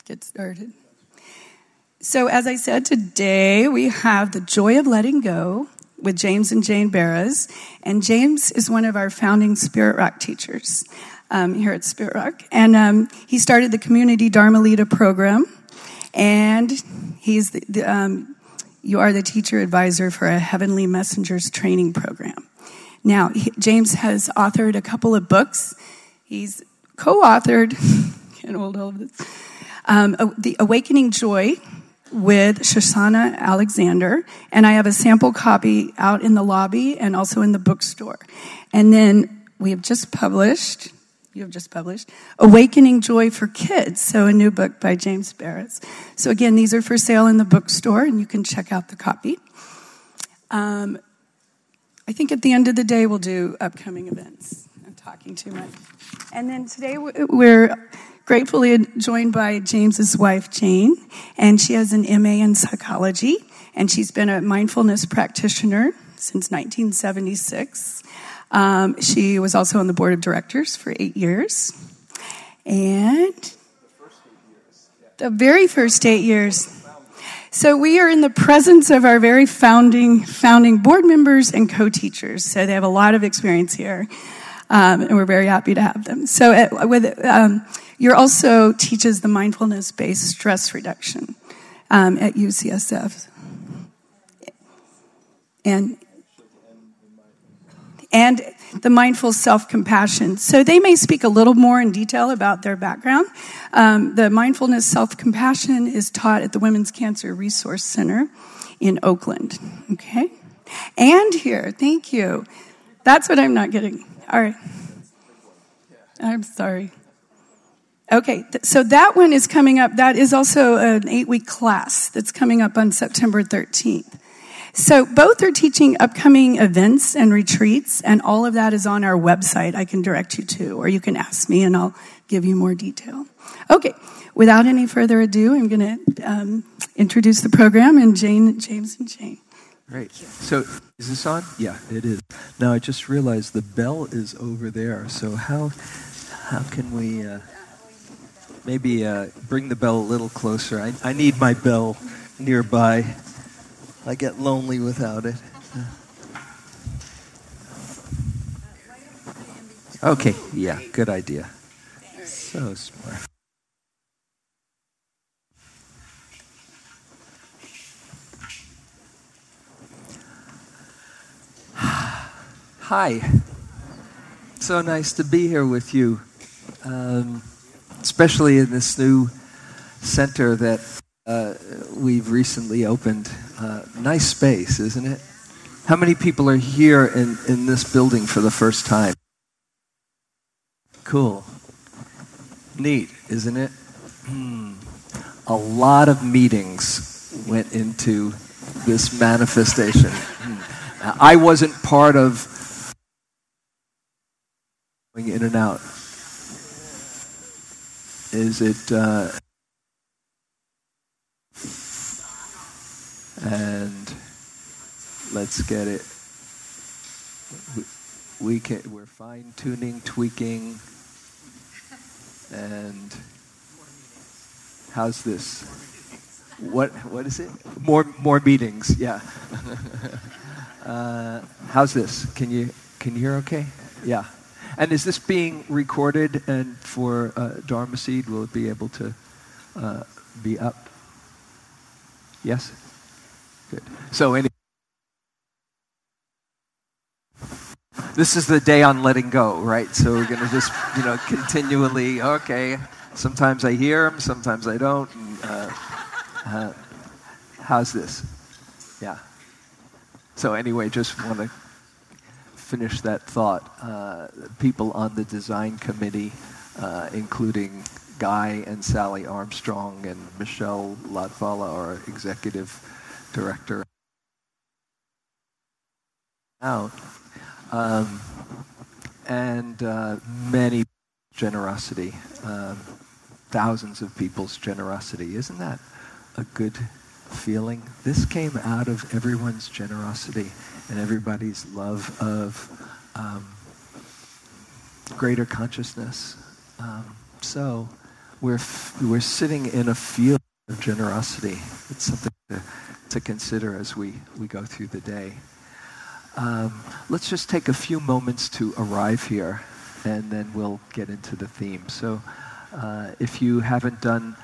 get started. So as I said, today we have The Joy of Letting Go with James and Jane Barras. And James is one of our founding Spirit Rock teachers here at Spirit Rock. And he started the Community Dharma Leader program. And he's you are the teacher advisor for a Heavenly Messengers training program. Now, James has authored a couple of books. He's co-authored, can't hold all of this, The Awakening Joy with Shoshana Alexander, and I have a sample copy out in the lobby and also in the bookstore. And then you have just published, Awakening Joy for Kids, so a new book by James Barras. So again, these are for sale in the bookstore, and you can check out the copy. I think at the end of the day, we'll do upcoming events. I'm talking too much. And then today we're gratefully joined by James's wife, Jane, and she has an MA in psychology, and she's been a mindfulness practitioner since 1976. She was also on the board of directors for 8 years. And the very first 8 years. So we are in the presence of our very founding board members and co-teachers. So they have a lot of experience here, and we're very happy to have them. So you're also teaches the mindfulness-based stress reduction at UCSF, and the mindful self-compassion. So they may speak a little more in detail about their background. The mindfulness self-compassion is taught at the Women's Cancer Resource Center in Oakland. Okay? And here, thank you. That's what I'm not getting. All right. I'm sorry. Okay, so that one is coming up. That is also an 8-week class that's coming up on September 13th. So both are teaching upcoming events and retreats, and all of that is on our website I can direct you to, or you can ask me and I'll give you more detail. Okay, without any further ado, I'm going to introduce the program, and James and Jane. Great. So is this on? Yeah, it is. Now I just realized the bell is over there, so how can we maybe bring the bell a little closer? I need my bell nearby. I get lonely without it. Okay, yeah, good idea. So smart. Hi. So nice to be here with you, especially in this new center that we've recently opened. Nice space, isn't it? How many people are here in this building for the first time? Cool. Neat, isn't it? A lot of meetings went into this manifestation. I wasn't part of going in and out. Is it... and let's get it. We're fine tuning, tweaking, and how's this? What is it? More meetings. Yeah. How's this? Can you hear? Okay. Yeah. And is this being recorded? And for Dharma Seed, will it be able to be up? Yes. Good. So anyway, this is the day on letting go, right? So we're going to just, continually, okay, sometimes I hear them, sometimes I don't. And, how's this? Yeah. So anyway, just want to finish that thought. People on the design committee, including Guy and Sally Armstrong and Michelle Latvala, our executive director, out, and many generosity, thousands of people's generosity. Isn't that a good feeling? This came out of everyone's generosity and everybody's love of greater consciousness. So we're sitting in a field of generosity. It's something to consider as we go through the day. Let's just take a few moments to arrive here, and then we'll get into the theme. So if you haven't done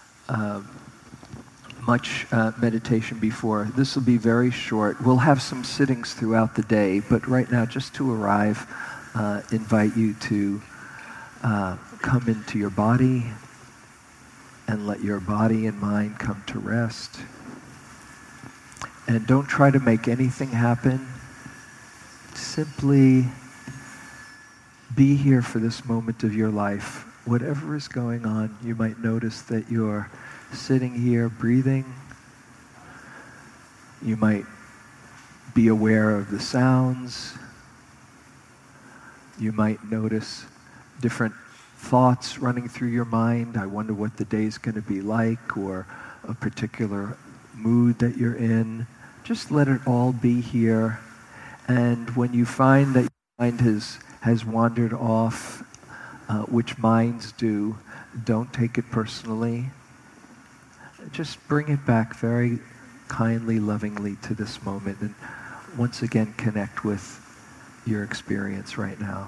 much meditation before, this will be very short. We'll have some sittings throughout the day, but right now, just to arrive, invite you to come into your body and let your body and mind come to rest. And don't try to make anything happen. Simply be here for this moment of your life. Whatever is going on, you might notice that you're sitting here breathing. You might be aware of the sounds. You might notice different thoughts running through your mind. I wonder what the day's going to be like, or a particular mood that you're in. Just let it all be here. And when you find that your mind has wandered off, which minds do, don't take it personally. Just bring it back very kindly, lovingly to this moment, and once again connect with your experience right now.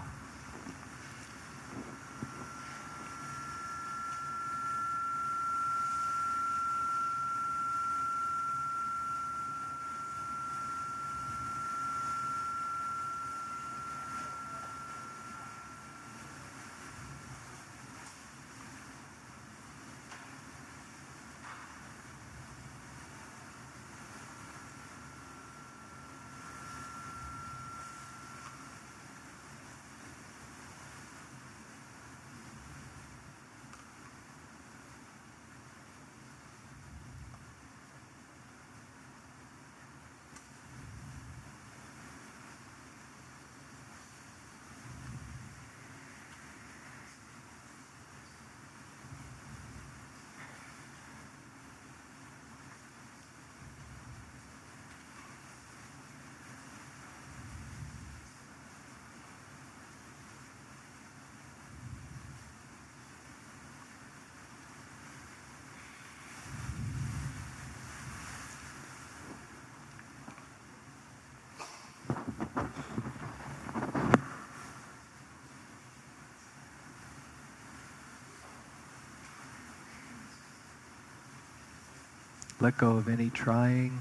Let go of any trying.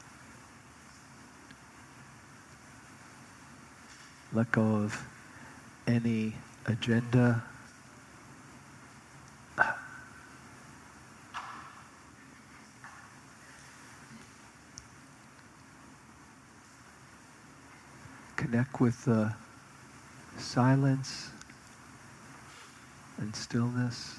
Let go of any agenda. Connect with the silence and stillness.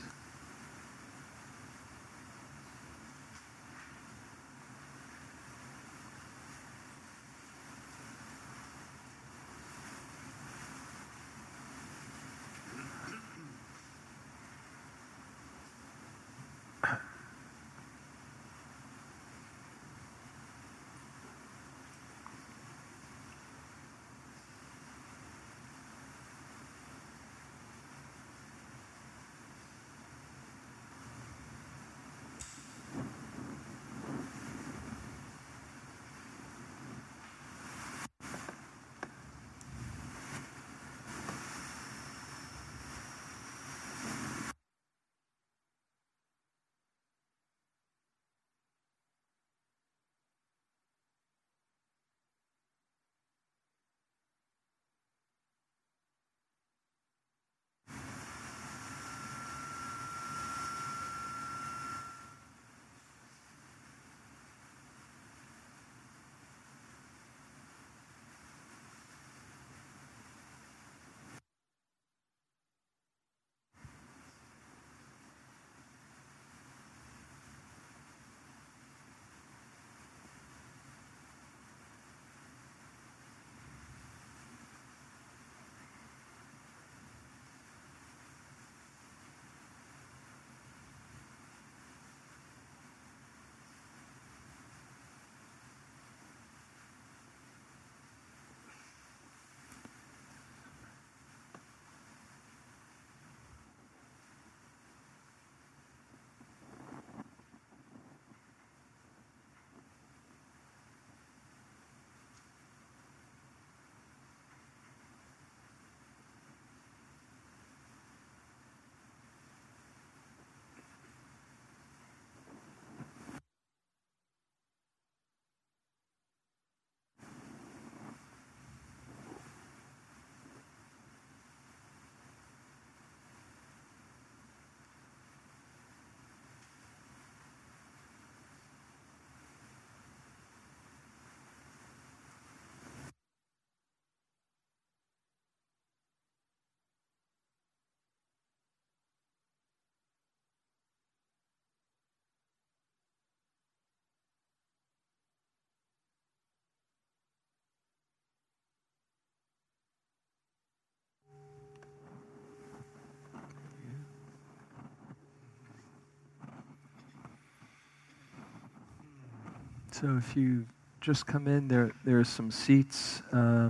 So if you just come in, there are some seats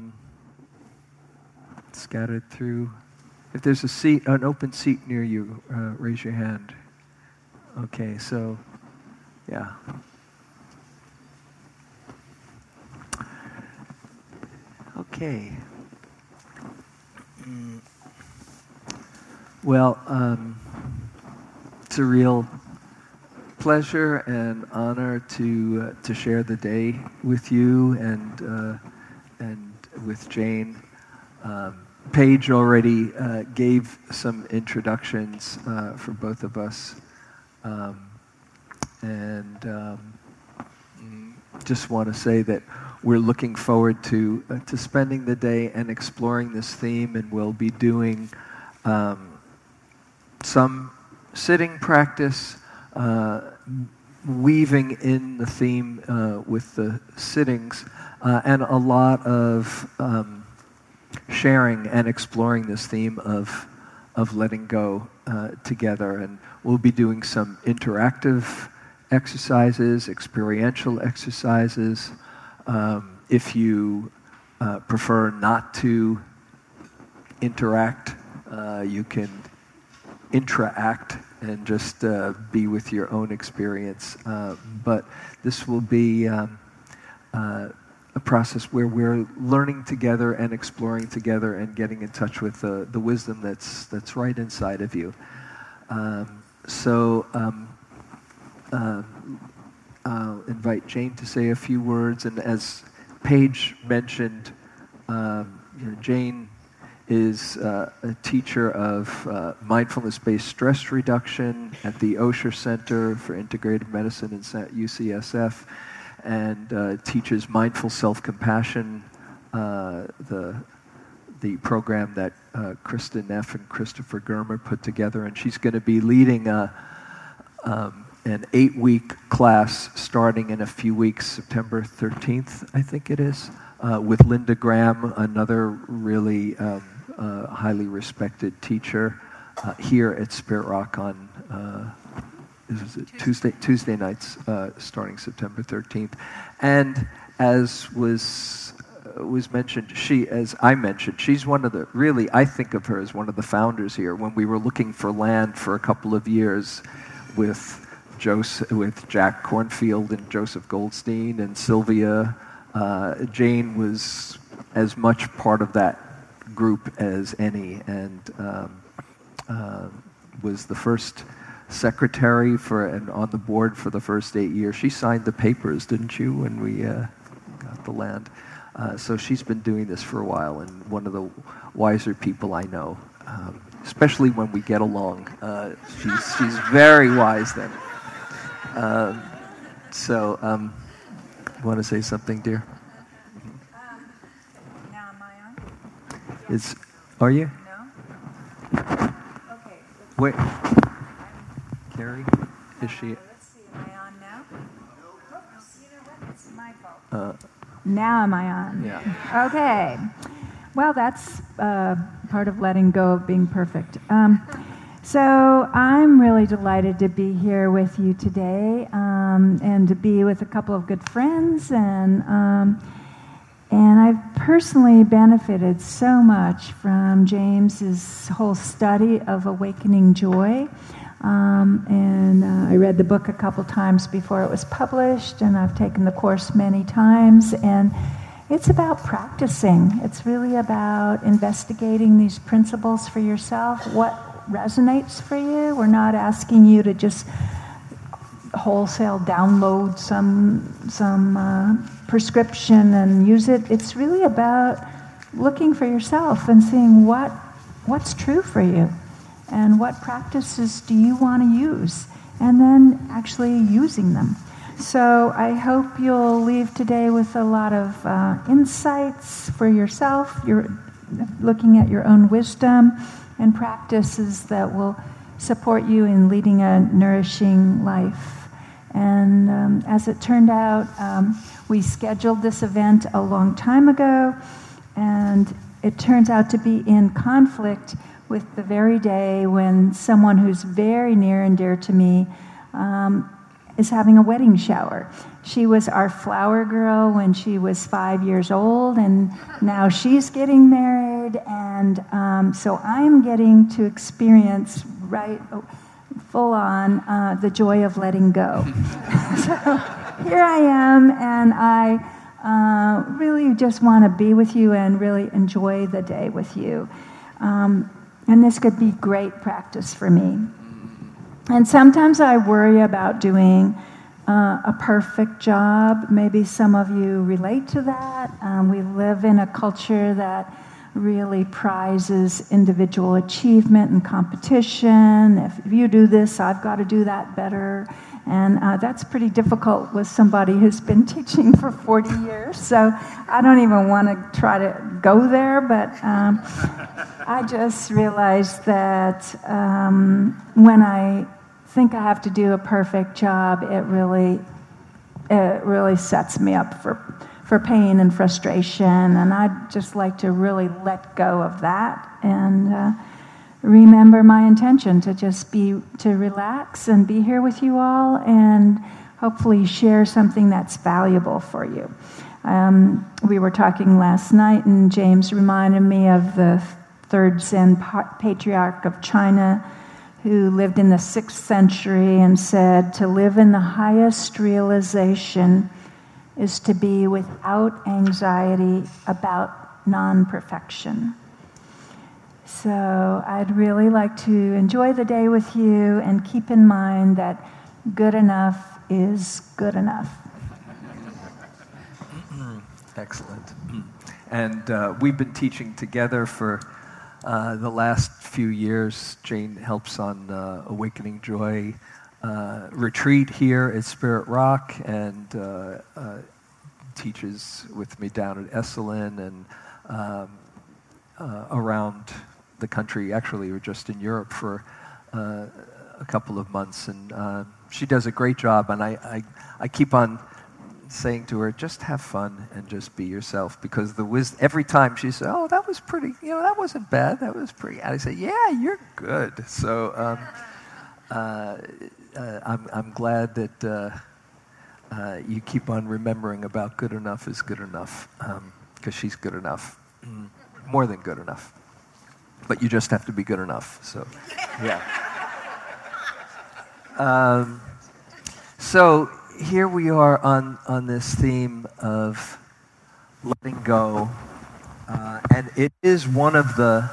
scattered through. If there's an open seat near you, raise your hand. Okay, so, yeah. Okay. Well, it's a real pleasure and honor to share the day with you and with Jane. Paige already gave some introductions for both of us, just want to say that we're looking forward to spending the day and exploring this theme, and we'll be doing some sitting practice, weaving in the theme with the sittings, and a lot of sharing and exploring this theme of letting go together. And we'll be doing some interactive exercises, experiential exercises. If you prefer not to interact, you can intra-act and just be with your own experience. But this will be a process where we're learning together and exploring together and getting in touch with the wisdom that's right inside of you. I'll invite Jane to say a few words. And as Paige mentioned, Jane is a teacher of mindfulness-based stress reduction at the Osher Center for Integrative Medicine in UCSF, and teaches mindful self-compassion, the program that Krista Neff and Christopher Germer put together. And she's going to be leading an 8-week class starting in a few weeks, September 13th, I think it is, with Linda Graham, another really highly respected teacher here at Spirit Rock on Tuesday nights, starting September 13th. And as was mentioned, she's one of the, really, I think of her as one of the founders here. When we were looking for land for a couple of years with Jack Cornfield and Joseph Goldstein and Sylvia, Jane was as much part of that group as any, and was the first secretary and on the board for the first 8 years. She signed the papers, didn't you, when we got the land? So she's been doing this for a while, and one of the wiser people I know, especially when we get along. She's very wise then. You want to say something, dear? Now am I on? Are you? No? Okay. Wait. Carrie? Is she? Let's see, am I on now? Oops, you know what? It's my fault. Now am I on? Yeah. Okay. Well, that's part of letting go of being perfect. So I'm really delighted to be here with you today, and to be with a couple of good friends, and I've personally benefited so much from James's whole study of awakening joy. I read the book a couple times before it was published, and I've taken the course many times, and it's about practicing. It's really about investigating these principles for yourself, what resonates for you. We're not asking you to just wholesale download some prescription and use it. It's really about looking for yourself and seeing what's true for you, and what practices do you want to use, and then actually using them. So I hope you'll leave today with a lot of insights for yourself. You're looking at your own wisdom and practices that will support you in leading a nourishing life. And as it turned out, we scheduled this event a long time ago, and it turns out to be in conflict with the very day when someone who's very near and dear to me is having a wedding shower. She was our flower girl when she was 5 years old, and now she's getting married, and so I'm getting to experience full on the joy of letting go. So here I am, and I really just want to be with you and really enjoy the day with you. And this could be great practice for me. And sometimes I worry about doing a perfect job. Maybe some of you relate to that. We live in a culture that really prizes individual achievement and competition. If you do this, I've got to do that better. And that's pretty difficult with somebody who's been teaching for 40 years. So I don't even want to try to go there, but I just realized that when I think I have to do a perfect job, it really sets me up for pain and frustration, and I'd just like to really let go of that and remember my intention to just to relax and be here with you all and hopefully share something that's valuable for you. We were talking last night, and James reminded me of the third Zen patriarch of China, who lived in the 6th century and said, to live in the highest realization is to be without anxiety about non-perfection. So I'd really like to enjoy the day with you and keep in mind that good enough is good enough. Excellent. And we've been teaching together for the last few years. Jane helps on Awakening Joy retreat here at Spirit Rock and teaches with me down at Esalen and around the country. Actually, we're just in Europe for a couple of months, and she does a great job. And I keep on saying to her, just have fun and just be yourself, because every time she says, oh, that was pretty, that wasn't bad, that was pretty, and I say, yeah, you're good. So I'm glad that you keep on remembering about good enough is good enough, because she's good enough, more than good enough. But you just have to be good enough. So, yeah. So here we are on this theme of letting go, and it is one of the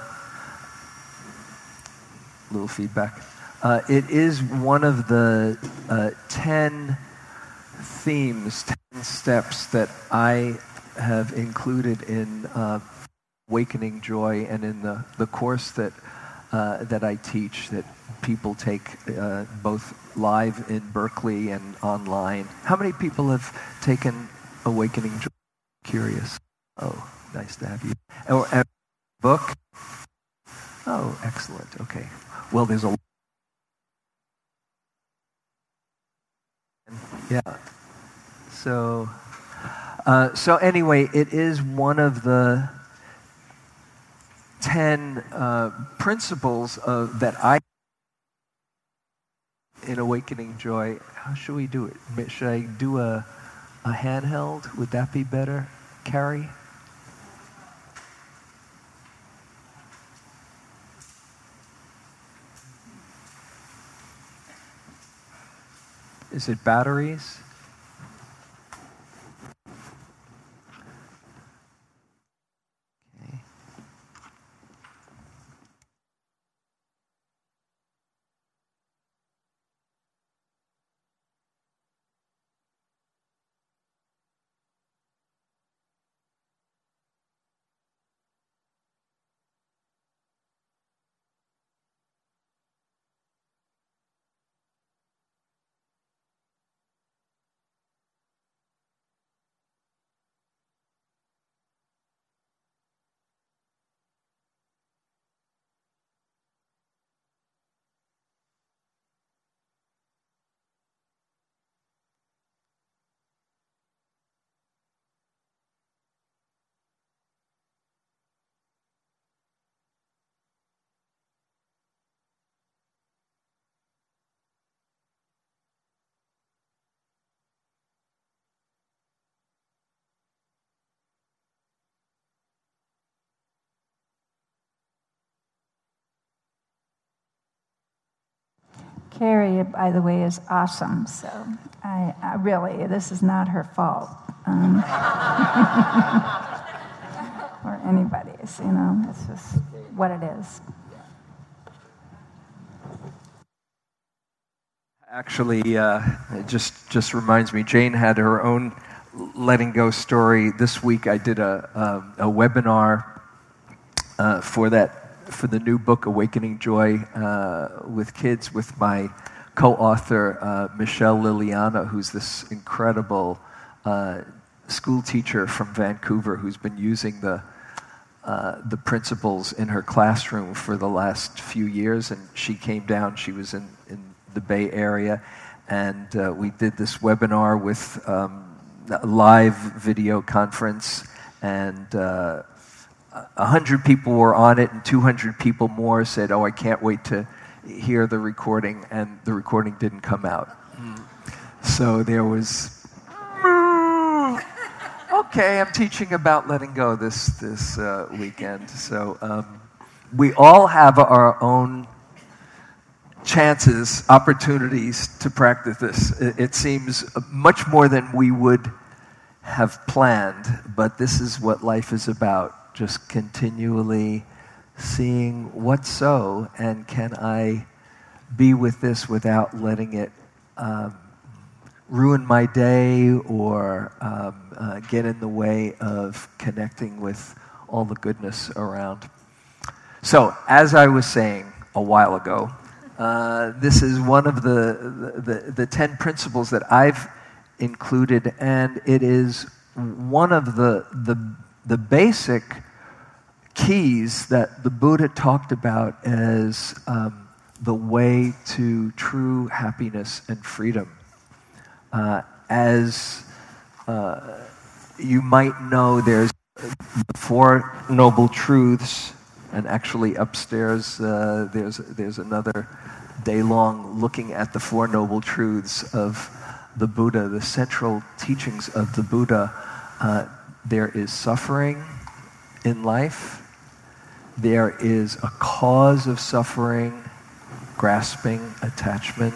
little feedback. It is one of the 10 themes, 10 steps that I have included in Awakening Joy and in the course that I teach, that people take both live in Berkeley and online. How many people have taken Awakening Joy? Curious. Oh, nice to have you. Or a book? Oh, excellent. Okay. Well, there's a yeah. So anyway, it is one of the 10 principles that I in Awakening Joy. How should we do it? Should I do a handheld? Would that be better, Carrie? Is it batteries? Carrie, by the way, is awesome. So I really, this is not her fault. Or anybody's, it's just what it is. Actually, it just reminds me, Jane had her own letting go story. This week I did a webinar for the new book, Awakening Joy, with kids, with my co-author, Michelle Liliana, who's this incredible school teacher from Vancouver who's been using the principles in her classroom for the last few years. And she came down, she was in the Bay Area, and we did this webinar with a live video conference, and 100 people were on it, and 200 people more said, "Oh, I can't wait to hear the recording," and the recording didn't come out. So there was, okay, I'm teaching about letting go this weekend. So we all have our own chances, opportunities to practice this. It seems much more than we would have planned, but this is what life is about, just continually seeing what's so, and can I be with this without letting it ruin my day or get in the way of connecting with all the goodness around. So, as I was saying a while ago, this is one of the 10 principles that I've included, and it is one of the basic keys that the Buddha talked about as the way to true happiness and freedom. As you might know, there's the Four Noble Truths, and actually upstairs there's another day long looking at the Four Noble Truths of the Buddha, the central teachings of the Buddha. There is suffering in life. There is a cause of suffering, grasping, attachment.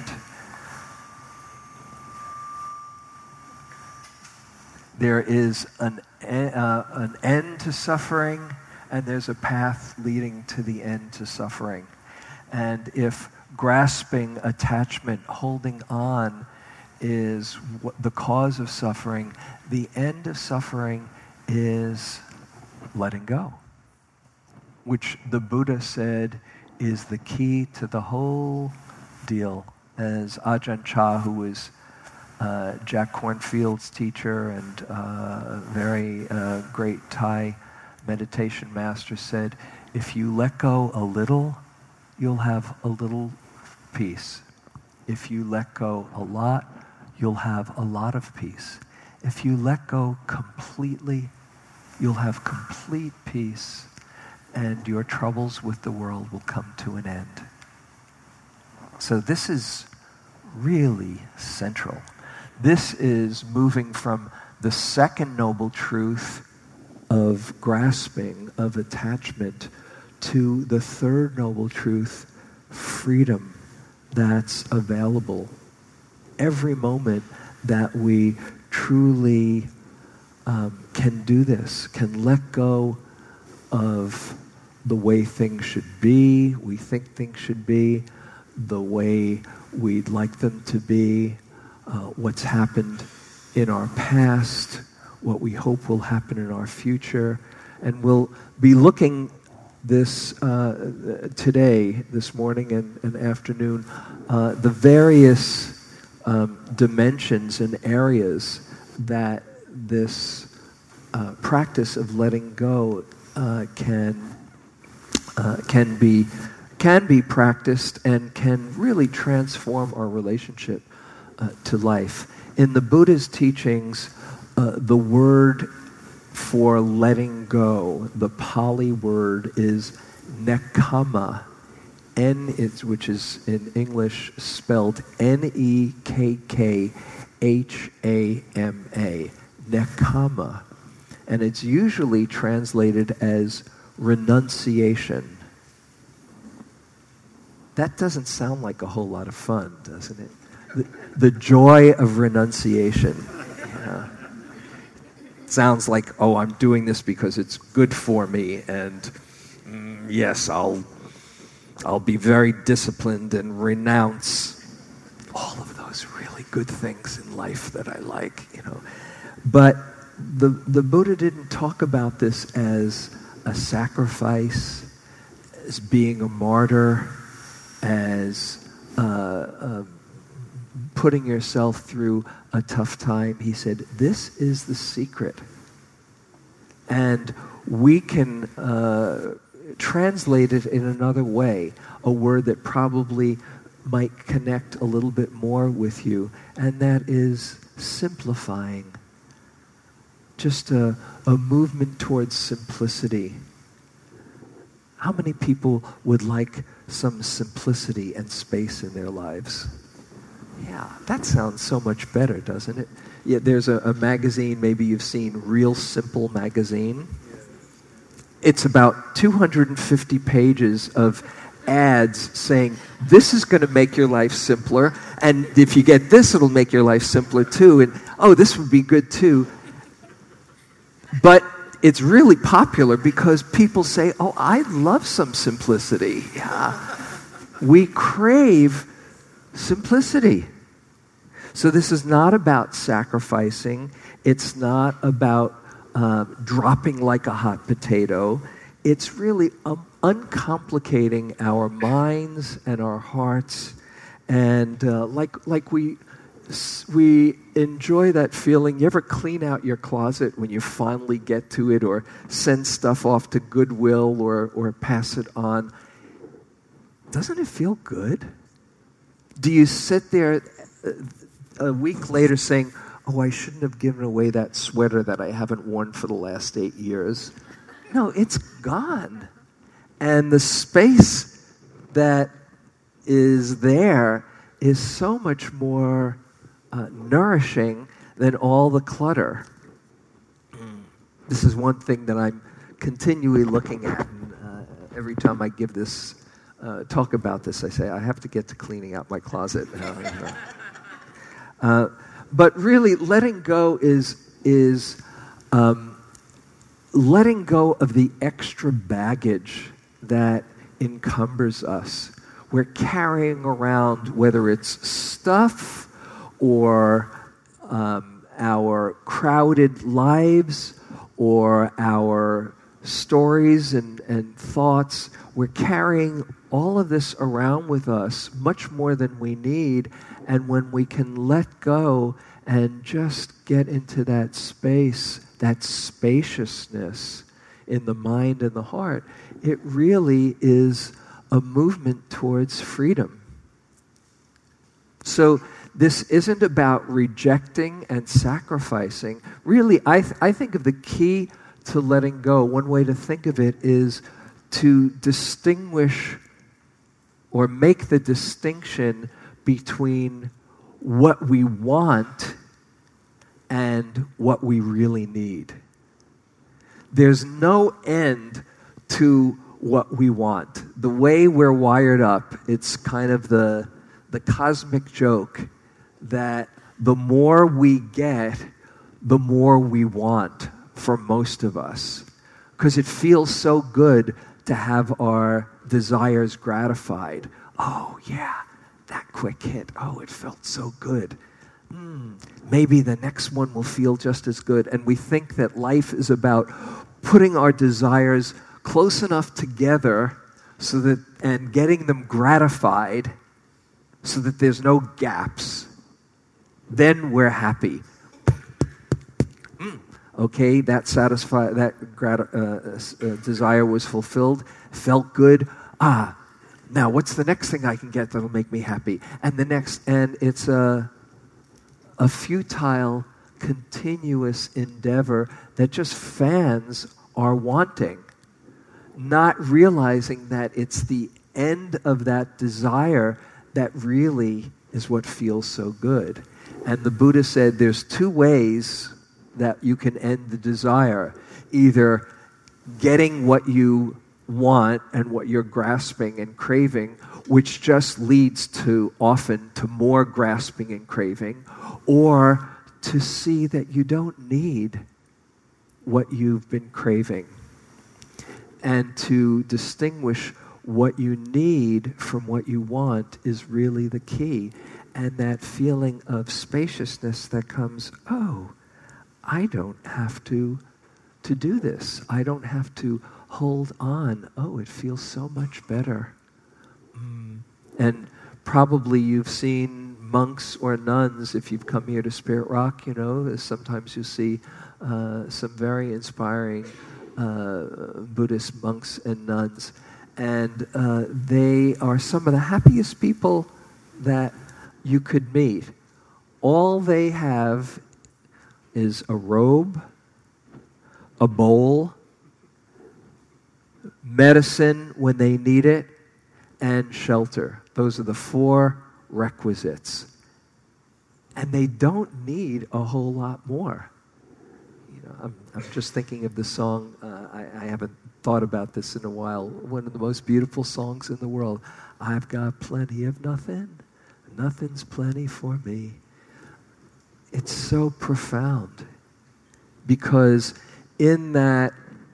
There is an end to suffering, and there's a path leading to the end to suffering. And if grasping, attachment, holding on is the cause of suffering, the end of suffering is letting go, which the Buddha said is the key to the whole deal. As Ajahn Chah, who was Jack Kornfield's teacher and very great Thai meditation master, said, if you let go a little, you'll have a little peace. If you let go a lot, you'll have a lot of peace. If you let go completely, you'll have complete peace, and your troubles with the world will come to an end. So this is really central. This is moving from the second noble truth of grasping, of attachment, to the third noble truth, freedom, that's available every moment that we truly can do this, can let go of the way things should be, we think things should be, the way we'd like them to be, what's happened in our past, what we hope will happen in our future. And we'll be looking this today, this morning and afternoon, the various dimensions and areas that this practice of letting go can be practiced and can really transform our relationship to life. In the Buddha's teachings, the word for letting go, the Pali word, is nekkhamma, which is in English spelled Nekkhamma, nekkhamma, and it's usually translated as renunciation. That doesn't sound like a whole lot of fun, doesn't it? The joy of renunciation. Sounds like, oh, I'm doing this because it's good for me, and yes, I'll be very disciplined and renounce all of those really good things in life that I like, But the Buddha didn't talk about this as a sacrifice, as being a martyr, as putting yourself through a tough time. He said, this is the secret. And we can translate it in another way, a word that probably might connect a little bit more with you, and that is simplifying. Just a movement towards simplicity. How many people would like some simplicity and space in their lives? Yeah, that sounds so much better, doesn't it? Yeah, there's a magazine, maybe you've seen Real Simple magazine. It's about 250 pages of ads saying, this is going to make your life simpler, and if you get this, it'll make your life simpler too, and oh, this would be good too. But it's really popular because people say, oh, I love some simplicity. Yeah. We crave simplicity. So this is not about sacrificing. It's not about dropping like a hot potato. It's really uncomplicating our minds and our hearts. And like we enjoy that feeling. You ever clean out your closet when you finally get to it, or send stuff off to Goodwill or pass it on? Doesn't it feel good? Do you sit there a week later saying, oh, I shouldn't have given away that sweater that I haven't worn for the last 8 years? No, it's gone. And the space that is there is so much more nourishing than all the clutter. This is one thing that I'm continually looking at. And, every time I give this talk about this, I say, I have to get to cleaning out my closet. But really, letting go is letting go of the extra baggage that encumbers us. We're carrying around, whether it's stuff or our crowded lives or our stories and thoughts. We're carrying all of this around with us, much more than we need. And when we can let go and just get into that space, that spaciousness in the mind and the heart, it really is a movement towards freedom. So this isn't about rejecting and sacrificing. Really, I think of the key to letting go. One way to think of it is to distinguish or make the distinction between what we want and what we really need. There's no end to what we want. The way we're wired up, it's kind of the cosmic joke that the more we get, the more we want for most of us. Because it feels so good to have our desires gratified. Oh, yeah, that quick hit. Oh, it felt so good. Maybe the next one will feel just as good. And we think that life is about putting our desires close enough together so that, and getting them gratified so that there's no gaps. Then we're happy. Okay, that desire was fulfilled, felt good. Now what's the next thing I can get that'll make me happy? And the next, and it's a futile, continuous endeavor that just fans our wanting, not realizing that it's the end of that desire that really is what feels so good. And the Buddha said there's two ways that you can end the desire. Either getting what you want and what you're grasping and craving, which just leads to often to more grasping and craving, or to see that you don't need what you've been craving, and to distinguish what you need from what you want is really the key. And that feeling of spaciousness that comes, oh, I don't have to do this. I don't have to hold on. Oh, it feels so much better. And probably you've seen monks or nuns, if you've come here to Spirit Rock, sometimes you see some very inspiring Buddhist monks and nuns. And they are some of the happiest people that you could meet. All they have is a robe, a bowl, medicine when they need it, and shelter. Those are the 4 requisites. And they don't need a whole lot more. I'm just thinking of the song, I haven't thought about this in a while, one of the most beautiful songs in the world. I've got plenty of nothing, nothing's plenty for me. It's so profound, because in that,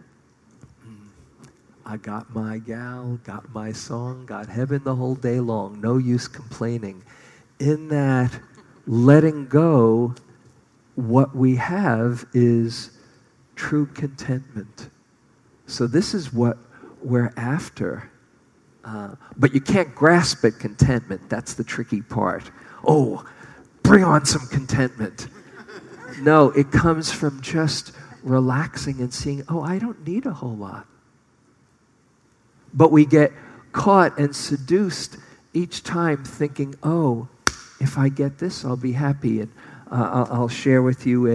I got my gal, got my song, got heaven the whole day long, no use complaining. In that letting go, what we have is true contentment. So this is what we're after. But you can't grasp at contentment. That's the tricky part. Oh, bring on some contentment. No, it comes from just relaxing and seeing, oh, I don't need a whole lot. But we get caught and seduced each time thinking, oh, if I get this, I'll be happy. And I'll share with you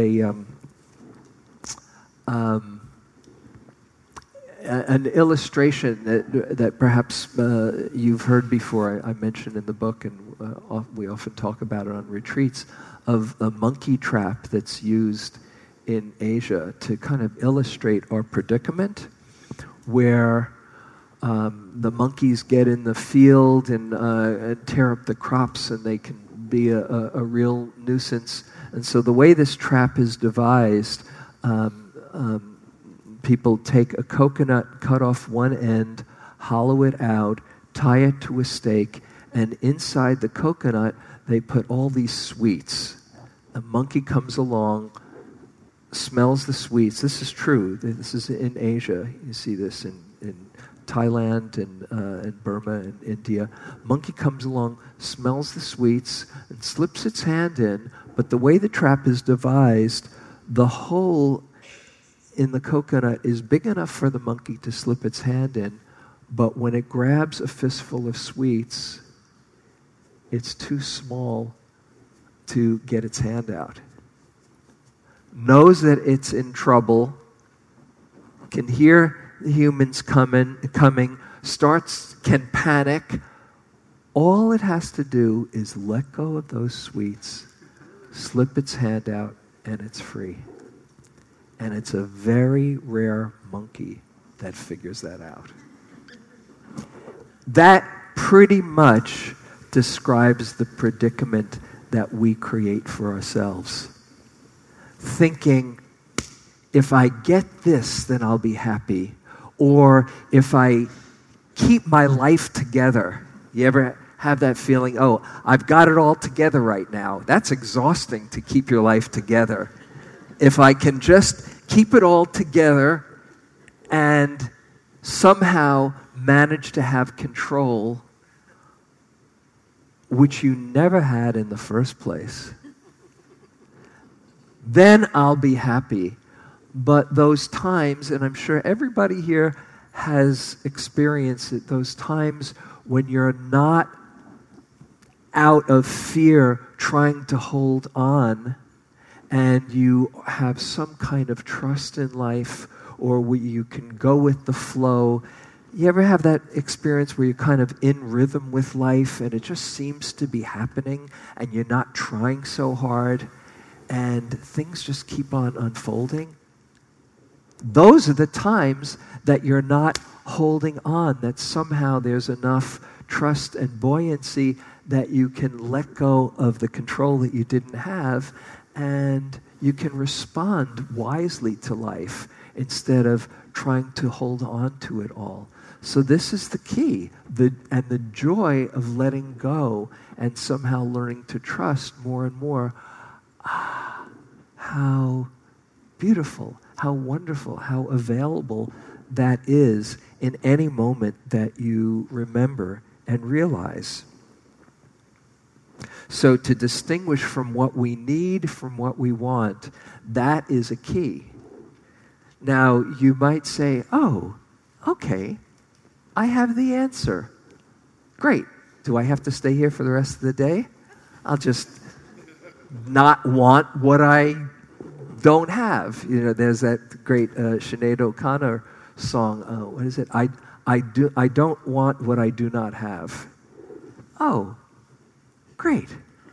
an illustration that perhaps you've heard before. I mentioned in the book, and we often talk about it on retreats, of a monkey trap that's used in Asia to kind of illustrate our predicament, where the monkeys get in the field and tear up the crops, and they can be a real nuisance. And so the way this trap is devised, people take a coconut, cut off one end, hollow it out, tie it to a stake, and inside the coconut they put all these sweets. A monkey comes along, smells the sweets. This is true. This is in Asia. You see this in Thailand and Burma and India. Monkey comes along, smells the sweets, and slips its hand in. But the way the trap is devised, the hole in the coconut is big enough for the monkey to slip its hand in, but when it grabs a fistful of sweets, it's too small to get its hand out. Knows that it's in trouble, can hear the humans coming, can panic. All it has to do is let go of those sweets, slip its hand out, and it's free. And it's a very rare monkey that figures that out. That pretty much describes the predicament that we create for ourselves. Thinking, if I get this, then I'll be happy. Or if I keep my life together. You ever have that feeling, oh, I've got it all together right now. That's exhausting to keep your life together. If I can just keep it all together and somehow manage to have control, which you never had in the first place, then I'll be happy. But those times, and I'm sure everybody here has experienced it, those times when you're not out of fear trying to hold on, and you have some kind of trust in life, or where you can go with the flow. You ever have that experience where you're kind of in rhythm with life and it just seems to be happening and you're not trying so hard and things just keep on unfolding? those are the times that you're not holding on, that somehow there's enough trust and buoyancy that you can let go of the control that you didn't have, and you can respond wisely to life instead of trying to hold on to it all. So this is the key, and the joy of letting go and somehow learning to trust more and more. How beautiful, how wonderful, how available that is in any moment that you remember and realize. So to distinguish from what we need from what we want, that is a key. Now, you might say, oh, okay, I have the answer. Great. Do I have to stay here for the rest of the day? I'll just not want what I don't have. You know, there's that great Sinead O'Connor song. What is it? I don't want what I do not have. Oh, great.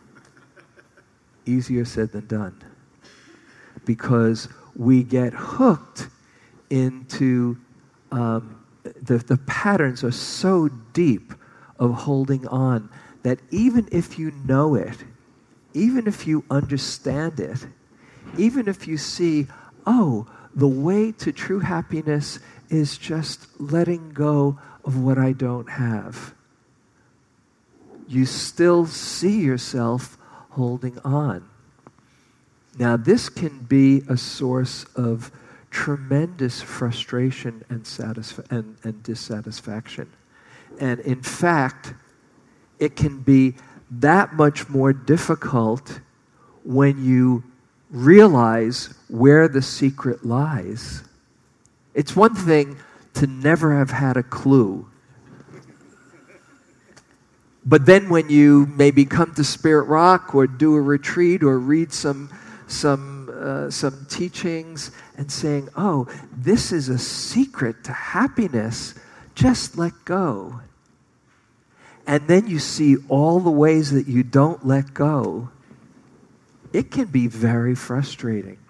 Easier said than done. Because we get hooked into the patterns are so deep of holding on that even if you know it, even if you understand it, even if you see, oh, the way to true happiness is just letting go of what I don't have, you still see yourself holding on. Now, this can be a source of tremendous frustration and dissatisfaction. And in fact, it can be that much more difficult when you realize where the secret lies. It's one thing to never have had a clue. But then when you maybe come to Spirit Rock or do a retreat or read some teachings and saying, oh, this is a secret to happiness, just let go. And then you see all the ways that you don't let go. It can be very frustrating.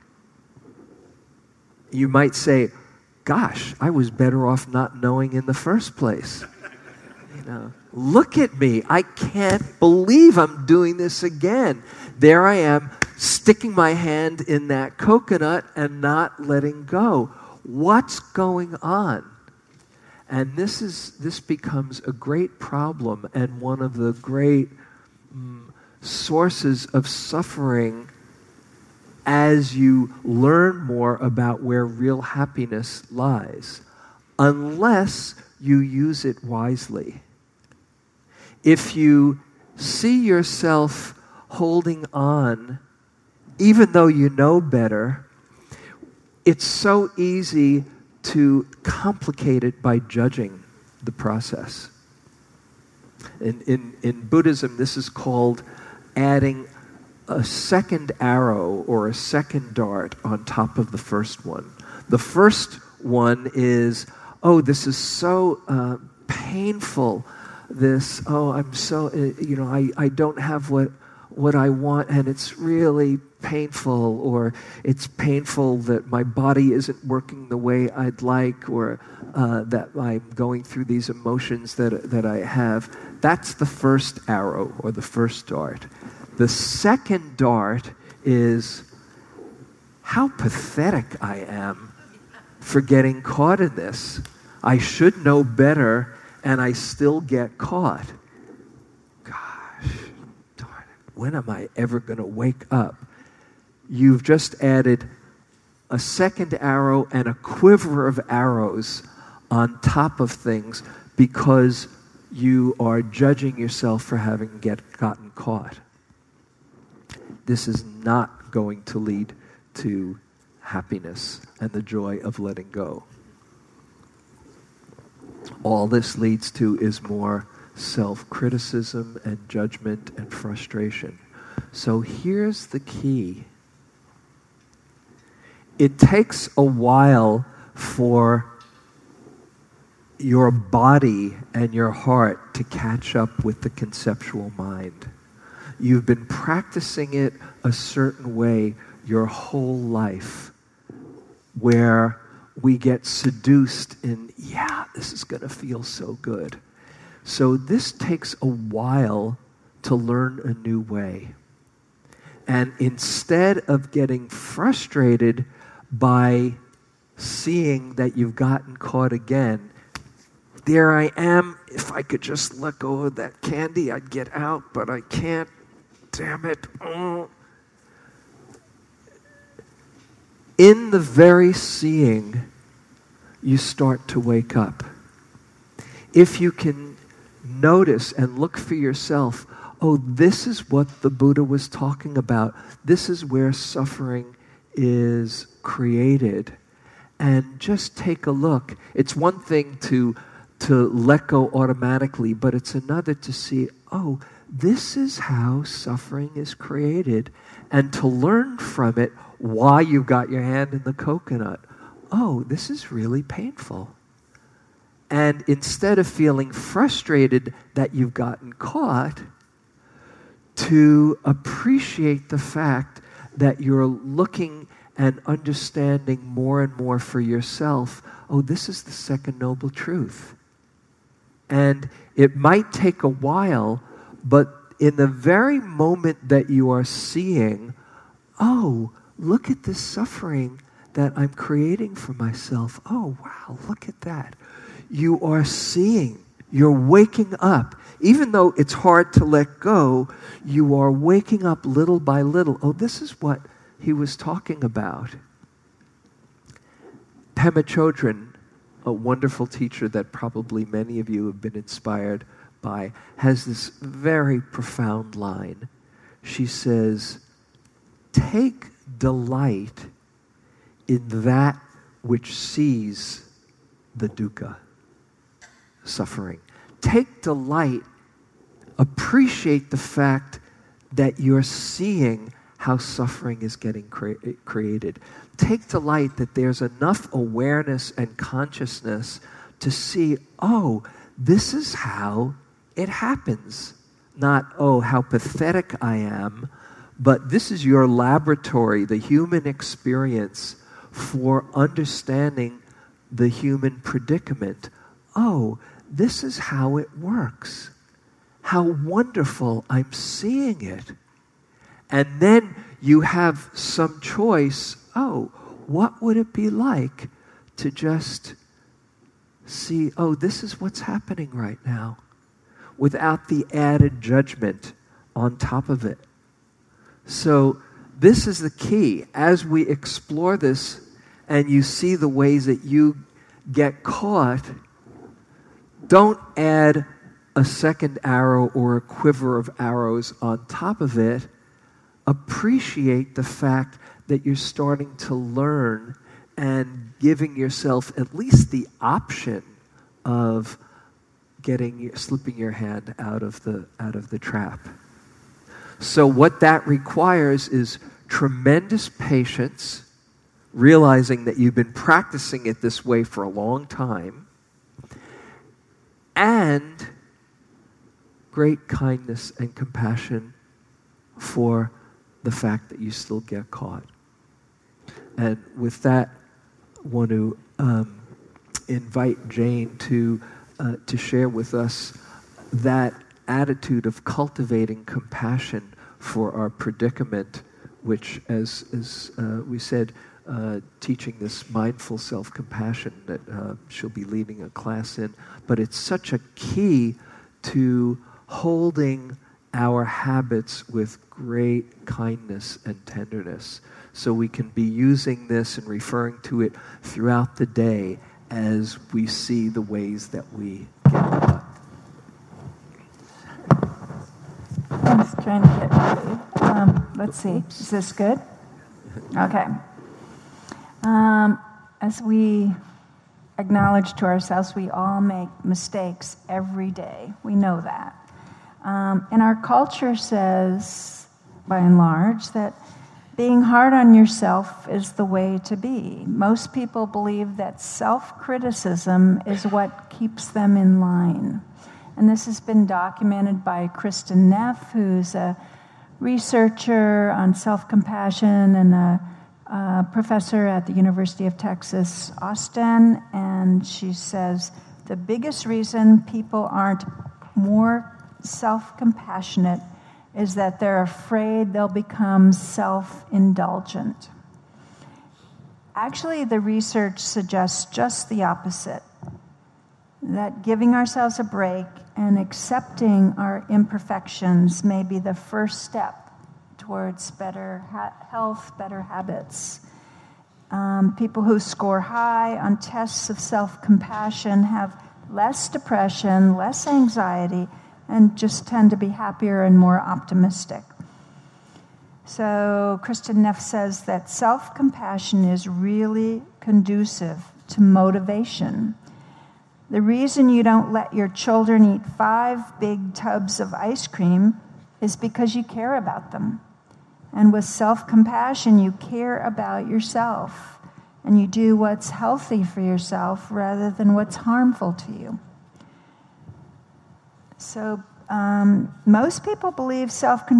You might say, gosh, I was better off not knowing in the first place. You know, look at me. I can't believe I'm doing this again. There I am, sticking my hand in that coconut and not letting go. What's going on? And this becomes a great problem and one of the great sources of suffering as you learn more about where real happiness lies, unless you use it wisely. If you see yourself holding on, even though you know better, it's so easy to complicate it by judging the process. In Buddhism, this is called adding a second arrow or a second dart on top of the first one. The first one is, oh, this is so painful. I'm so, I don't have what I want, and it's really painful, or it's painful that my body isn't working the way I'd like, or that I'm going through these emotions that I have. That's the first arrow or the first dart. The second dart is how pathetic I am for getting caught in this. I should know better, and I still get caught. Gosh, darn it. When am I ever going to wake up? You've just added a second arrow and a quiver of arrows on top of things because you are judging yourself for having gotten caught. This is not going to lead to happiness and the joy of letting go. All this leads to is more self-criticism and judgment and frustration. So here's the key. It takes a while for your body and your heart to catch up with the conceptual mind. You've been practicing it a certain way your whole life, where we get seduced in, yeah, this is going to feel so good. So this takes a while to learn a new way. And instead of getting frustrated by seeing that you've gotten caught again, there I am. If I could just let go of that candy, I'd get out, but I can't. Damn it. Oh. In the very seeing, you start to wake up. If you can notice and look for yourself, oh, this is what the Buddha was talking about. This is where suffering is created. And just take a look. It's one thing to let go automatically, but it's another to see, oh, this is how suffering is created. And to learn from it why you got your hand in the coconut. Oh, this is really painful. And instead of feeling frustrated that you've gotten caught, to appreciate the fact that you're looking and understanding more and more for yourself, oh, this is the second noble truth. And it might take a while, but in the very moment that you are seeing, oh, look at this suffering that I'm creating for myself. Oh, wow, look at that. You are seeing, you're waking up. Even though it's hard to let go, you are waking up little by little. Oh, this is what he was talking about. Pema Chodron, a wonderful teacher that probably many of you have been inspired by, has this very profound line. She says, take delight in that which sees the dukkha, suffering. Take delight, appreciate the fact that you're seeing how suffering is getting created. Take delight that there's enough awareness and consciousness to see, oh, this is how it happens. Not, oh, how pathetic I am, but this is your laboratory, the human experience for understanding the human predicament. Oh, this is how it works. How wonderful, I'm seeing it. And then you have some choice. Oh, what would it be like to just see, oh, this is what's happening right now, without the added judgment on top of it. So this is the key. As we explore this and you see the ways that you get caught, don't add a second arrow or a quiver of arrows on top of it. Appreciate the fact that you're starting to learn and giving yourself at least the option of slipping your hand out of the trap. So what that requires is tremendous patience, realizing that you've been practicing it this way for a long time, and great kindness and compassion for the fact that you still get caught. And with that, I want to invite Jane to share with us that attitude of cultivating compassion for our predicament, which, as we said, teaching this mindful self-compassion that she'll be leading a class in. But it's such a key to holding our habits with great kindness and tenderness. So we can be using this and referring to it throughout the day as we see the ways that we get caught. I'm just trying to get ready. Let's see. Is this good? Okay. As we acknowledge to ourselves, we all make mistakes every day. We know that. And our culture says, by and large, that being hard on yourself is the way to be. Most people believe that self-criticism is what keeps them in line. And this has been documented by Kristin Neff, who's a researcher on self-compassion and a professor at the University of Texas, Austin, and she says the biggest reason people aren't more self-compassionate is that they're afraid they'll become self-indulgent. Actually, the research suggests just the opposite, that giving ourselves a break and accepting our imperfections may be the first step towards better health, better habits. People who score high on tests of self-compassion have less depression, less anxiety, and just tend to be happier and more optimistic. So Kristin Neff says that self-compassion is really conducive to motivation. The reason you don't let your children eat 5 big tubs of ice cream is because you care about them. And with self-compassion, you care about yourself, and you do what's healthy for yourself rather than what's harmful to you. So most people believe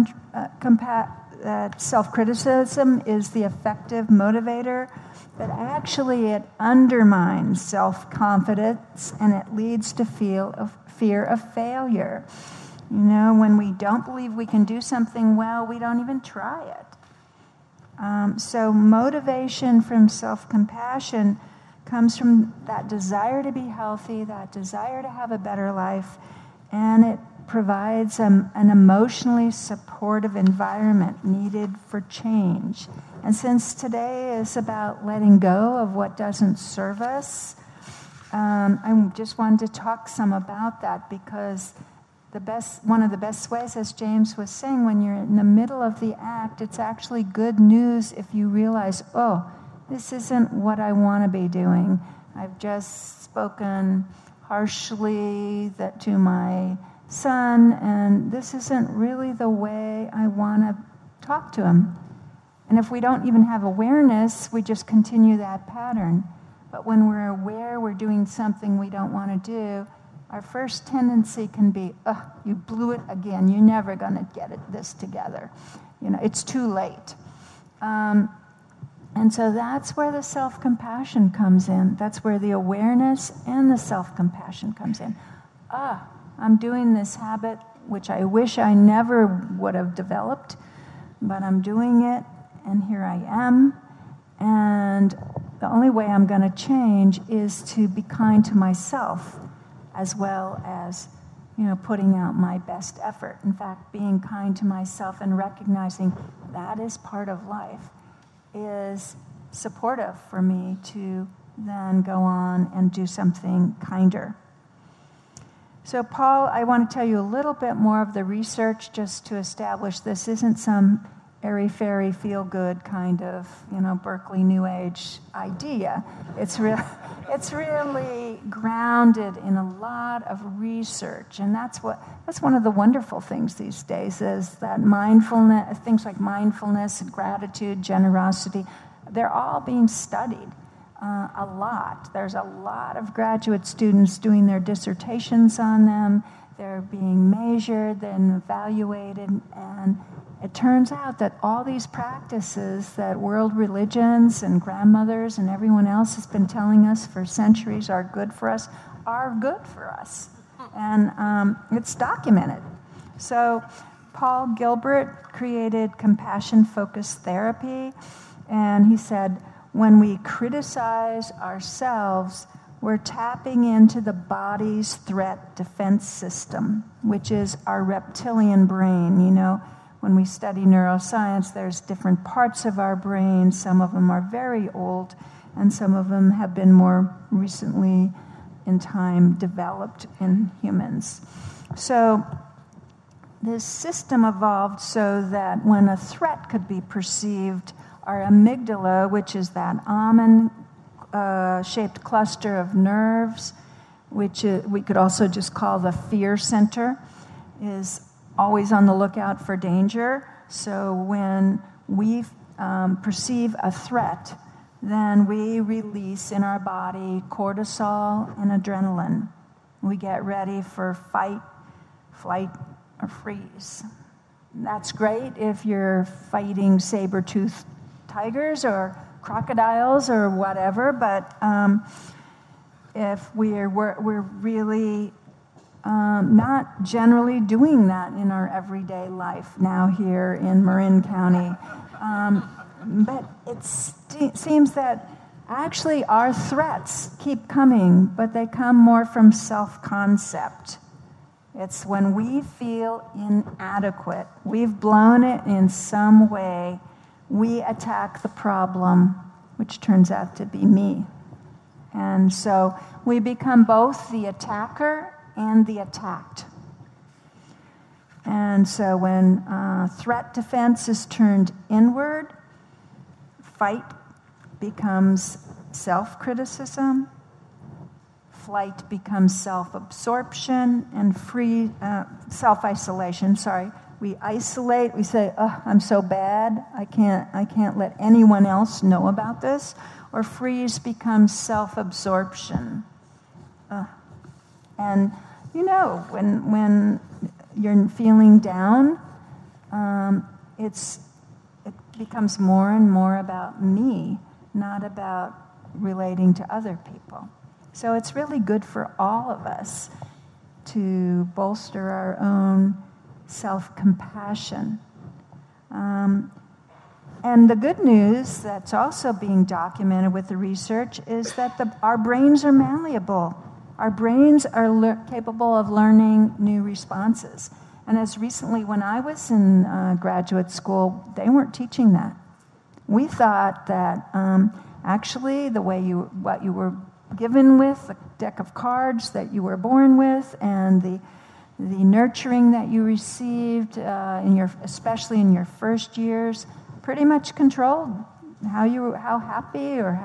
self-criticism is the effective motivator, but actually it undermines self-confidence and it leads to fear of failure. You know, when we don't believe we can do something well, we don't even try it. So motivation from self-compassion comes from that desire to be healthy, that desire to have a better life, and it provides an emotionally supportive environment needed for change. And since today is about letting go of what doesn't serve us, I just wanted to talk some about that, because one of the best ways, as James was saying, when you're in the middle of the act, it's actually good news if you realize, oh, this isn't what I want to be doing. I've just spoken harshly to my son, and this isn't really the way I want to talk to him. And if we don't even have awareness, we just continue that pattern. But when we're aware we're doing something we don't want to do, our first tendency can be, you blew it again. You're never going to get this together. You know, it's too late. And so that's where the self-compassion comes in. That's where the awareness and the self-compassion comes in. I'm doing this habit, which I wish I never would have developed, but I'm doing it, and here I am. And the only way I'm going to change is to be kind to myself, as well as, putting out my best effort. In fact, being kind to myself and recognizing that is part of life is supportive for me to then go on and do something kinder. So, Paul, I want to tell you a little bit more of the research just to establish this isn't some airy-fairy, feel-good kind of, Berkeley New Age idea. It's really grounded in a lot of research, and that's one of the wonderful things these days is that mindfulness, things like mindfulness, gratitude, generosity, they're all being studied a lot. There's a lot of graduate students doing their dissertations on them. They're being measured and evaluated, and it turns out that all these practices that world religions and grandmothers and everyone else has been telling us for centuries are good for us, are good for us. And it's documented. So Paul Gilbert created compassion-focused therapy, and he said, when we criticize ourselves, we're tapping into the body's threat defense system, which is our reptilian brain. When we study neuroscience, there's different parts of our brain. Some of them are very old, and some of them have been more recently in time developed in humans. So this system evolved so that when a threat could be perceived, our amygdala, which is that almond-shaped cluster of nerves, which we could also just call the fear center, is always on the lookout for danger. So when we perceive a threat, then we release in our body cortisol and adrenaline. We get ready for fight, flight, or freeze. That's great if you're fighting saber-toothed tigers or crocodiles or whatever, but if we're really not generally doing that in our everyday life now here in Marin County. But it seems that actually our threats keep coming, but they come more from self-concept. It's when we feel inadequate, we've blown it in some way, we attack the problem, which turns out to be me. And so we become both the attacker and the attacked. And so when threat defense is turned inward, fight becomes self-criticism, flight becomes self-absorption, and self-isolation. We isolate. We say, "Oh, I'm so bad. I can't let anyone else know about this." Or freeze becomes self-absorption. And when you're feeling down, it becomes more and more about me, not about relating to other people. So it's really good for all of us to bolster our own self-compassion. And the good news that's also being documented with the research is that our brains are malleable. Our brains are capable of learning new responses. And as recently when I was in graduate school, they weren't teaching that. We thought that actually what you were given with, the deck of cards that you were born with, and the nurturing that you received especially in your first years, pretty much controlled how happy or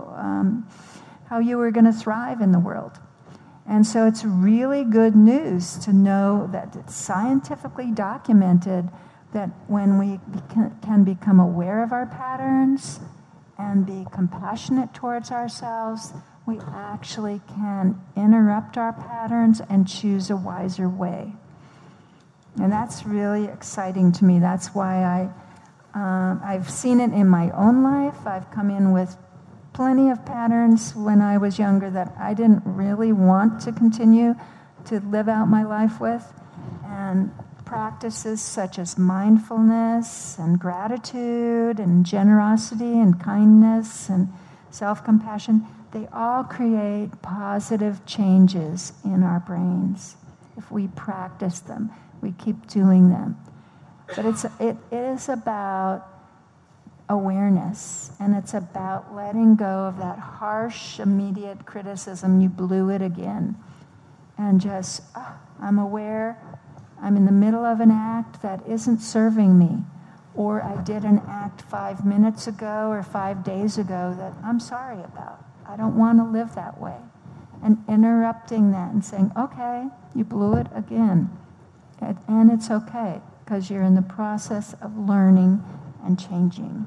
how you were going to thrive in the world. And so it's really good news to know that it's scientifically documented that when we can become aware of our patterns and be compassionate towards ourselves, we actually can interrupt our patterns and choose a wiser way. And that's really exciting to me. That's why I've seen it in my own life. I've come in with plenty of patterns when I was younger that I didn't really want to continue to live out my life with. And practices such as mindfulness and gratitude and generosity and kindness and self-compassion, they all create positive changes in our brains if we practice them, we keep doing them. But it is about awareness, and it's about letting go of that harsh, immediate criticism, you blew it again, and just, I'm aware, I'm in the middle of an act that isn't serving me, or I did an act 5 minutes ago or 5 days ago that I'm sorry about. I don't want to live that way. And interrupting that and saying, okay, you blew it again. And it's okay, because you're in the process of learning and changing.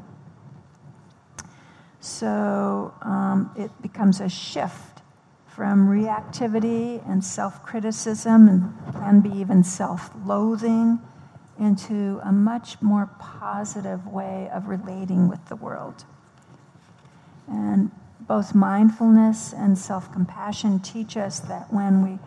So it becomes a shift from reactivity and self-criticism and can be even self-loathing into a much more positive way of relating with the world. And both mindfulness and self-compassion teach us that when we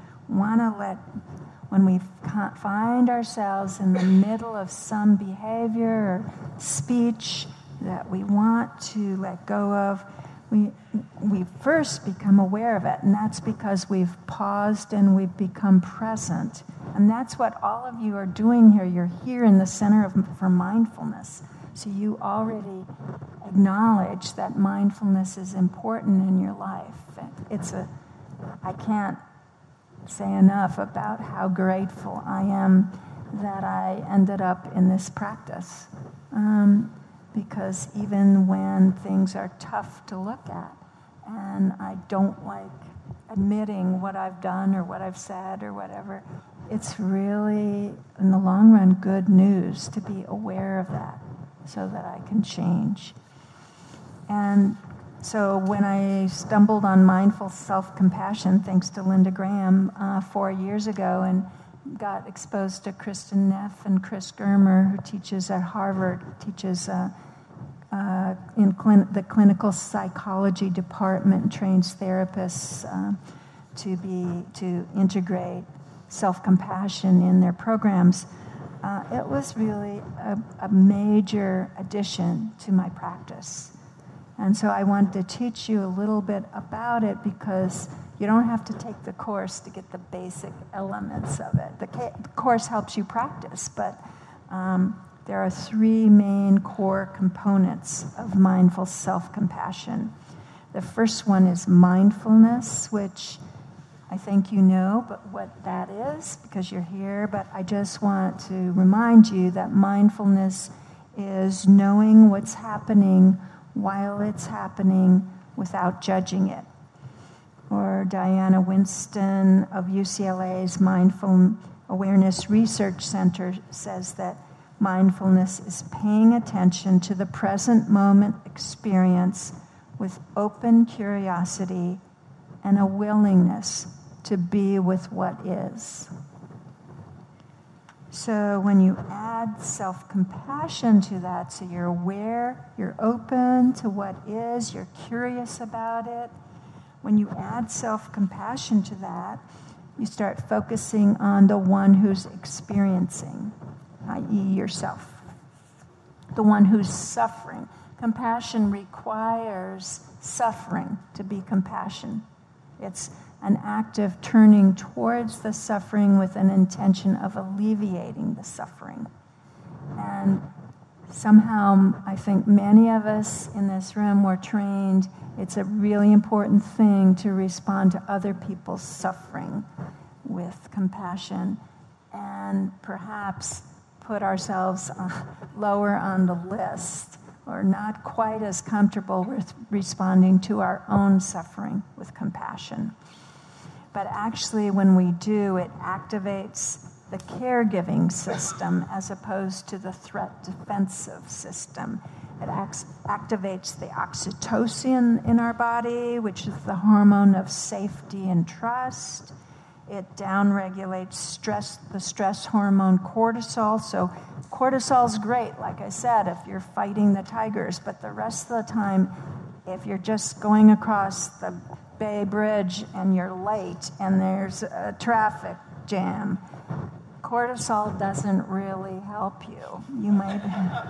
find ourselves in the middle of some behavior or speech that we want to let go of, we first become aware of it, and that's because we've paused and we've become present. And that's what all of you are doing here. You're here in the center for mindfulness. So you already acknowledge that mindfulness is important in your life. I can't say enough about how grateful I am that I ended up in this practice. Because even when things are tough to look at, and I don't like admitting what I've done or what I've said or whatever, it's really, in the long run, good news to be aware of that so that I can change. And so when I stumbled on mindful self-compassion, thanks to Linda Graham, 4 years ago, and got exposed to Kristen Neff and Chris Germer, who teaches at Harvard, teaches in the clinical psychology department trains therapists to integrate self-compassion in their programs. It was really a major addition to my practice. And so I wanted to teach you a little bit about it because you don't have to take the course to get the basic elements of it. The course helps you practice, but there are three main core components of mindful self-compassion. The first one is mindfulness, which I think you know but what that is because you're here, but I just want to remind you that mindfulness is knowing what's happening while it's happening without judging it. Or Diana Winston of UCLA's Mindful Awareness Research Center says that mindfulness is paying attention to the present moment experience with open curiosity and a willingness to be with what is. So when you add self-compassion to that, so you're aware, you're open to what is, you're curious about it, when you add self-compassion to that, you start focusing on the one who's experiencing, i.e. yourself, the one who's suffering. Compassion requires suffering to be compassion. It's an act of turning towards the suffering with an intention of alleviating the suffering. And somehow, I think many of us in this room were trained, it's a really important thing to respond to other people's suffering with compassion and perhaps put ourselves lower on the list or not quite as comfortable with responding to our own suffering with compassion. But actually, when we do, it activates the caregiving system as opposed to the threat defensive system. It activates the oxytocin in our body, which is the hormone of safety and trust. It downregulates the stress hormone cortisol. So cortisol's great, like I said, if you're fighting the tigers. But the rest of the time, if you're just going across the Bay Bridge and you're late and there's a traffic jam, cortisol doesn't really help you. You might.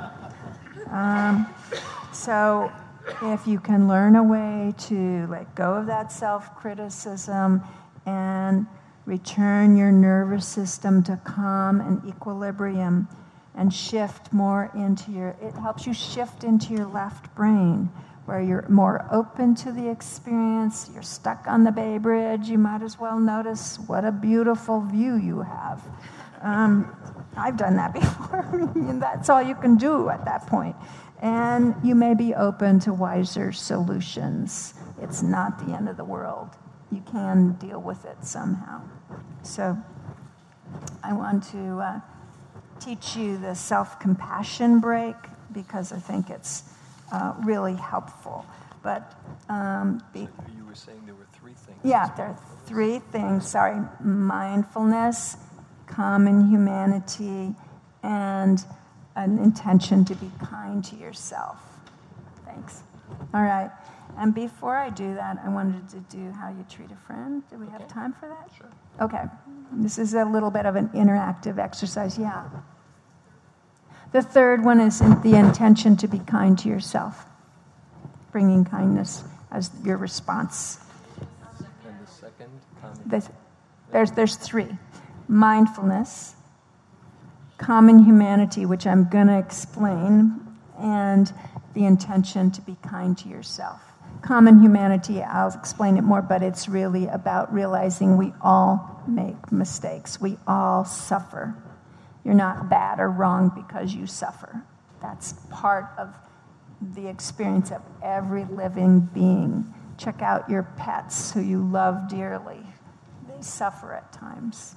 So if you can learn a way to let go of that self-criticism and return your nervous system to calm and equilibrium and shift more into it helps you shift into your left brain where you're more open to the experience. You're stuck on the Bay Bridge. You might as well notice what a beautiful view you have. I've done that before, and that's all you can do at that point. And you may be open to wiser solutions. It's not the end of the world. You can deal with it somehow. So I want to teach you the self-compassion break because I think it's really helpful. But you were saying there were three things. Yeah, there are three things. Sorry, mindfulness, common humanity, and an intention to be kind to yourself. Thanks. All right. And before I do that, I wanted to do how you treat a friend. Do we have time for that? Sure. Okay. This is a little bit of an interactive exercise. Yeah. The third one is the intention to be kind to yourself, bringing kindness as your response. And the second? There's three. Mindfulness, common humanity, which I'm going to explain, and the intention to be kind to yourself. Common humanity, I'll explain it more, but it's really about realizing we all make mistakes. We all suffer. You're not bad or wrong because you suffer. That's part of the experience of every living being. Check out your pets who you love dearly. They suffer at times.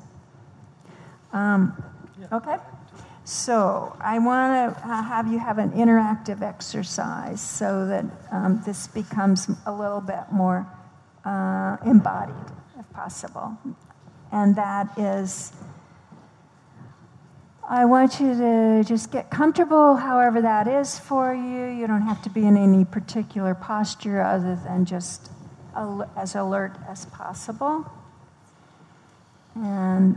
Okay? So I want to have you have an interactive exercise so that this becomes a little bit more embodied, if possible. And that is I want you to just get comfortable however that is for you. You don't have to be in any particular posture other than just as alert as possible. And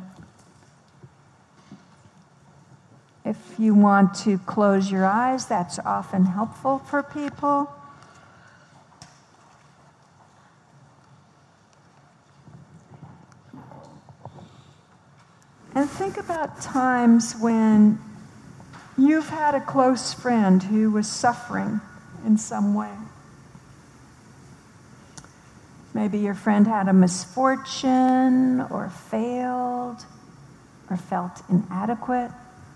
if you want to close your eyes, that's often helpful for people. And think about times when you've had a close friend who was suffering in some way. Maybe your friend had a misfortune or failed or felt inadequate.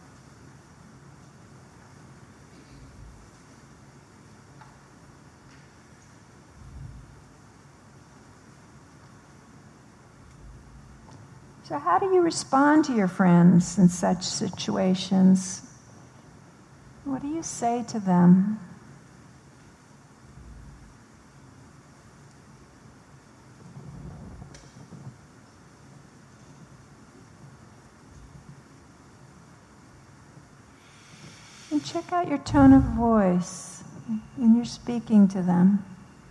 So how do you respond to your friends in such situations? What do you say to them? And check out your tone of voice when you're speaking to them.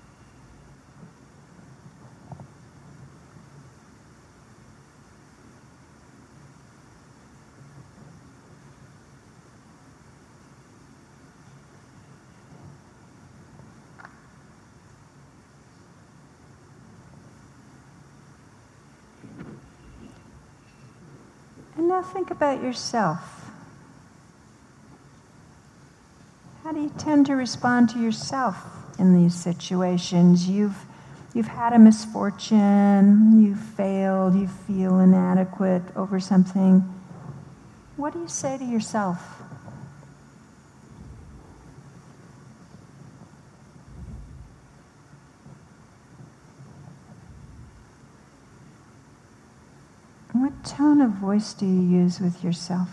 And now think about yourself. How do you tend to respond to yourself in these situations? You've had a misfortune, you've failed, you feel inadequate over something. What do you say to yourself? What tone of voice do you use with yourself?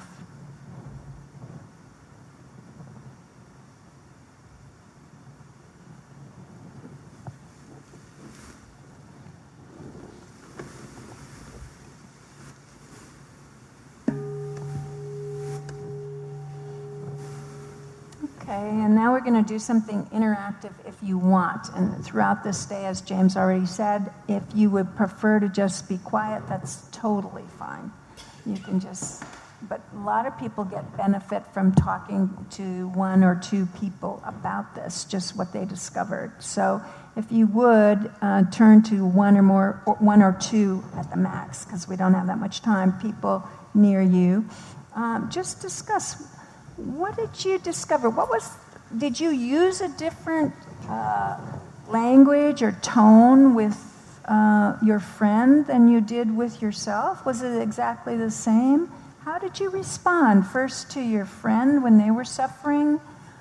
Okay, and now we're going to do something interactive if you want. And throughout this day, as James already said, if you would prefer to just be quiet, that's totally fine. You can just, but a lot of people get benefit from talking to one or two people about this, just what they discovered. So if you would turn to one or two at the max, because we don't have that much time, people near you, just discuss. What did you discover? Did you use a different language or tone with your friend than you did with yourself? Was it exactly the same? How did you respond first to your friend when they were suffering,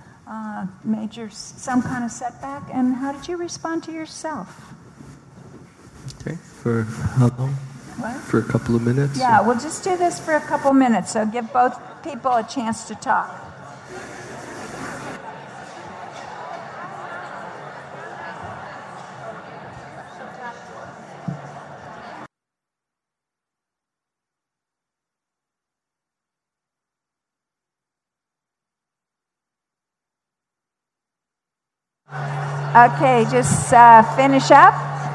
some kind of setback, and how did you respond to yourself? Okay, for how long? What? For a couple of minutes? Yeah, we'll just do this for a couple minutes, so give both people a chance to talk. Okay, just finish up.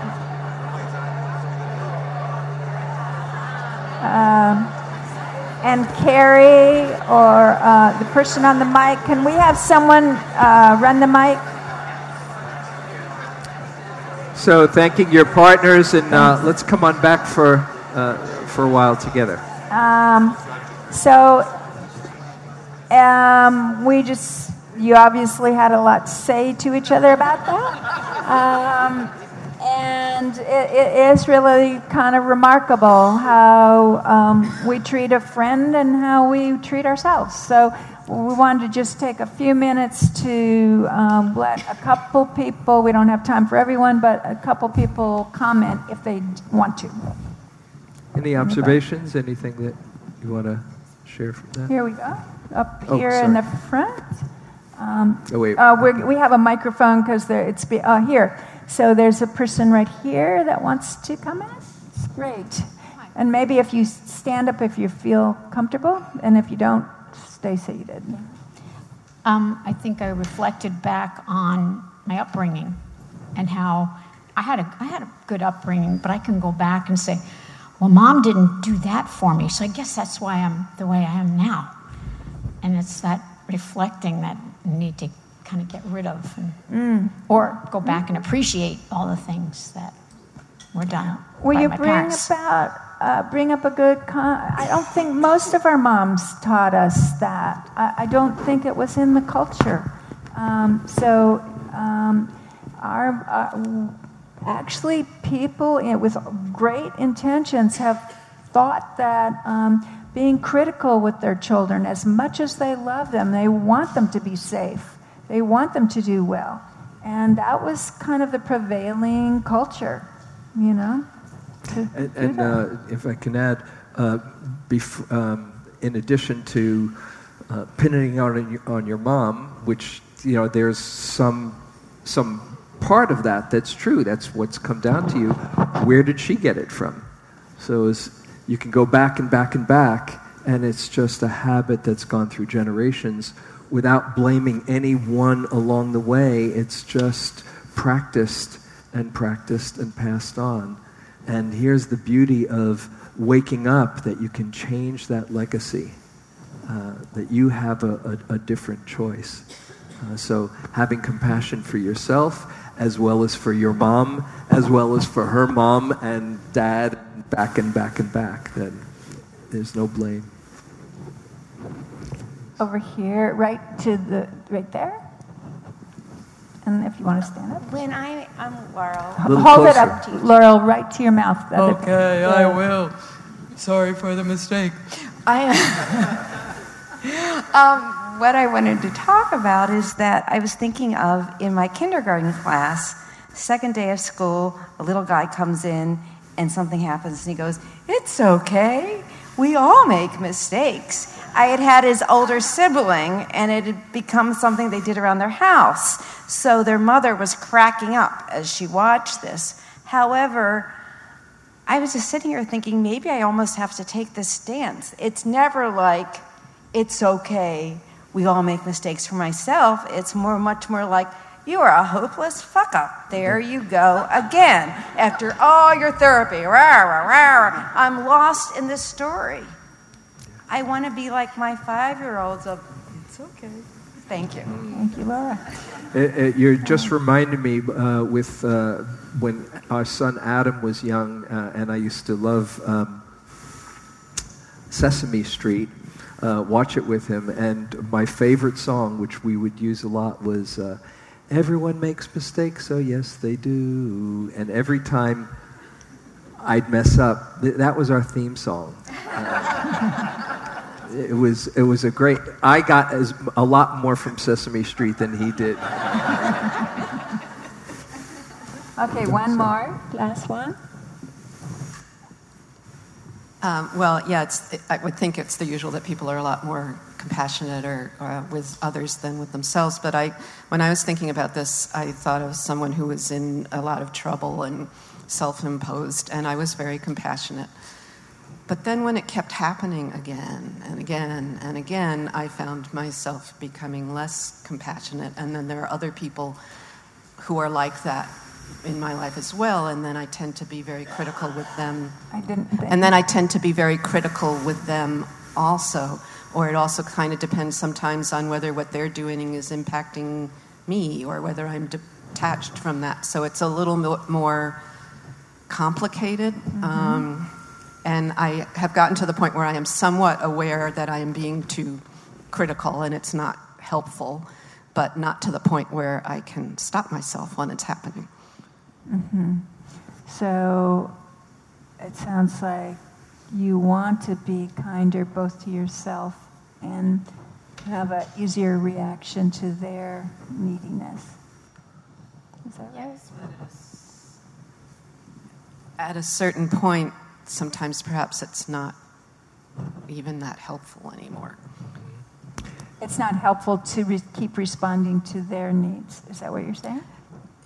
And Carrie or the person on the mic, can we have someone run the mic? So thanking your partners, and let's come on back for a while together. You obviously had a lot to say to each other about that. And it is really kind of remarkable how we treat a friend and how we treat ourselves. So we wanted to just take a few minutes to let a couple people, we don't have time for everyone, but a couple people comment if they want to. Any observations? Anything that you want to share from that? Here we go. Up here in the front. Wait. We have a microphone because here. So there's a person right here that wants to come in. Great. And maybe if you stand up if you feel comfortable, and if you don't, stay seated. I think I reflected back on my upbringing and how I had a good upbringing, but I can go back and say, well, Mom didn't do that for me, so I guess that's why I'm the way I am now. And it's that reflecting that I need to kind of get rid of, or go back and appreciate all the things that were done Will by you my parents. bring up a good I don't think most of our moms taught us that. I don't think it was in the culture. Actually, people with great intentions have thought that being critical with their children, as much as they love them, they want them to be safe. They want them to do well. And that was kind of the prevailing culture, you know? If I can add, in addition to pinning on your mom, which, there's some part of that's true. That's what's come down to you. Where did she get it from? So you can go back and back and back, and it's just a habit that's gone through generations without blaming anyone along the way. It's just practiced and passed on. And here's the beauty of waking up, that you can change that legacy, that you have a different choice. So having compassion for yourself, as well as for your mom, as well as for her mom and dad, back and back and back, that there's no blame. Over here, right there. And if you want to stand up. I'm Laurel. Hold it up, Laurel, right to your mouth. Okay, I will. Sorry for the mistake. What I wanted to talk about is that I was thinking of in my kindergarten class, second day of school, a little guy comes in and something happens and he goes, "It's okay. We all make mistakes." I had his older sibling, and it had become something they did around their house. So their mother was cracking up as she watched this. However, I was just sitting here thinking, maybe I almost have to take this stance. It's never like, it's okay, we all make mistakes. For myself, it's much more like, you are a hopeless fuck-up. There you go again. After all your therapy, rah, rah, rah, rah, I'm lost in this story. I want to be like my 5-year-olds of, it's okay. Thank you. Thank you, Laura. You're just reminding me with when our son Adam was young, and I used to love Sesame Street, watch it with him, and my favorite song, which we would use a lot, was "Everyone Makes Mistakes, oh yes they do." And every time I'd mess up, that was our theme song. It was a great. I got a lot more from Sesame Street than he did. Okay, one more, last one. I would think it's the usual that people are a lot more compassionate or with others than with themselves. But when I was thinking about this, I thought of someone who was in a lot of trouble and self-imposed, and I was very compassionate. But then when it kept happening again and again and again, I found myself becoming less compassionate. And then there are other people who are like that in my life as well, and then I tend to be very critical with them. And then I tend to be very critical with them also. Or it also kind of depends sometimes on whether what they're doing is impacting me or whether I'm detached from that. So it's a little more complicated. Mm-hmm. And I have gotten to the point where I am somewhat aware that I am being too critical and it's not helpful, but not to the point where I can stop myself when it's happening. Mm-hmm. So it sounds like you want to be kinder both to yourself and have an easier reaction to their neediness. Is that right? Yes. At a certain point, sometimes perhaps it's not even that helpful anymore. It's not helpful to keep responding to their needs. Is that what you're saying?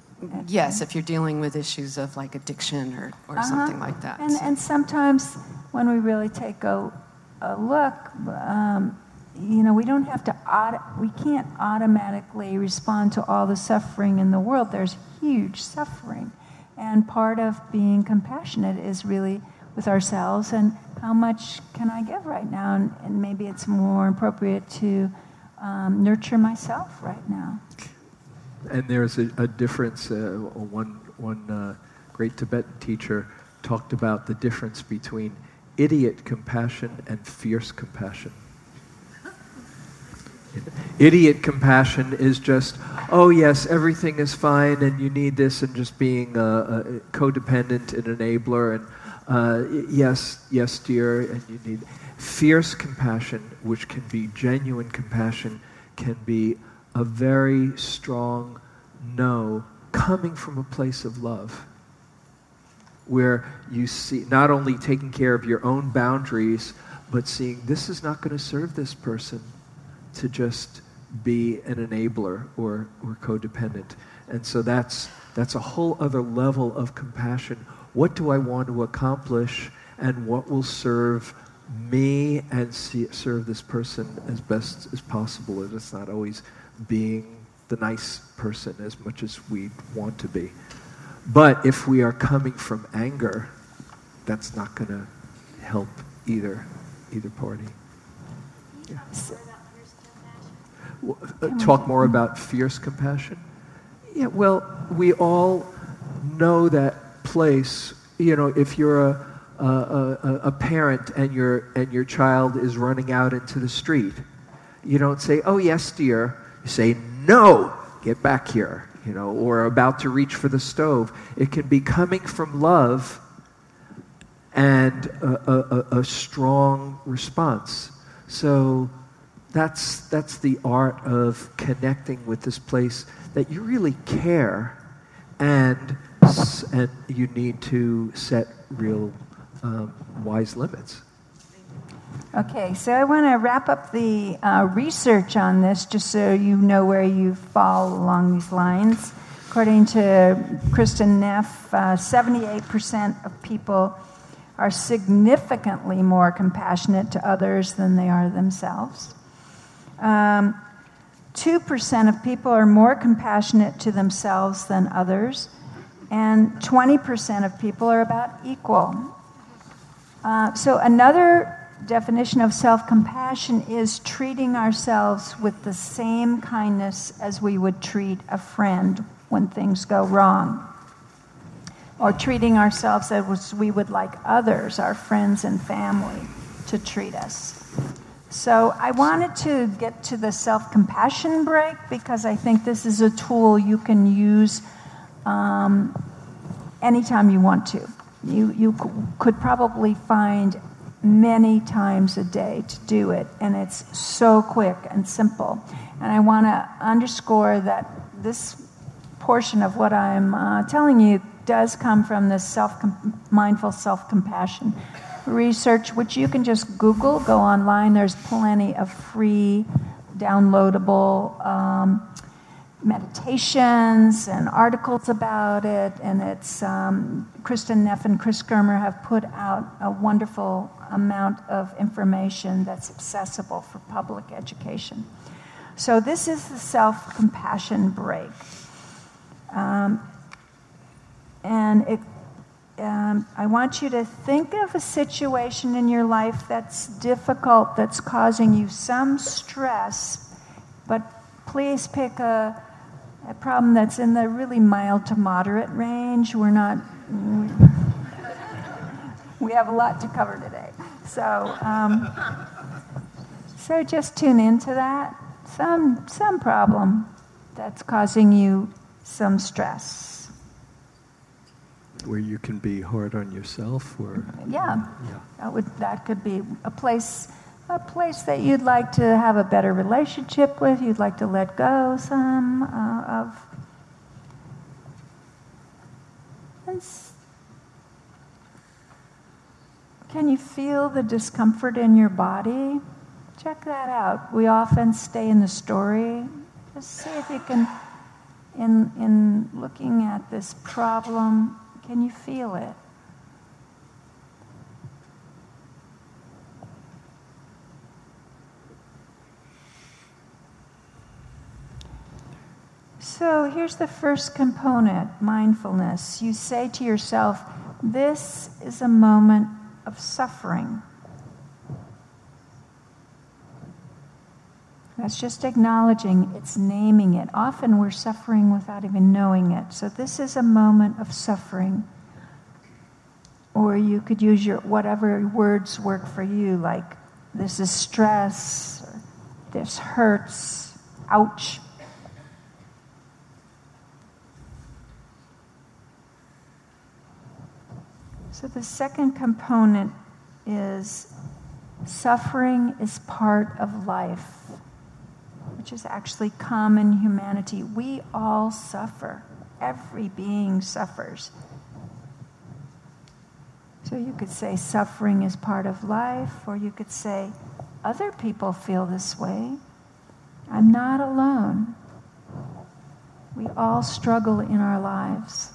Yes, if you're dealing with issues of like addiction or something like that. And sometimes when we really take a look, we don't have to, we can't automatically respond to all the suffering in the world. There's huge suffering. And part of being compassionate is really with ourselves and how much can I give right now? And maybe it's more appropriate to nurture myself right now. And there's a difference. One great Tibetan teacher talked about the difference between idiot compassion and fierce compassion. Idiot compassion is just, oh yes, everything is fine and you need this, and just being a codependent and enabler, and yes dear, and you need. Fierce compassion, which can be genuine compassion, can be a very strong no coming from a place of love, where you see not only taking care of your own boundaries, but seeing this is not going to serve this person to just be an enabler or codependent. And so that's a whole other level of compassion. What do I want to accomplish, and what will serve me and serve this person as best as possible? And it's not always being the nice person as much as we want to be. But if we are coming from anger, that's not going to help either party. Yeah. Talk more about fierce compassion? Yeah, well, we all know that place. If you're a parent and your child is running out into the street, you don't say, "Oh yes, dear." You say, "No, get back here." Or about to reach for the stove. It can be coming from love and a strong response. So that's the art of connecting with this place that you really care, and you need to set real wise limits. Okay, so I want to wrap up the research on this just so you know where you fall along these lines. According to Kristin Neff, 78% of people are significantly more compassionate to others than they are themselves. 2% of people are more compassionate to themselves than others, and 20% of people are about equal. So another definition of self-compassion is treating ourselves with the same kindness as we would treat a friend when things go wrong, or treating ourselves as we would like others, our friends and family, to treat us. So I wanted to get to the self-compassion break because I think this is a tool you can use anytime you want to. You could probably find many times a day to do it, and it's so quick and simple. And I want to underscore that this portion of what I'm telling you does come from this mindful self-compassion research, which you can just Google, go online. There's plenty of free, downloadable meditations and articles about it, and it's Kristin Neff and Chris Germer have put out a wonderful amount of information that's accessible for public education. So this is the self-compassion break. I want you to think of a situation in your life that's difficult, that's causing you some stress, but please pick a problem that's in the really mild to moderate range. We have a lot to cover today. So just tune into that. Some problem that's causing you some stress. Where you can be hard on yourself, or yeah. That could be a place that you'd like to have a better relationship with. You'd like to let go some of. Can you feel the discomfort in your body? Check that out. We often stay in the story. Just see if you can, in looking at this problem, can you feel it? So here's the first component, mindfulness. You say to yourself, this is a moment of suffering. That's just acknowledging, it's naming it. Often we're suffering without even knowing it. So this is a moment of suffering. Or you could use your whatever words work for you, like this is stress, or this hurts, ouch. So the second component is suffering is part of life, which is actually common humanity. We all suffer. Every being suffers. So you could say suffering is part of life, or you could say other people feel this way. I'm not alone. We all struggle in our lives.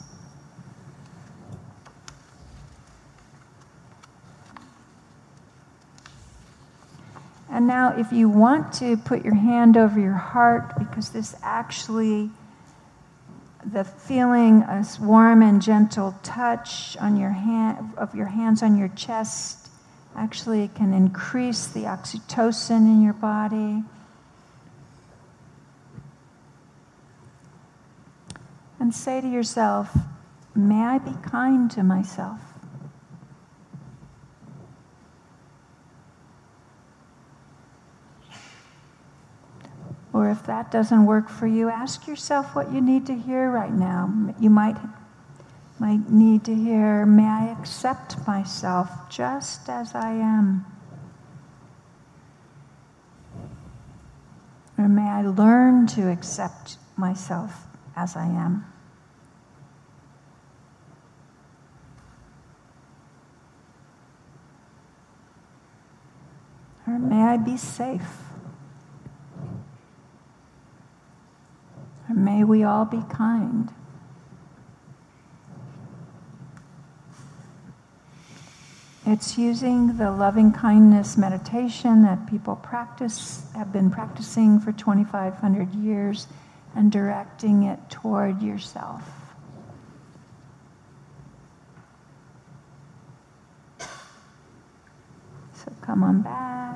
And now if you want to put your hand over your heart, because this actually, the feeling, a warm and gentle touch on your hand, of your hands on your chest, actually can increase the oxytocin in your body. And say to yourself, may I be kind to myself? Or if that doesn't work for you, ask yourself what you need to hear right now. You might need to hear, may I accept myself just as I am? Or may I learn to accept myself as I am? Or may I be safe? Or may we all be kind? It's using the loving kindness meditation that people have been practicing for 2,500 years, and directing it toward yourself. So come on back.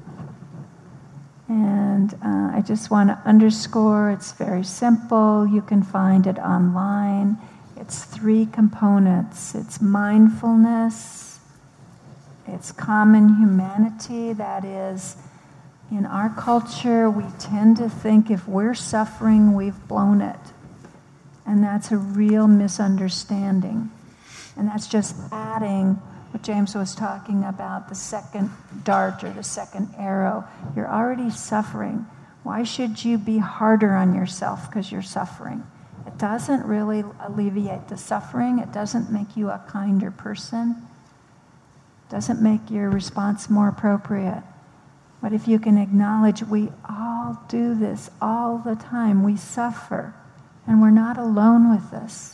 And I just want to underscore, it's very simple. You can find it online. It's 3 components. It's mindfulness. It's common humanity. That is, in our culture, we tend to think if we're suffering, we've blown it. And that's a real misunderstanding. And that's just adding what James was talking about, the second dart or the second arrow. You're already suffering. Why should you be harder on yourself because you're suffering? It doesn't really alleviate the suffering. It doesn't make you a kinder person. It doesn't make your response more appropriate. But if you can acknowledge, we all do this all the time. We suffer, and we're not alone with this.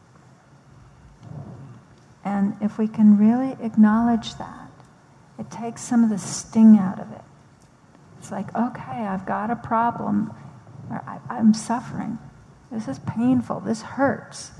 And if we can really acknowledge that, it takes some of the sting out of it. It's like, okay, I've got a problem. Or I'm suffering. This is painful. This hurts.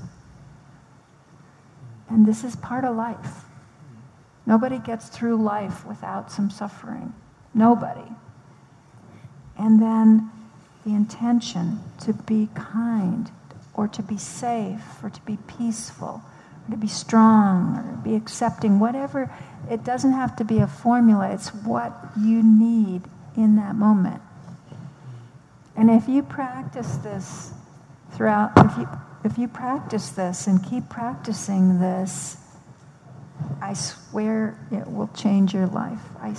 And this is part of life. Nobody gets through life without some suffering. Nobody. And then the intention to be kind, or to be safe, or to be peaceful, or to be strong, or be accepting, whatever. It doesn't have to be a formula. It's what you need in that moment. And if you practice this throughout, if you practice this and keep practicing this, I swear it will change your life.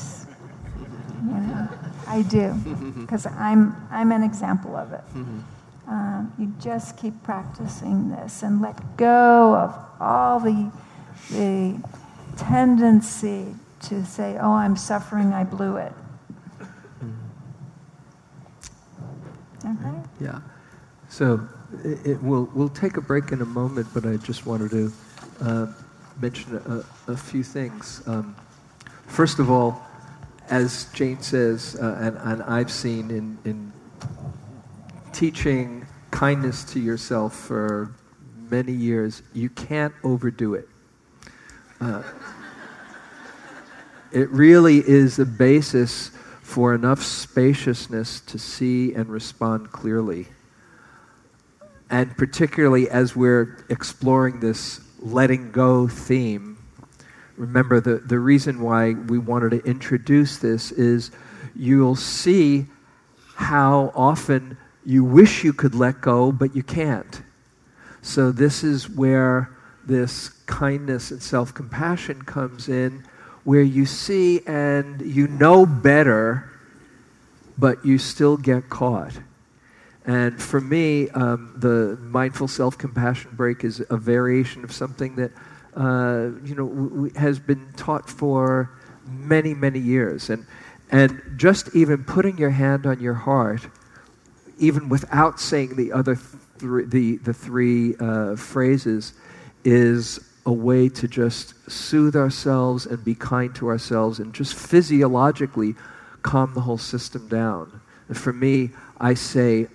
I do, because I'm an example of it. You just keep practicing this and let go of all the tendency to say, oh, I'm suffering, I blew it. Okay? Yeah. So we'll take a break in a moment, but I just wanted to mention a few things. First of all, as Jane says, and I've seen in teaching kindness to yourself for many years, you can't overdo it. It really is the basis for enough spaciousness to see and respond clearly. And particularly as we're exploring this letting go theme, remember the reason why we wanted to introduce this is you'll see how often you wish you could let go, but you can't. So this is where this kindness and self-compassion comes in, where you see and you know better, but you still get caught. And for me, the mindful self-compassion break is a variation of something that has been taught for many, many years. And just even putting your hand on your heart, even without saying the other three phrases, is a way to just soothe ourselves and be kind to ourselves and just physiologically calm the whole system down. And for me, I say,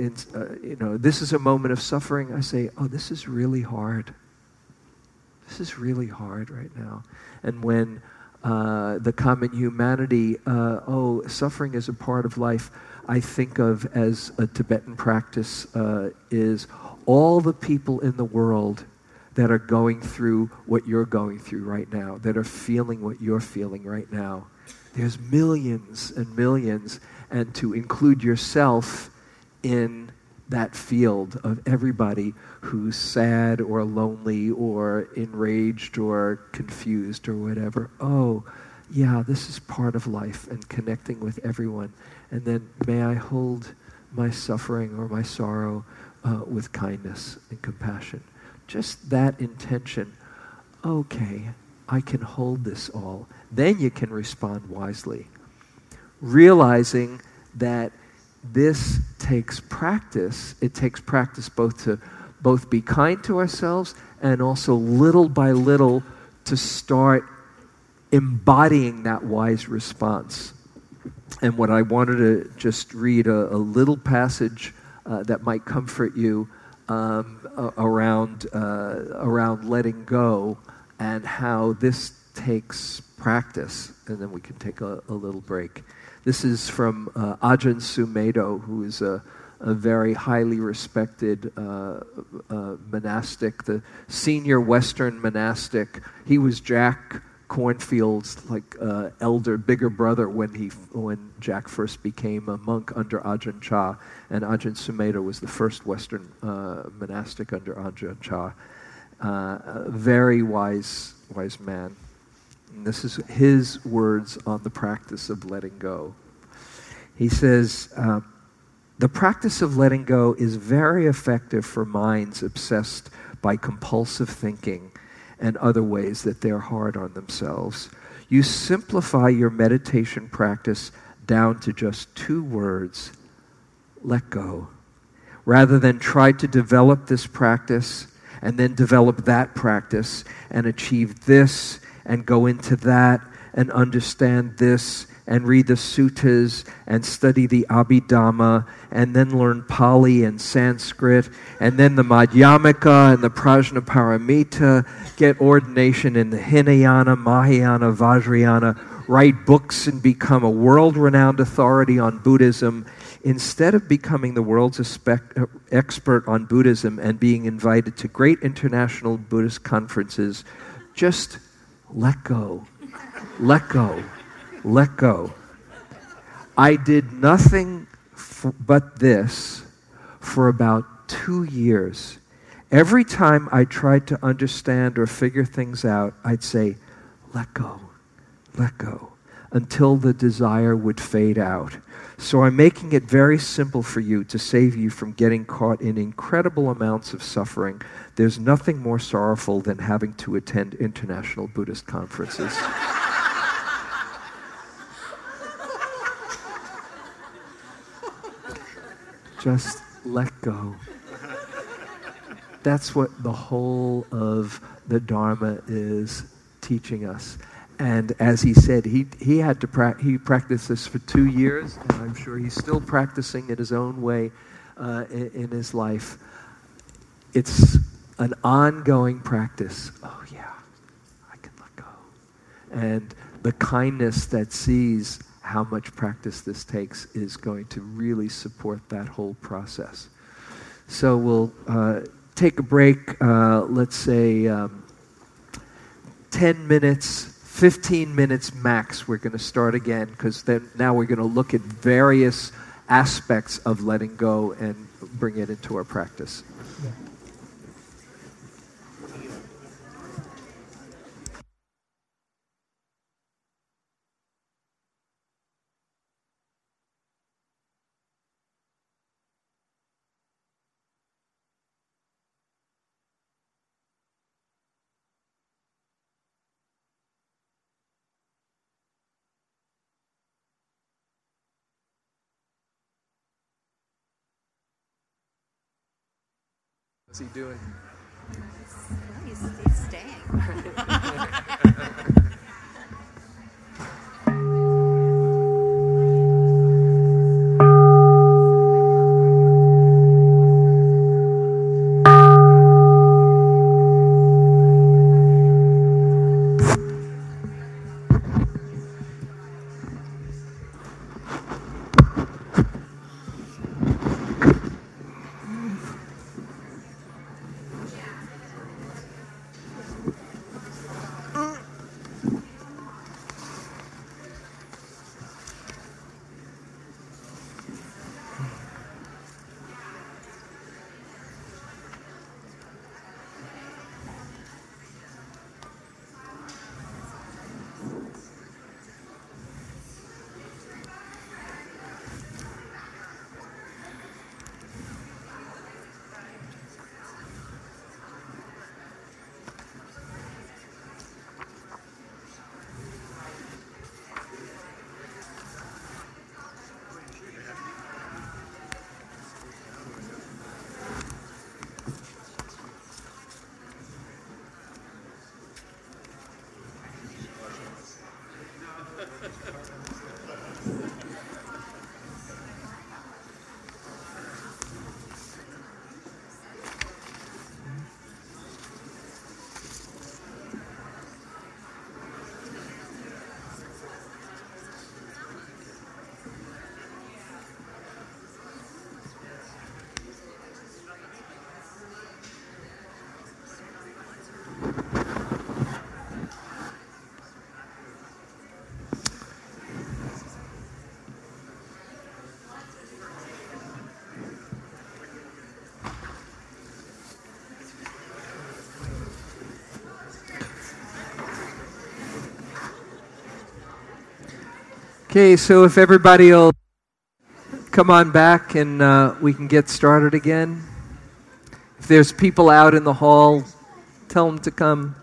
this is a moment of suffering. I say, this is really hard. This is really hard right now. And when the common humanity, suffering is a part of life, I think of as a Tibetan practice is all the people in the world that are going through what you're going through right now, that are feeling what you're feeling right now. There's millions and millions, and to include yourself in that field of everybody who's sad or lonely or enraged or confused or whatever. Oh, yeah, this is part of life and connecting with everyone. And then may I hold my suffering or my sorrow with kindness and compassion. Just that intention. Okay, I can hold this all. Then you can respond wisely. Realizing that this takes practice. It takes practice both be kind to ourselves and also little by little to start embodying that wise response. And what I wanted to just read a little passage that might comfort you around letting go and how this takes practice, and then we can take a little break. This is from Ajahn Sumedho, who is a very highly respected monastic, the senior Western monastic. He was Jack Kornfield's elder, bigger brother when Jack first became a monk under Ajahn Chah, and Ajahn Sumedho was the first Western monastic under Ajahn Chah. A very wise man. And this is his words on the practice of letting go. He says, the practice of letting go is very effective for minds obsessed by compulsive thinking and other ways that they're hard on themselves. You simplify your meditation practice down to just 2 words, let go. Rather than try to develop this practice and then develop that practice and achieve this and go into that and understand this and read the suttas and study the Abhidhamma and then learn Pali and Sanskrit and then the Madhyamaka and the Prajnaparamita, get ordination in the Hinayana, Mahayana, Vajrayana, write books and become a world-renowned authority on Buddhism. Instead of becoming the world's expert on Buddhism and being invited to great international Buddhist conferences, just let go. Let go. Let go. I did nothing but this for about 2 years. Every time I tried to understand or figure things out, I'd say, let go, until the desire would fade out. So I'm making it very simple for you to save you from getting caught in incredible amounts of suffering. There's nothing more sorrowful than having to attend international Buddhist conferences. Just let go. That's what the whole of the Dharma is teaching us. And as he said, he had to he practiced this for 2 years, and I'm sure he's still practicing in his own way. in his life. It's an ongoing practice. Oh yeah, I can let go. And the kindness that sees how much practice this takes is going to really support that whole process. So we'll take a break, let's say 10 minutes, 15 minutes max. We're going to start again because then now we're going to look at various aspects of letting go and bring it into our practice. Yeah. What's he doing? He's staying. Okay, so if everybody will come on back and we can get started again. If there's people out in the hall, tell them to come.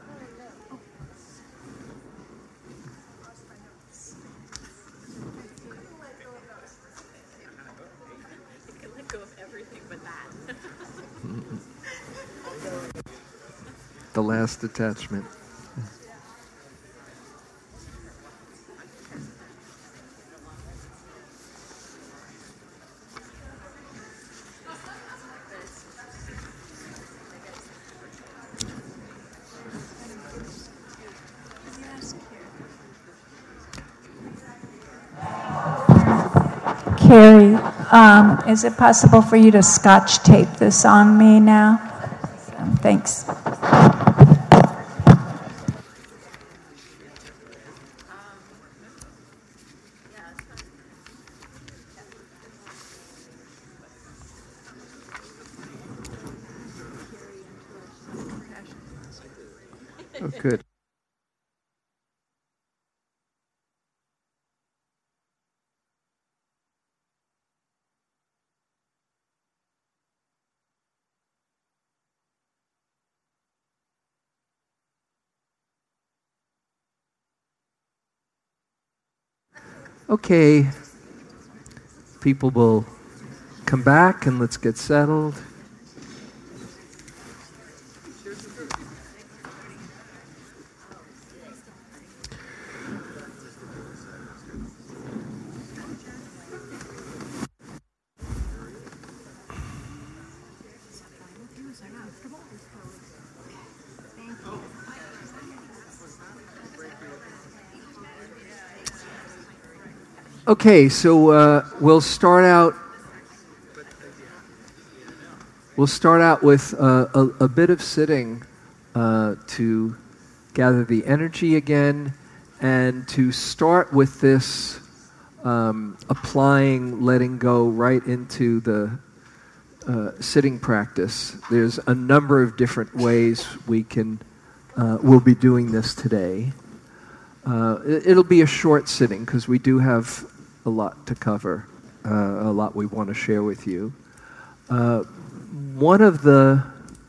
The last attachment. Carrie, is it possible for you to scotch tape this on me now? Thanks. Oh, good. Okay, people will come back and let's get settled. Okay, so we'll start out. We'll start out with a bit of sitting to gather the energy again, and to start with this applying letting go right into the sitting practice. There's a number of different ways we'll be doing this today. It'll be a short sitting because we do have a lot to cover, a lot we want to share with you. One of the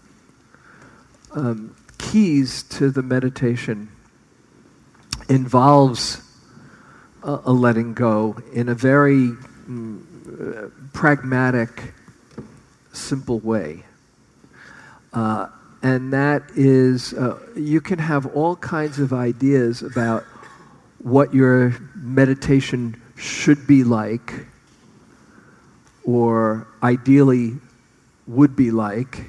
keys to the meditation involves a letting go in a very pragmatic, simple way. And that is, you can have all kinds of ideas about what your meditation should be like, or ideally would be like.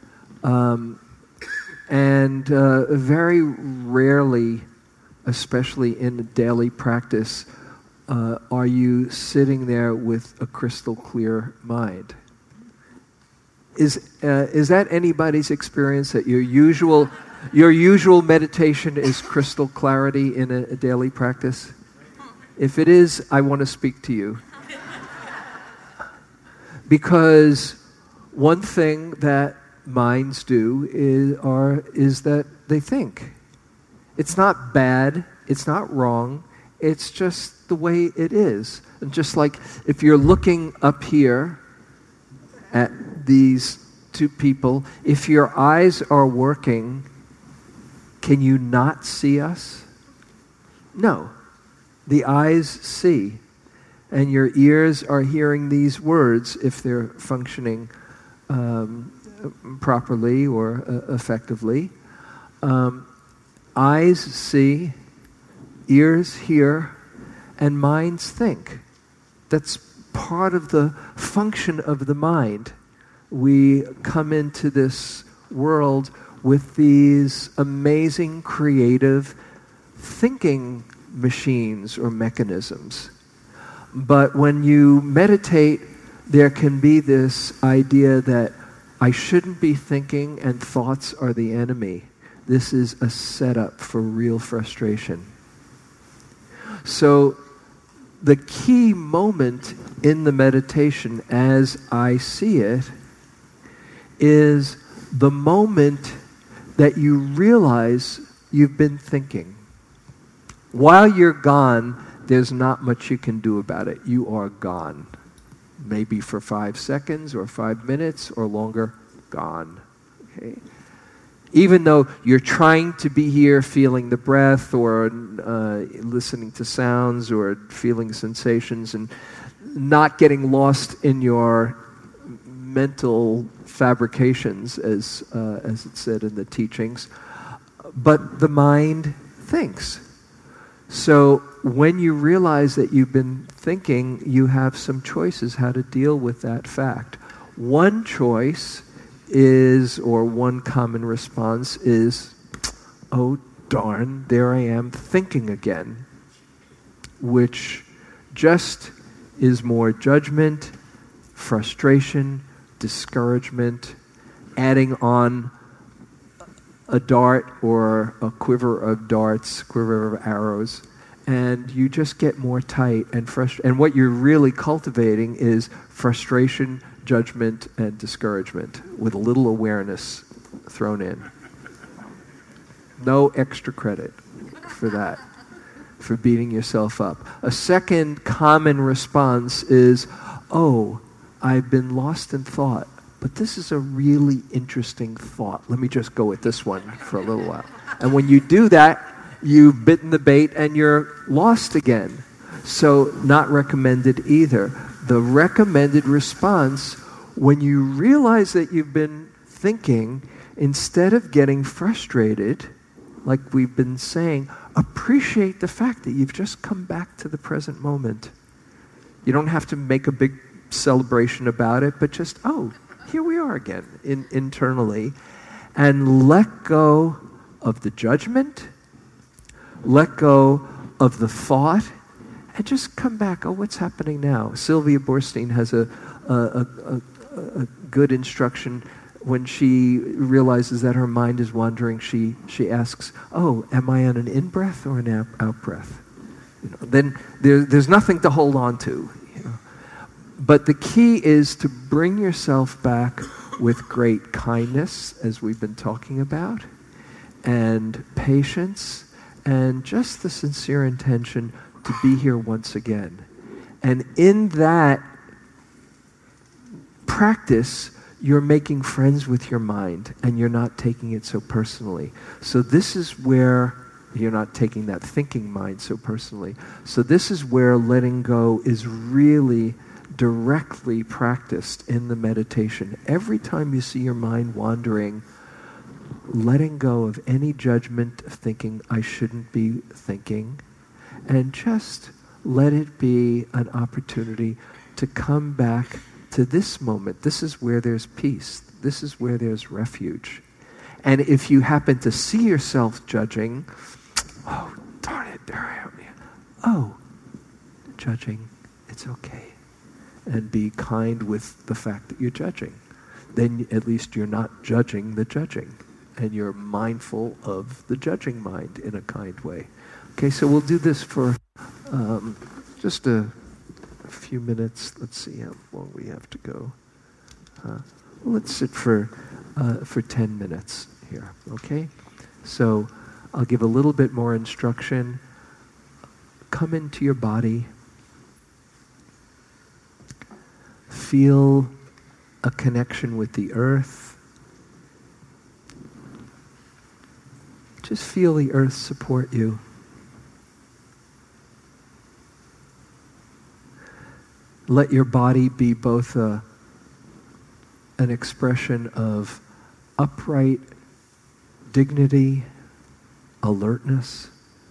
And very rarely, especially in daily practice, are you sitting there with a crystal clear mind. Is that anybody's experience, that your usual meditation is crystal clarity in a daily practice? If it is, I want to speak to you. Because one thing that minds do is that they think. It's not bad, it's not wrong, it's just the way it is. And just like if you're looking up here at these two people, if your eyes are working, can you not see us? No. The eyes see. And your ears are hearing these words if they're functioning properly or effectively. Eyes see, ears hear, and minds think. That's part of the function of the mind. We come into this world with these amazing, creative thinking machines or mechanisms. But when you meditate, there can be this idea that I shouldn't be thinking and thoughts are the enemy. This is a setup for real frustration. So the key moment in the meditation, as I see it, is the moment that you realize you've been thinking. While you're gone, there's not much you can do about it. You are gone. Maybe for 5 seconds or 5 minutes or longer, gone. Okay? Even though you're trying to be here feeling the breath or listening to sounds or feeling sensations and not getting lost in your mental fabrications, as it said in the teachings, but the mind thinks. So when you realize that you've been thinking, you have some choices how to deal with that fact. One choice is, or one common response is, oh darn, there I am thinking again, which just is more judgment, frustration, discouragement, adding on a dart or a quiver of darts, quiver of arrows, and you just get more tight and frustrated. And what you're really cultivating is frustration, judgment, and discouragement with a little awareness thrown in. No extra credit for that, for beating yourself up. A second common response is, oh, I've been lost in thought, but this is a really interesting thought. Let me just go with this one for a little while. And when you do that, you've bitten the bait and you're lost again. So not recommended either. The recommended response, when you realize that you've been thinking, instead of getting frustrated, like we've been saying, appreciate the fact that you've just come back to the present moment. You don't have to make a big celebration about it, but just, oh, here we are again internally. and let go of the judgment, let go of the thought, and just come back. Oh, what's happening now? Sylvia Boorstein has a good instruction. When she realizes that her mind is wandering, she asks, oh, am I on an in-breath or an out-breath? Then there's nothing to hold on to. But the key is to bring yourself back with great kindness, as we've been talking about, and patience, and just the sincere intention to be here once again. And in that practice, you're making friends with your mind, and you're not taking it so personally. So this is where you're not taking that thinking mind so personally. So this is where letting go is really directly practiced in the meditation. Every time you see your mind wandering, letting go of any judgment of thinking, I shouldn't be thinking, and just let it be an opportunity to come back to this moment. This is where there's peace. This is where there's refuge. And if you happen to see yourself judging, oh, darn it, there I am. Oh, judging, it's okay. And be kind with the fact that you're judging. Then at least you're not judging the judging. And you're mindful of the judging mind in a kind way. Okay, so we'll do this for just a few minutes. Let's see how long we have to go. Let's sit for 10 minutes here, okay? So I'll give a little bit more instruction. Come into your body. Feel a connection with the earth. Just feel the earth support you. Let your body be both an expression of upright dignity, alertness,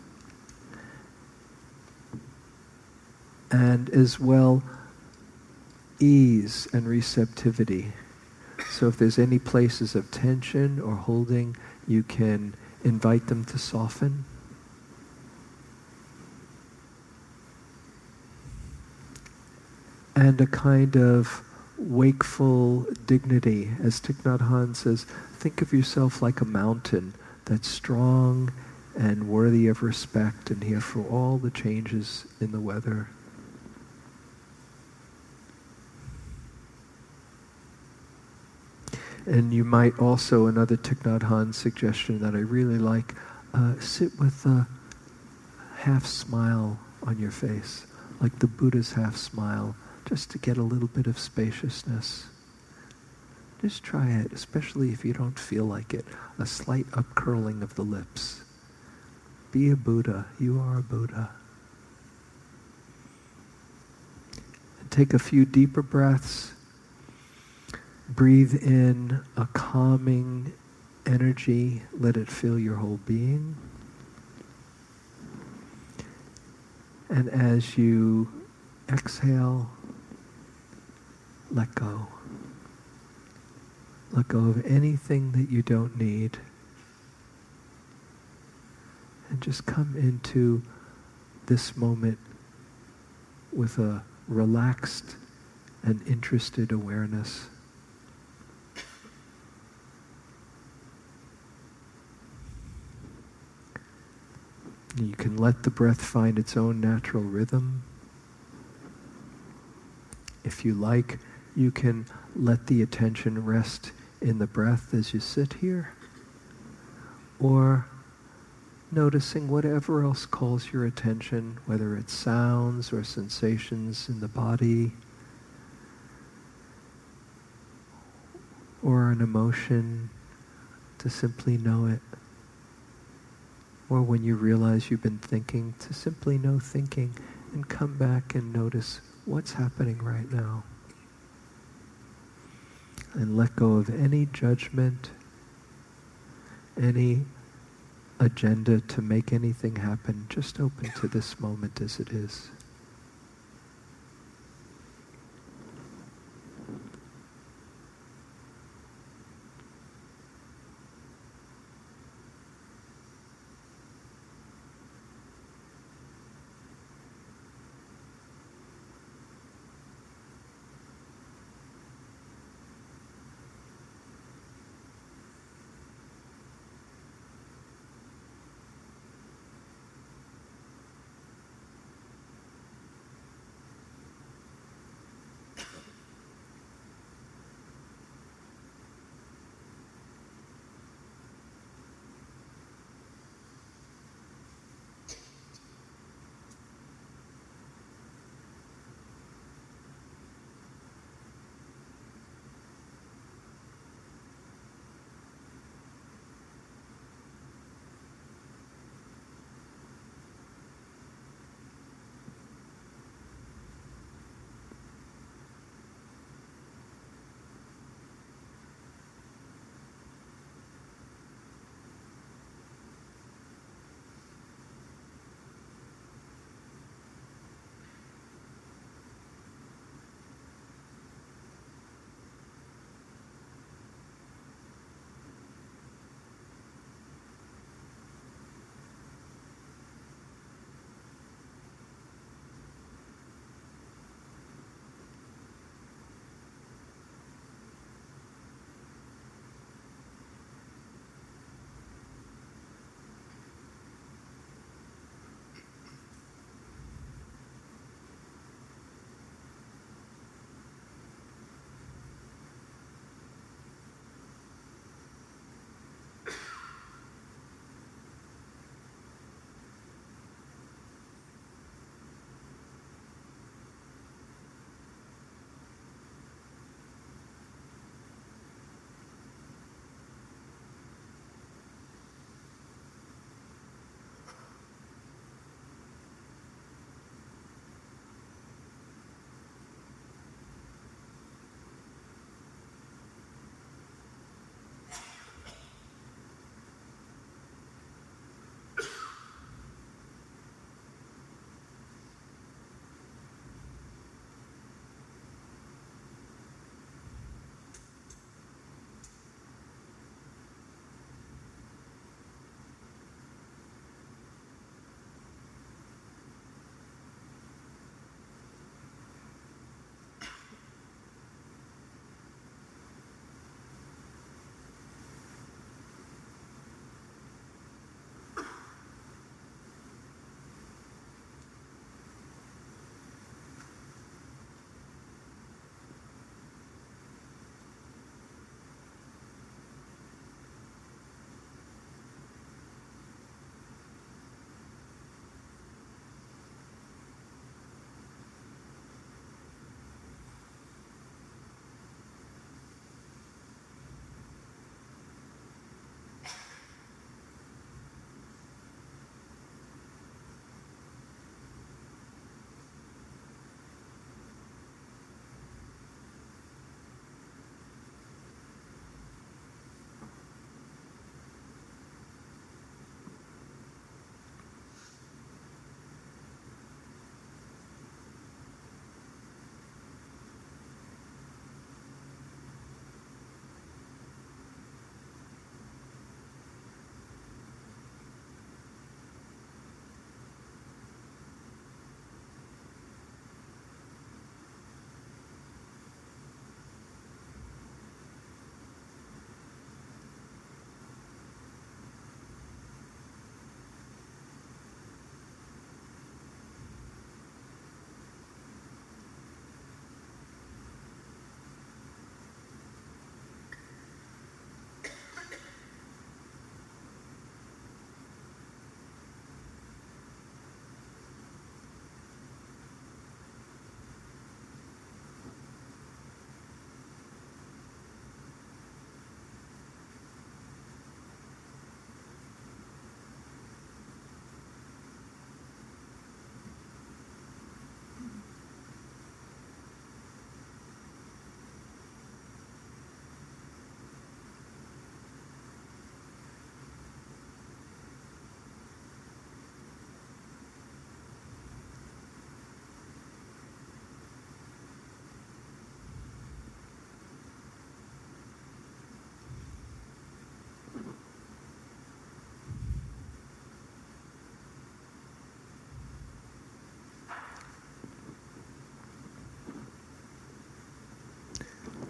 and as well ease and receptivity. So if there's any places of tension or holding, you can invite them to soften. And a kind of wakeful dignity. As Thich Nhat Hanh says, think of yourself like a mountain that's strong and worthy of respect and here for all the changes in the weather. And you might also, another Thich Nhat Hanh suggestion that I really like, sit with a half smile on your face, like the Buddha's half smile, just to get a little bit of spaciousness. Just try it, especially if you don't feel like it. A slight upcurling of the lips. Be a Buddha. You are a Buddha. And take a few deeper breaths. Breathe in a calming energy. Let it fill your whole being. And as you exhale, let go. Let go of anything that you don't need. And just come into this moment with a relaxed and interested awareness. You can let the breath find its own natural rhythm. If you like, you can let the attention rest in the breath as you sit here, or noticing whatever else calls your attention, whether it's sounds or sensations in the body, or an emotion, to simply know it. Or when you realize you've been thinking, to simply know thinking and come back and notice what's happening right now. And let go of any judgment, any agenda to make anything happen. Just open to this moment as it is.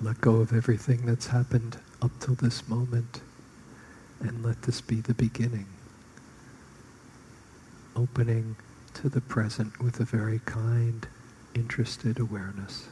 Let go of everything that's happened up till this moment, and let this be the beginning. Opening to the present with a very kind, interested awareness.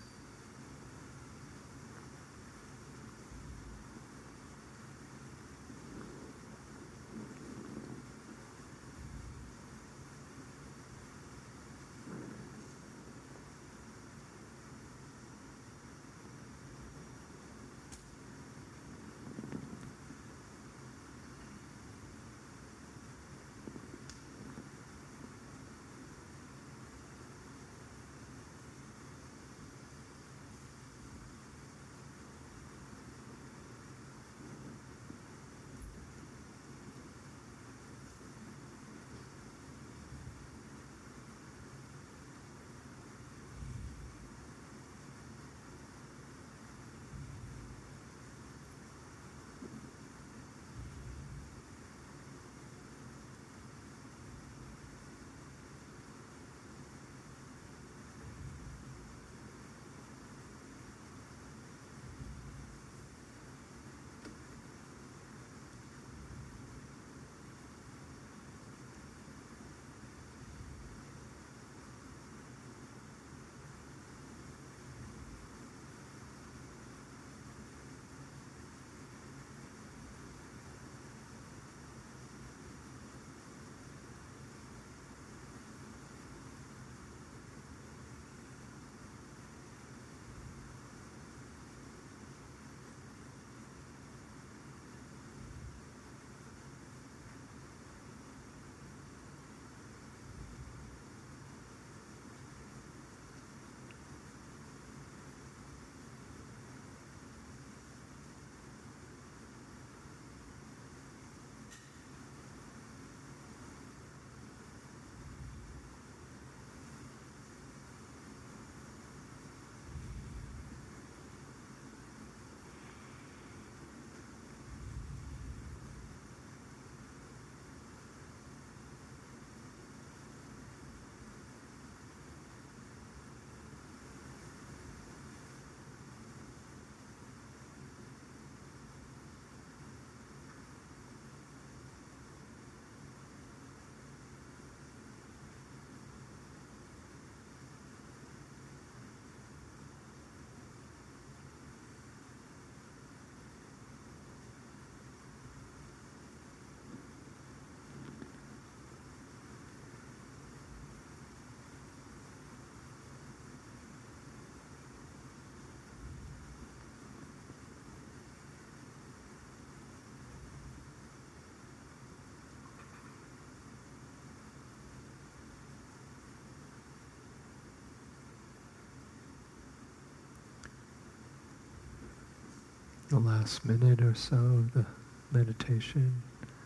The last minute or so of the meditation,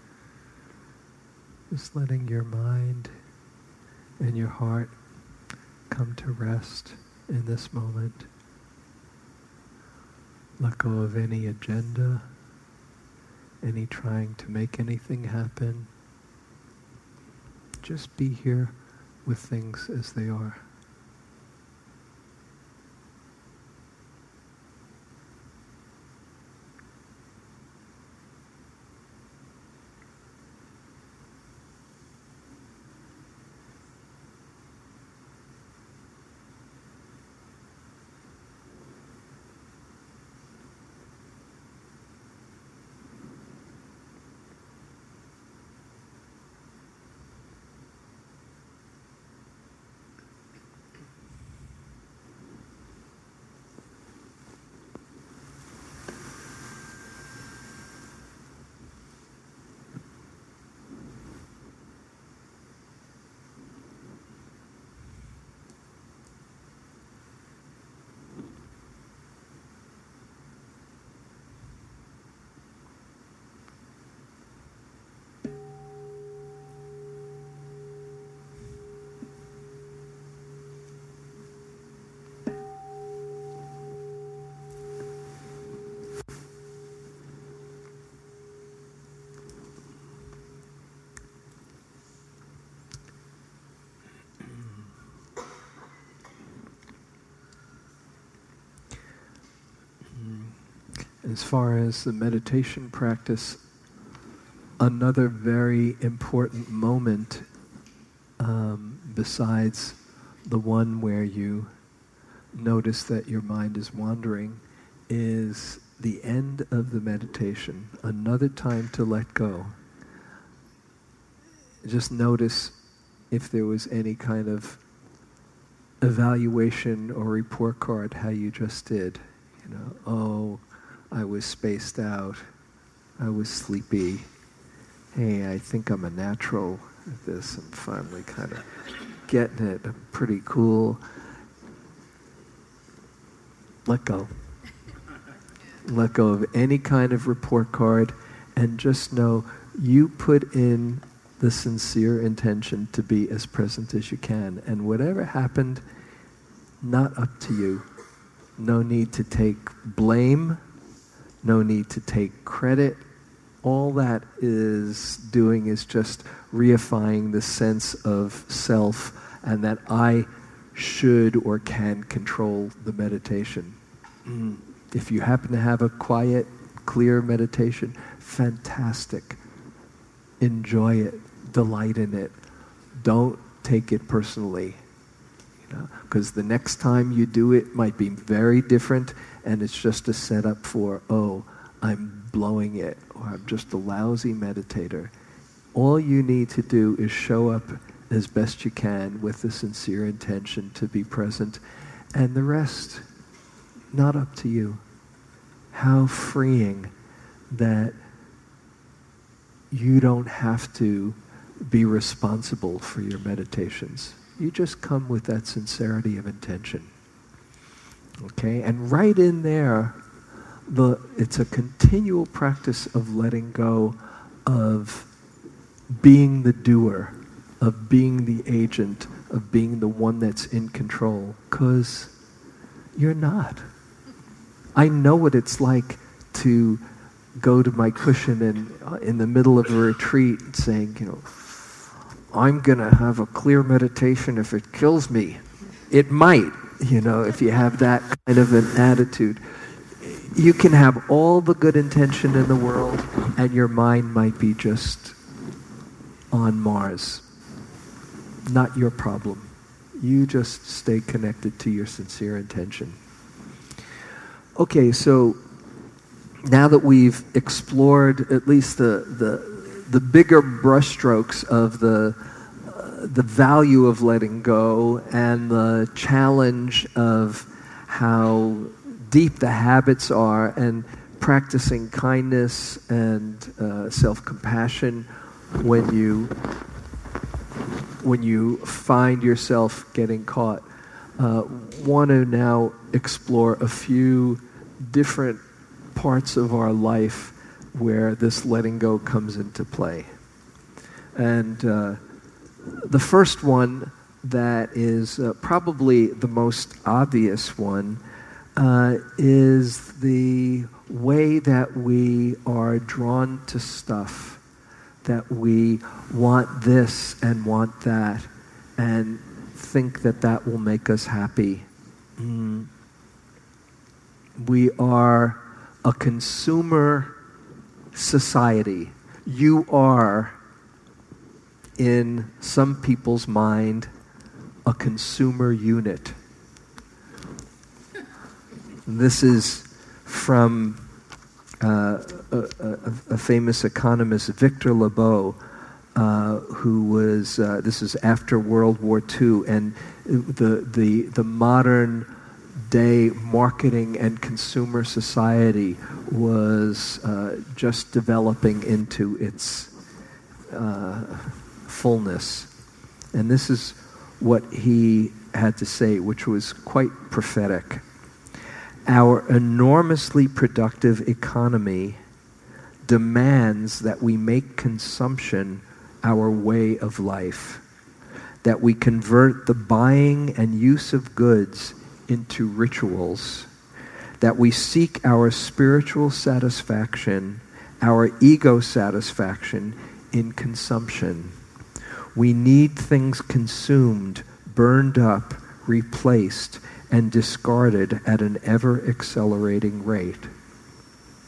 just letting your mind and your heart come to rest in this moment. Let go of any agenda, any trying to make anything happen. Just be here with things as they are. As far as the meditation practice, another very important moment, besides the one where you notice that your mind is wandering, is the end of the meditation. Another time to let go. Just notice if there was any kind of evaluation or report card, how you just did. Oh, I was spaced out. I was sleepy. Hey, I think I'm a natural at this. I'm finally kind of getting it. I'm pretty cool. Let go. Let go of any kind of report card and just know you put in the sincere intention to be as present as you can. And whatever happened, not up to you. No need to take blame. No need to take credit. All that is doing is just reifying the sense of self and that I should or can control the meditation. If you happen to have a quiet, clear meditation, fantastic. Enjoy it. Delight in it. Don't take it personally. Because the next time you do it might be very different, and it's just a setup for, oh, I'm blowing it, or I'm just a lousy meditator. All you need to do is show up as best you can with the sincere intention to be present, and the rest, not up to you. How freeing that you don't have to be responsible for your meditations. You just come with that sincerity of intention. Okay? And right in there, it's a continual practice of letting go, of being the doer, of being the agent, of being the one that's in control, because you're not. I know what it's like to go to my cushion and in the middle of a retreat saying, I'm going to have a clear meditation if it kills me. It might, if you have that kind of an attitude. You can have all the good intention in the world and your mind might be just on Mars. Not your problem. You just stay connected to your sincere intention. Okay, so now that we've explored at least the bigger brushstrokes of the value of letting go and the challenge of how deep the habits are and practicing kindness and self-compassion when you find yourself getting caught. Want to now explore a few different parts of our life where this letting go comes into play. And the first one that is probably the most obvious one is the way that we are drawn to stuff, that we want this and want that and think that that will make us happy. We are a consumer society. You are, in some people's mind, a consumer unit. This is from a famous economist, Victor Lebow, who was, this is after World War II, and the modern day marketing and consumer society was just developing into its fullness. And this is what he had to say, which was quite prophetic. Our enormously productive economy demands that we make consumption our way of life, that we convert the buying and use of goods into rituals, that we seek our spiritual satisfaction, our ego satisfaction in consumption. We need things consumed, burned up, replaced, and discarded at an ever-accelerating rate.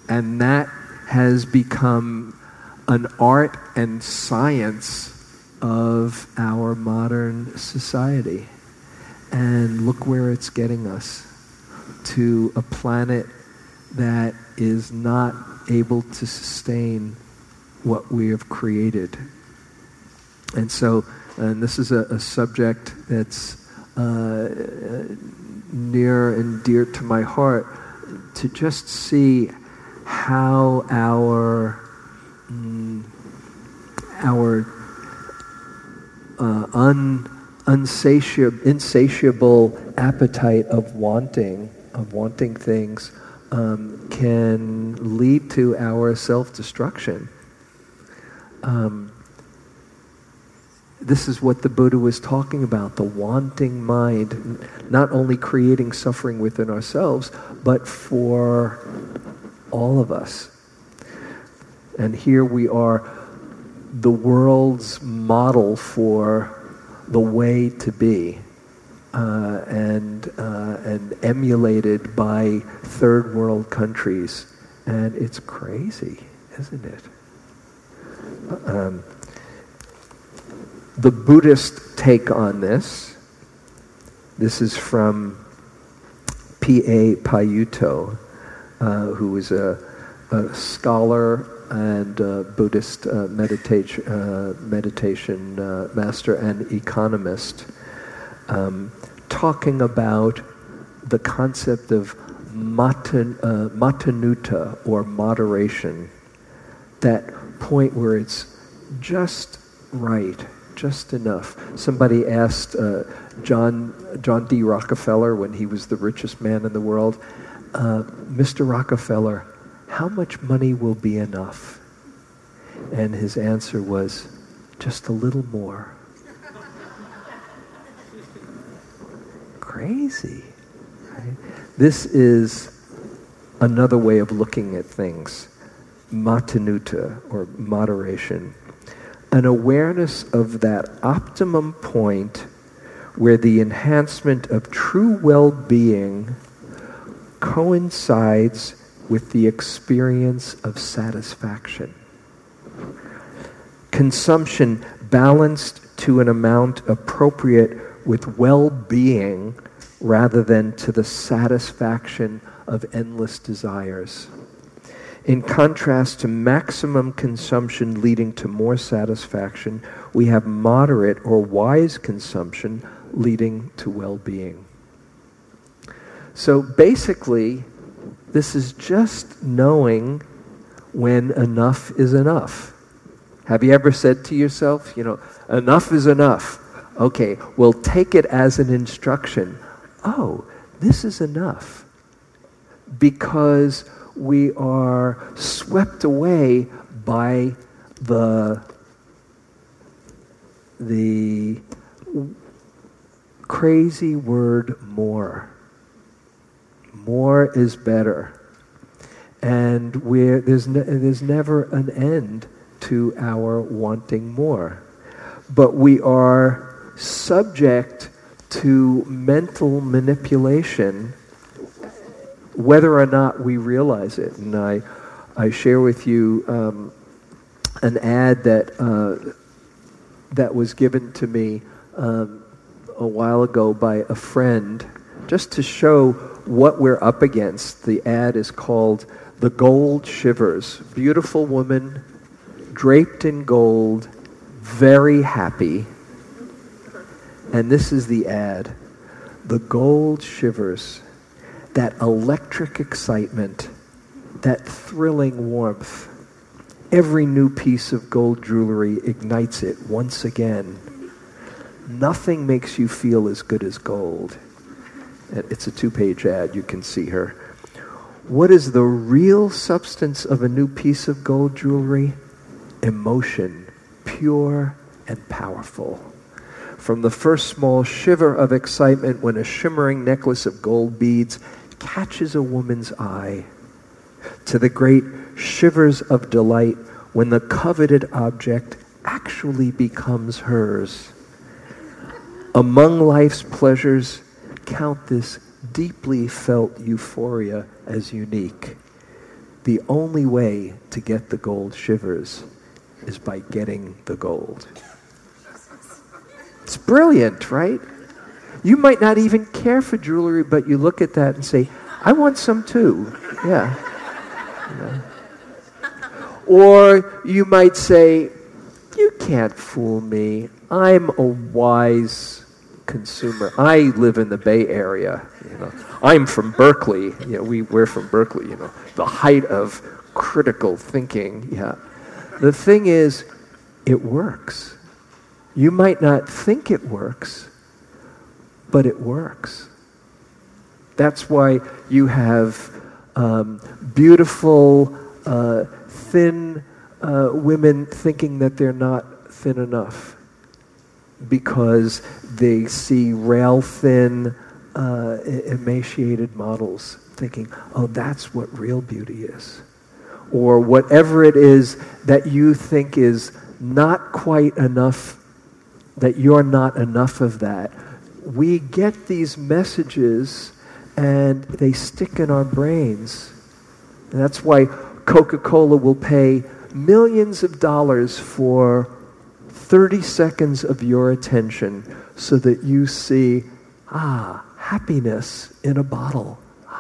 And that has become an art and science of our modern society. And look where it's getting us, to a planet that is not able to sustain what we have created. And so, and this is a subject that's near and dear to my heart, to just see how our insatiable appetite of wanting things can lead to our self-destruction. This is what the Buddha was talking about, the wanting mind, not only creating suffering within ourselves, but for all of us. And here we are, the world's model for the way to be, and emulated by third world countries. And it's crazy, isn't it? The Buddhist take on this is from P.A. Payutto, who is a scholar and Buddhist meditation master and economist, talking about the concept of matanuta, or moderation, that point where it's just right, just enough. Somebody asked John D. Rockefeller, when he was the richest man in the world, Mr. Rockefeller, how much money will be enough? And his answer was, just a little more. Crazy, right? This is another way of looking at things. Matanuta, or moderation. An awareness of that optimum point where the enhancement of true well-being coincides with the experience of satisfaction. Consumption balanced to an amount appropriate with well-being rather than to the satisfaction of endless desires. In contrast to maximum consumption leading to more satisfaction, we have moderate or wise consumption leading to well-being. So basically, this is just knowing when enough is enough. Have you ever said to yourself, enough is enough? Okay, well, take it as an instruction. Oh, this is enough. Because we are swept away by the crazy word more. More is better. And there's never an end to our wanting more. But we are subject to mental manipulation whether or not we realize it. And I share with you an ad that was given to me a while ago by a friend, just to show what we're up against. The ad is called The Gold Shivers. Beautiful woman, draped in gold, very happy. And this is the ad. The gold shivers. That electric excitement, that thrilling warmth. Every new piece of gold jewelry ignites it once again. Nothing makes you feel as good as gold. It's a 2-page ad, you can see her. What is the real substance of a new piece of gold jewelry? Emotion, pure and powerful. From the first small shiver of excitement when a shimmering necklace of gold beads catches a woman's eye, to the great shivers of delight when the coveted object actually becomes hers. Among life's pleasures, count this deeply felt euphoria as unique. the only way to get the gold shivers is by getting the gold. It's brilliant, right? You might not even care for jewelry, but you look at that and say, I want some too. Yeah. Or you might say, you can't fool me. I'm a wise consumer. I live in the Bay Area. I'm from Berkeley. We're from Berkeley. The height of critical thinking. Yeah. The thing is, it works. You might not think it works, but it works. That's why you have beautiful, thin women thinking that they're not thin enough because they see rail thin, emaciated models thinking, oh, that's what real beauty is. Or whatever it is that you think is not quite enough, that you're not enough of that. We get these messages and they stick in our brains. And that's why Coca-Cola will pay millions of dollars for 30 seconds of your attention so that you see, happiness in a bottle.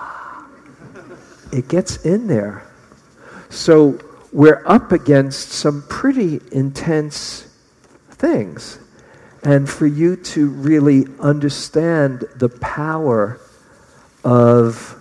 It gets in there. So we're up against some pretty intense things. And for you to really understand the power of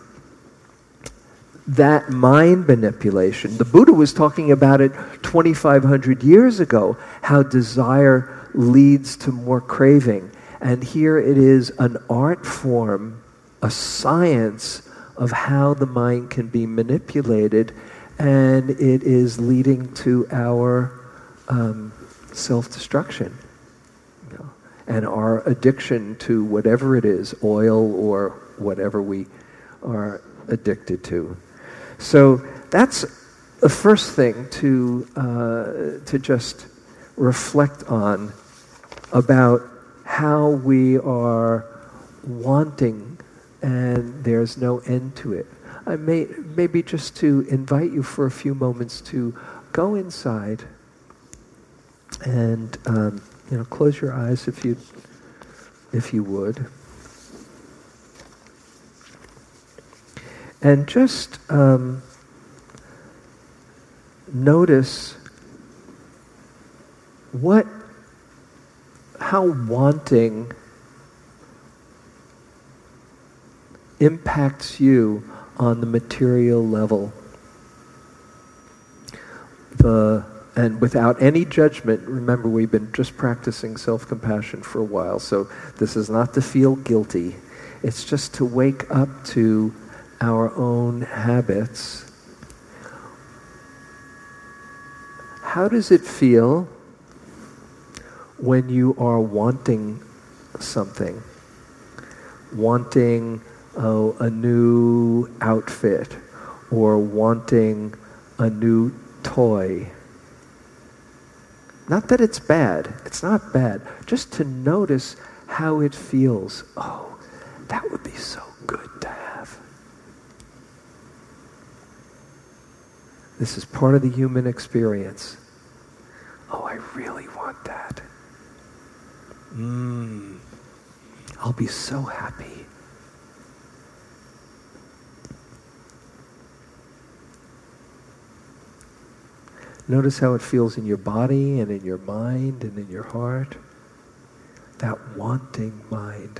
that mind manipulation. The Buddha was talking about it 2,500 years ago, how desire leads to more craving. And here it is an art form, a science of how the mind can be manipulated, and it is leading to our self-destruction. And our addiction to whatever it is, oil or whatever we are addicted to. So that's the first thing to just reflect on about how we are wanting and there's no end to it. I maybe just to invite you for a few moments to go inside and close your eyes if you would. And just notice how wanting impacts you on the material level. And without any judgment, remember we've been just practicing self-compassion for a while, so this is not to feel guilty. It's just to wake up to our own habits. How does it feel when you are wanting something? Wanting a new outfit or wanting a new toy. Not that it's bad. It's not bad. Just to notice how it feels. Oh, that would be so good to have. This is part of the human experience. Oh, I really want that. I'll be so happy. Notice how it feels in your body and in your mind and in your heart. That wanting mind.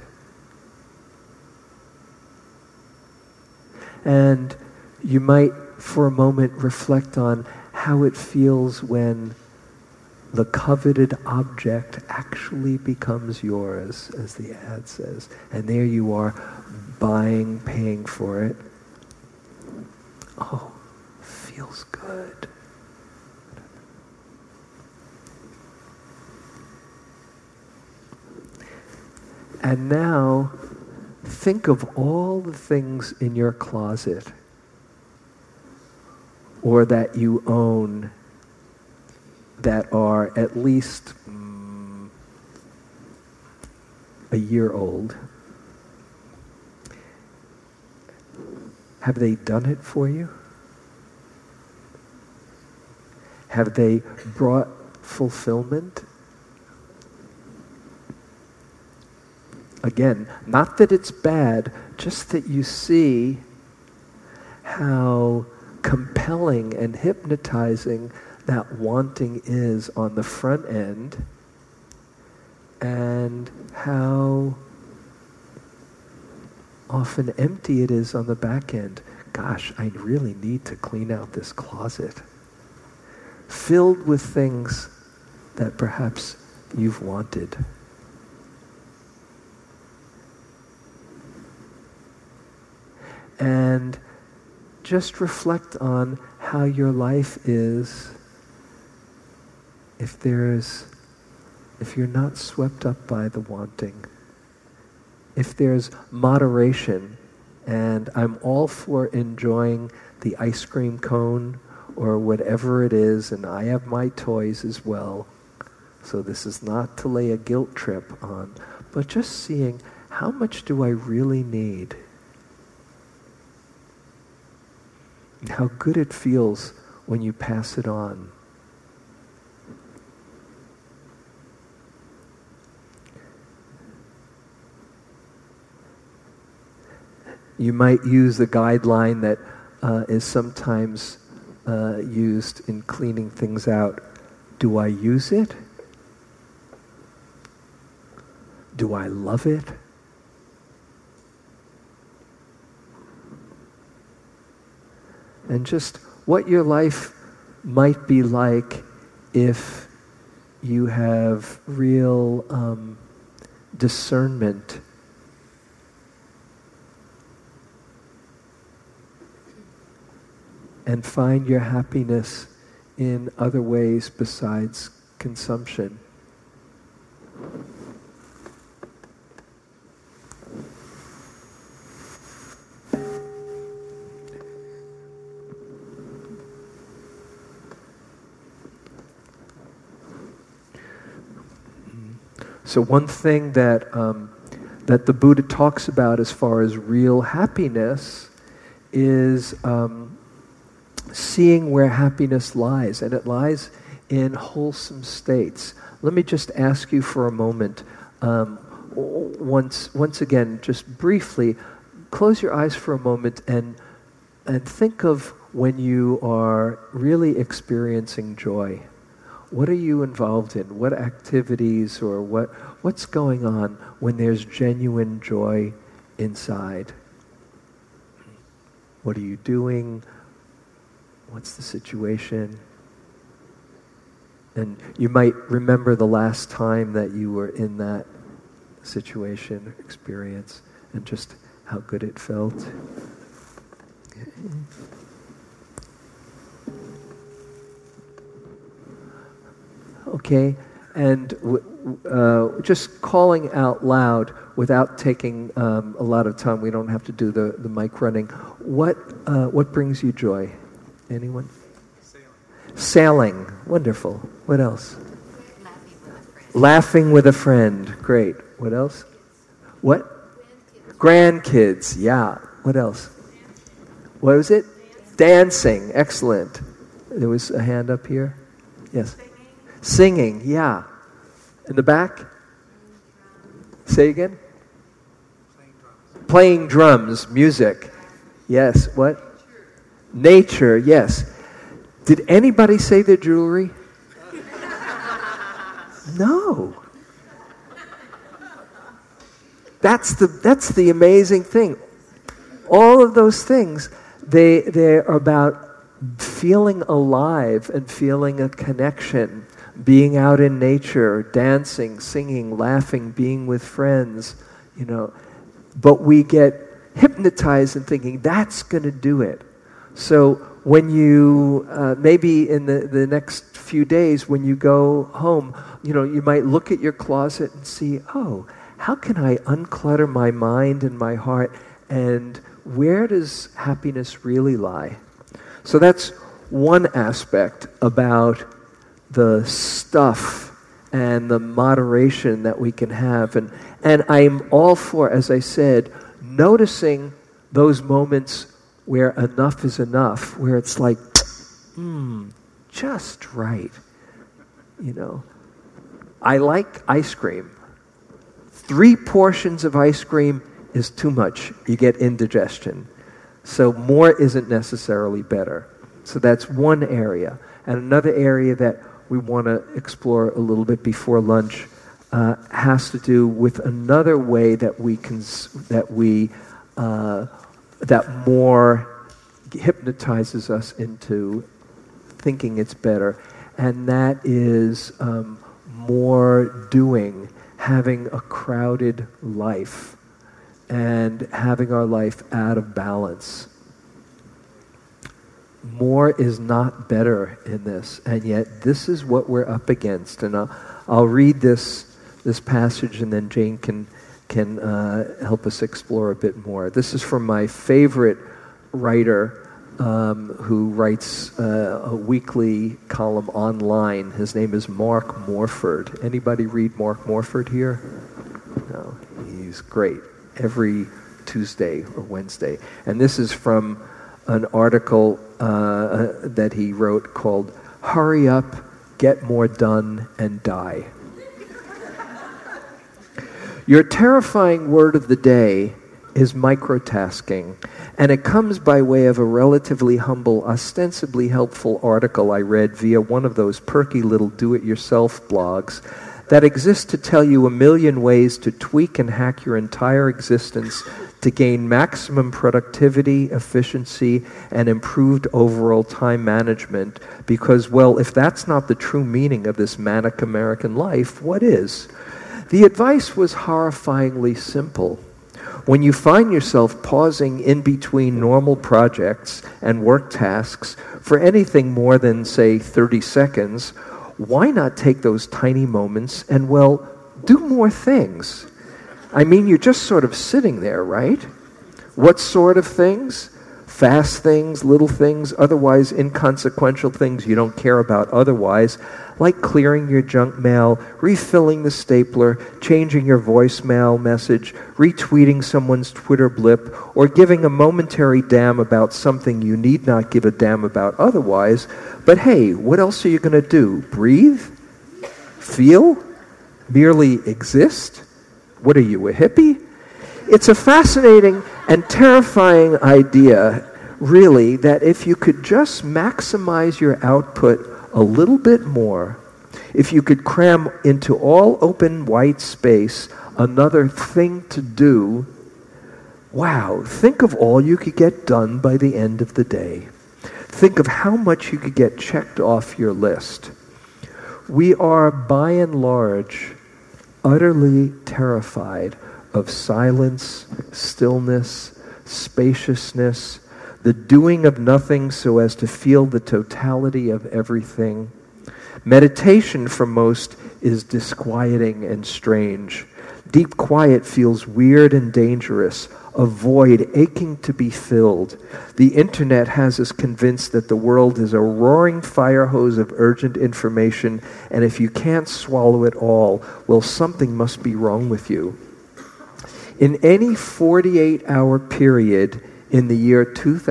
And you might, for a moment, reflect on how it feels when the coveted object actually becomes yours, as the ad says. And there you are, buying, paying for it. Oh, feels good. And now, think of all the things in your closet or that you own that are at least a year old. Have they done it for you? Have they brought fulfillment? Again, not that it's bad, just that you see how compelling and hypnotizing that wanting is on the front end, and how often empty it is on the back end. Gosh, I really need to clean out this closet. Filled with things that perhaps you've wanted. And just reflect on how your life is if you're not swept up by the wanting. If there's moderation, and I'm all for enjoying the ice cream cone or whatever it is, and I have my toys as well, so this is not to lay a guilt trip on, but just seeing how much do I really need? And how good it feels when you pass it on. You might use the guideline that is sometimes used in cleaning things out. Do I use it? Do I love it? And just what your life might be like if you have real discernment and find your happiness in other ways besides consumption. So one thing that that the Buddha talks about as far as real happiness is seeing where happiness lies, and it lies in wholesome states. Let me just ask you for a moment, once again, just briefly, close your eyes for a moment and think of when you are really experiencing joy. What are you involved in? What activities or what's going on when there's genuine joy inside? What are you doing? What's the situation? And you might remember the last time that you were in that situation, experience, and just how good it felt. Okay, and just calling out loud without taking a lot of time. We don't have to do the mic running. What brings you joy? Anyone? Sailing. Wonderful. What else? Laughing with a friend. Great. What else? What? Grandkids. Yeah. What else? What was it? Dancing. Excellent. There was a hand up here. Yes. Singing. Yeah. In the back? Say again? Playing drums. Music. Yes. What? Nature. Yes. Did anybody say their jewelry? No. That's the amazing thing. All of those things, they're about feeling alive and feeling a connection, being out in nature, dancing, singing, laughing, being with friends, But we get hypnotized and thinking that's going to do it. So when you, maybe in the next few days when you go home, you might look at your closet and see, oh, how can I unclutter my mind and my heart, and where does happiness really lie? So that's one aspect about the stuff and the moderation that we can have. And I'm all for, as I said, noticing those moments where enough is enough, where it's like, just right. You know, I like ice cream. 3 portions of ice cream is too much. You get indigestion. So more isn't necessarily better. So that's one area. And another area that we want to explore a little bit before lunch has to do with another way that that more hypnotizes us into thinking it's better, and that is more doing, having a crowded life, and having our life out of balance. More is not better in this, and yet this is what we're up against. And I'll read this passage, and then Jane can help us explore a bit more. This is from my favorite writer, who writes a weekly column online. His name is Mark Morford. Anybody read Mark Morford here? No, he's great. Every Tuesday or Wednesday. And this is from an article that he wrote called "Hurry Up, Get More Done, and Die." Your terrifying word of the day is microtasking, and it comes by way of a relatively humble, ostensibly helpful article I read via one of those perky little do-it-yourself blogs that exist to tell you a million ways to tweak and hack your entire existence to gain maximum productivity, efficiency, and improved overall time management. Because, well, if that's not the true meaning of this manic American life, what is? The advice was horrifyingly simple. When you find yourself pausing in between normal projects and work tasks for anything more than, say, 30 seconds, why not take those tiny moments and, well, do more things? I mean, you're just sort of sitting there, right? What sort of things? Fast things, little things, otherwise inconsequential things you don't care about otherwise, like clearing your junk mail, refilling the stapler, changing your voicemail message, retweeting someone's Twitter blip, or giving a momentary damn about something you need not give a damn about otherwise. But hey, what else are you going to do? Breathe? Feel? Merely exist? What are you, a hippie? It's a fascinating and terrifying idea, really, that if you could just maximize your output a little bit more, if you could cram into all open white space another thing to do, wow, think of all you could get done by the end of the day. Think of how much you could get checked off your list. We are, by and large, utterly terrified of silence, stillness, spaciousness, the doing of nothing so as to feel the totality of everything. Meditation for most is disquieting and strange. Deep quiet feels weird and dangerous, a void aching to be filled. The internet has us convinced that the world is a roaring fire hose of urgent information, and if you can't swallow it all, well, something must be wrong with you. In any 48-hour period in the year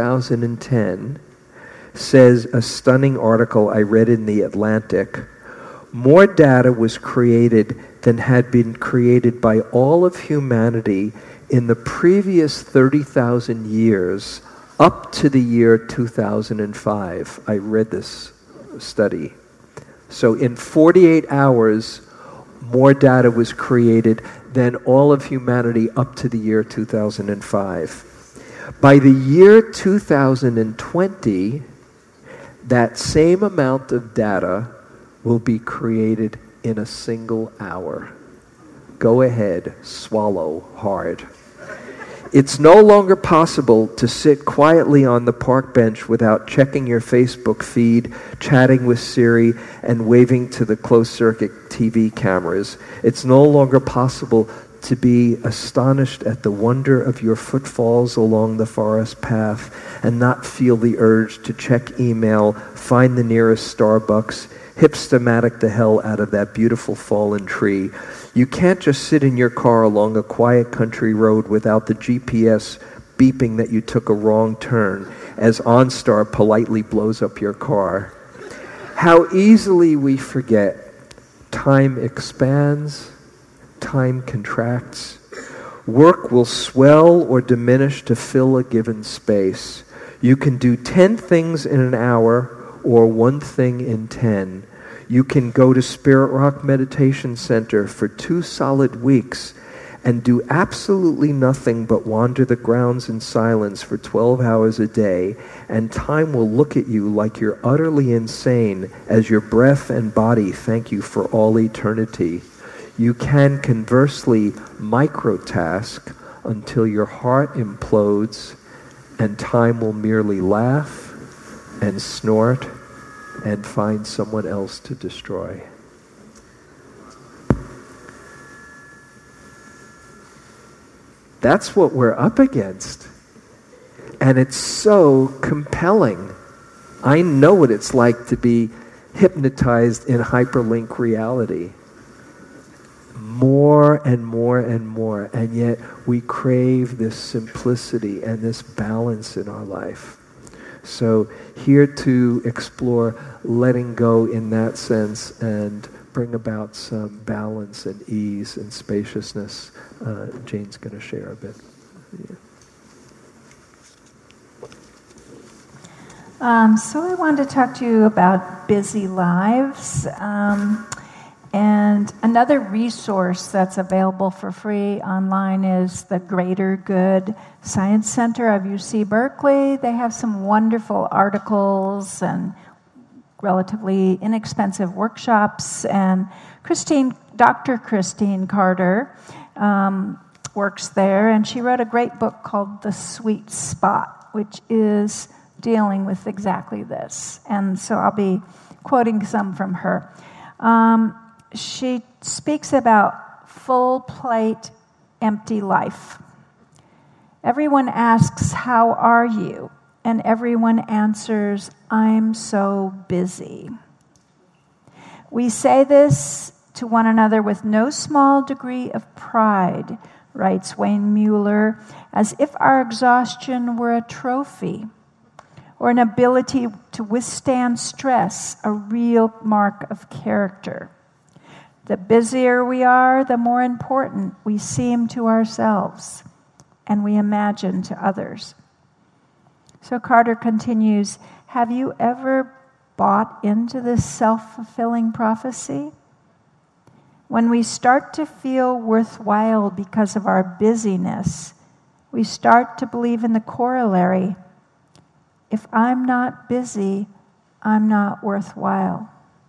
2010, says a stunning article I read in The Atlantic, more data was created than had been created by all of humanity in the previous 30,000 years up to the year 2005. I read this study. So in 48 hours, more data was created than all of humanity up to the year 2005. By the year 2020, that same amount of data will be created in a single hour. Go ahead, swallow hard. It's no longer possible to sit quietly on the park bench without checking your Facebook feed, chatting with Siri, and waving to the closed-circuit TV cameras. It's no longer possible to be astonished at the wonder of your footfalls along the forest path and not feel the urge to check email, find the nearest Starbucks, hipstamatic the hell out of that beautiful fallen tree. You can't just sit in your car along a quiet country road without the GPS beeping that you took a wrong turn as OnStar politely blows up your car. How easily we forget. Time expands, time contracts. Work will swell or diminish to fill a given space. You can do 10 things in an hour or one thing in 10. You can go to Spirit Rock Meditation Center for 2 solid weeks and do absolutely nothing but wander the grounds in silence for 12 hours a day, and time will look at you like you're utterly insane as your breath and body thank you for all eternity. You can conversely microtask until your heart implodes, and time will merely laugh and snort and find someone else to destroy. That's what we're up against. And it's so compelling. I know what it's like to be hypnotized in hyperlink reality. More and more and more. And yet we crave this simplicity and this balance in our life. So here to explore letting go in that sense and bring about some balance and ease and spaciousness. Jane's going to share a bit. So I wanted to talk to you about busy lives. And another resource that's available for free online is the Greater Good Science Center of UC Berkeley. They have some wonderful articles and relatively inexpensive workshops. And Dr. Christine Carter works there, and she wrote a great book called The Sweet Spot, which is dealing with exactly this. And so I'll be quoting some from her. She speaks about full plate, empty life. Everyone asks, "How are you?" And everyone answers, "I'm so busy." We say this to one another with no small degree of pride, writes Wayne Mueller, as if our exhaustion were a trophy or an ability to withstand stress, a real mark of character. The busier we are, the more important we seem to ourselves and we imagine to others. So Carter continues, have you ever bought into this self-fulfilling prophecy? When we start to feel worthwhile because of our busyness, we start to believe in the corollary, if I'm not busy, I'm not worthwhile.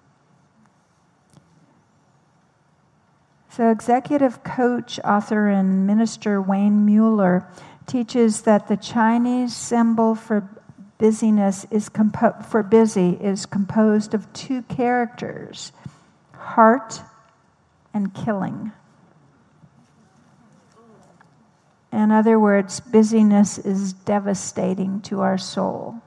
So executive coach, author, and minister Wayne Mueller teaches that the Chinese symbol for busyness is composed of 2 characters, heart and killing. In other words, busyness is devastating to our soul.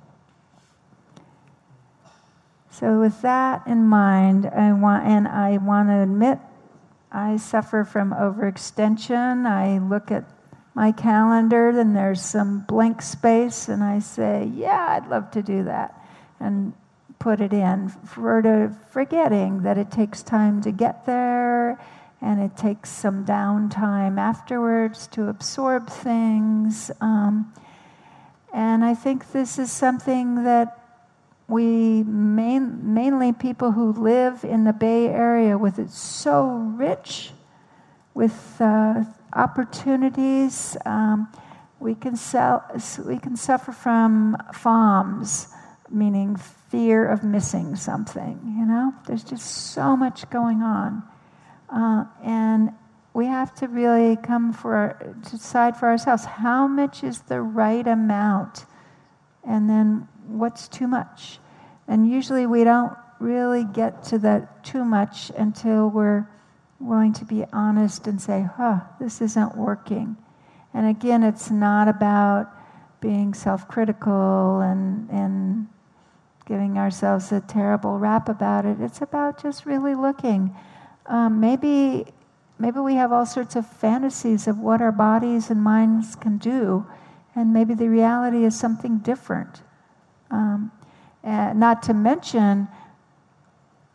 So with that in mind, I want to admit I suffer from overextension. I look at my calendar and there's some blank space and I say, yeah, I'd love to do that, and put it in, forgetting that it takes time to get there and it takes some downtime afterwards to absorb things. And I think this is something that we, mainly people who live in the Bay Area, with it so rich with opportunities, we can suffer from FOMS, meaning fear of missing something. You know, there's just so much going on, and we have to really decide for ourselves how much is the right amount, and then what's too much. And usually we don't really get to that too much until we're willing to be honest and say, this isn't working. And again, it's not about being self-critical and giving ourselves a terrible rap about it. It's about just really looking. Maybe we have all sorts of fantasies of what our bodies and minds can do, and maybe the reality is something different. Not to mention,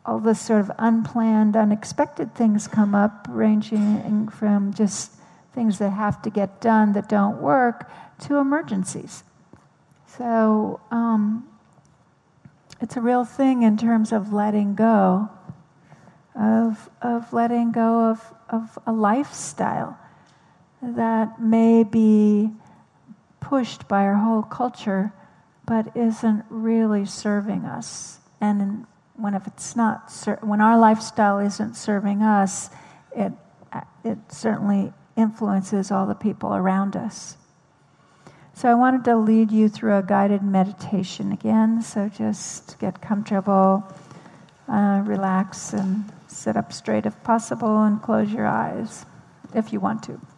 all this sort of unplanned, unexpected things come up, ranging from just things that have to get done that don't work to emergencies. So it's a real thing in terms of letting go, of letting go of a lifestyle that may be pushed by our whole culture, but isn't really serving us. And when our lifestyle isn't serving us, it certainly influences all the people around us. So I wanted to lead you through a guided meditation again. So just get comfortable, relax, and sit up straight if possible, and close your eyes if you want to.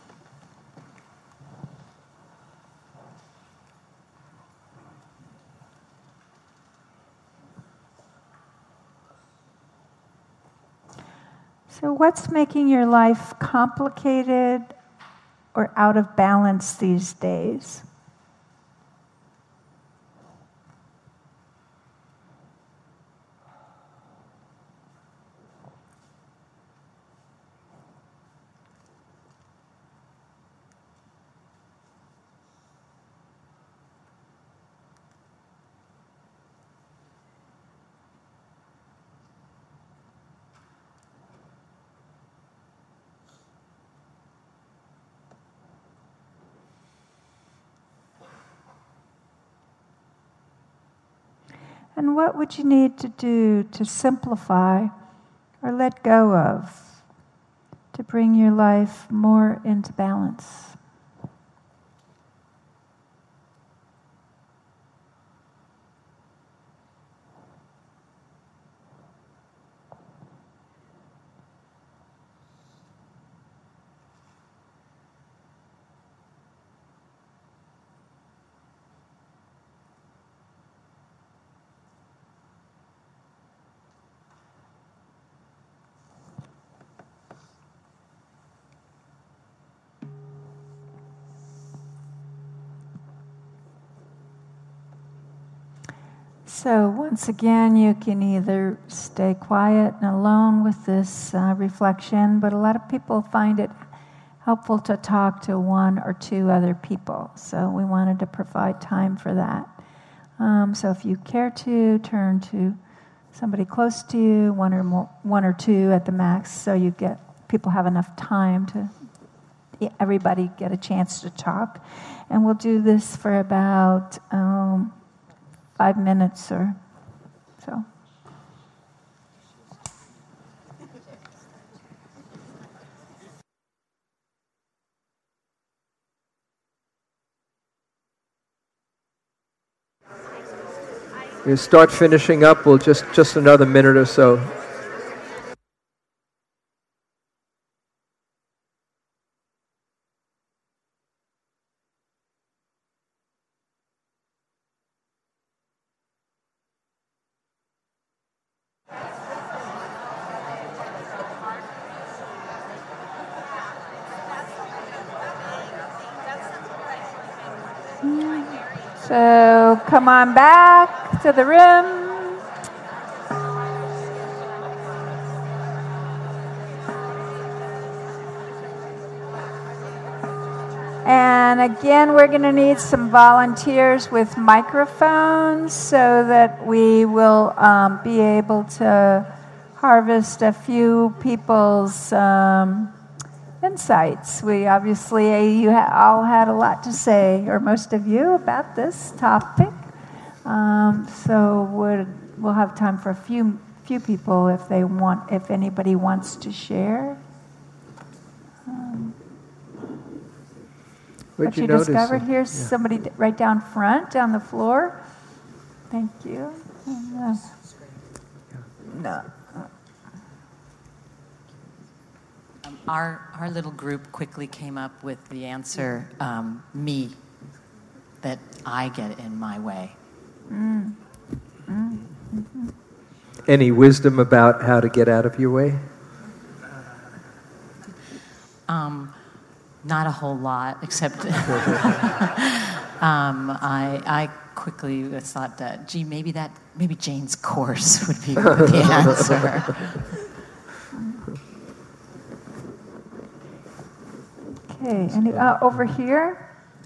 So what's making your life complicated or out of balance these days? And what would you need to do to simplify or let go of to bring your life more into balance? So once again, you can either stay quiet and alone with this reflection, but a lot of people find it helpful to talk to one or two other people. So we wanted to provide time for that. So if you care to, turn to somebody close to you, one or two at the max, so people have enough time to everybody get a chance to talk. And we'll do this for about 5 minutes or so. We start finishing up. We'll just another minute or so. So come on back to the room. And again, we're going to need some volunteers with microphones so that we will be able to harvest a few people's insights. We obviously, you all had a lot to say, or most of you, about this topic. So we'll have time for a few people if anybody wants to share. What you discovered? Here's somebody right down front, on the floor. Thank you. No. Our little group quickly came up with the answer, me, that I get in my way. Mm-hmm. Any wisdom about how to get out of your way? Not a whole lot, except I quickly thought, gee, maybe Jane's course would be the answer. Okay, and over here.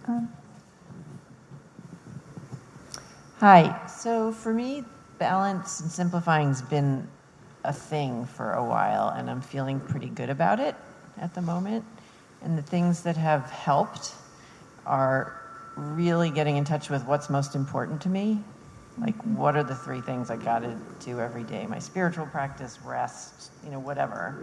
Hi. So for me, balance and simplifying has been a thing for a while, and I'm feeling pretty good about it at the moment. And the things that have helped are really getting in touch with what's most important to me. Like, what are the 3 things I got to do every day? My spiritual practice, rest, whatever.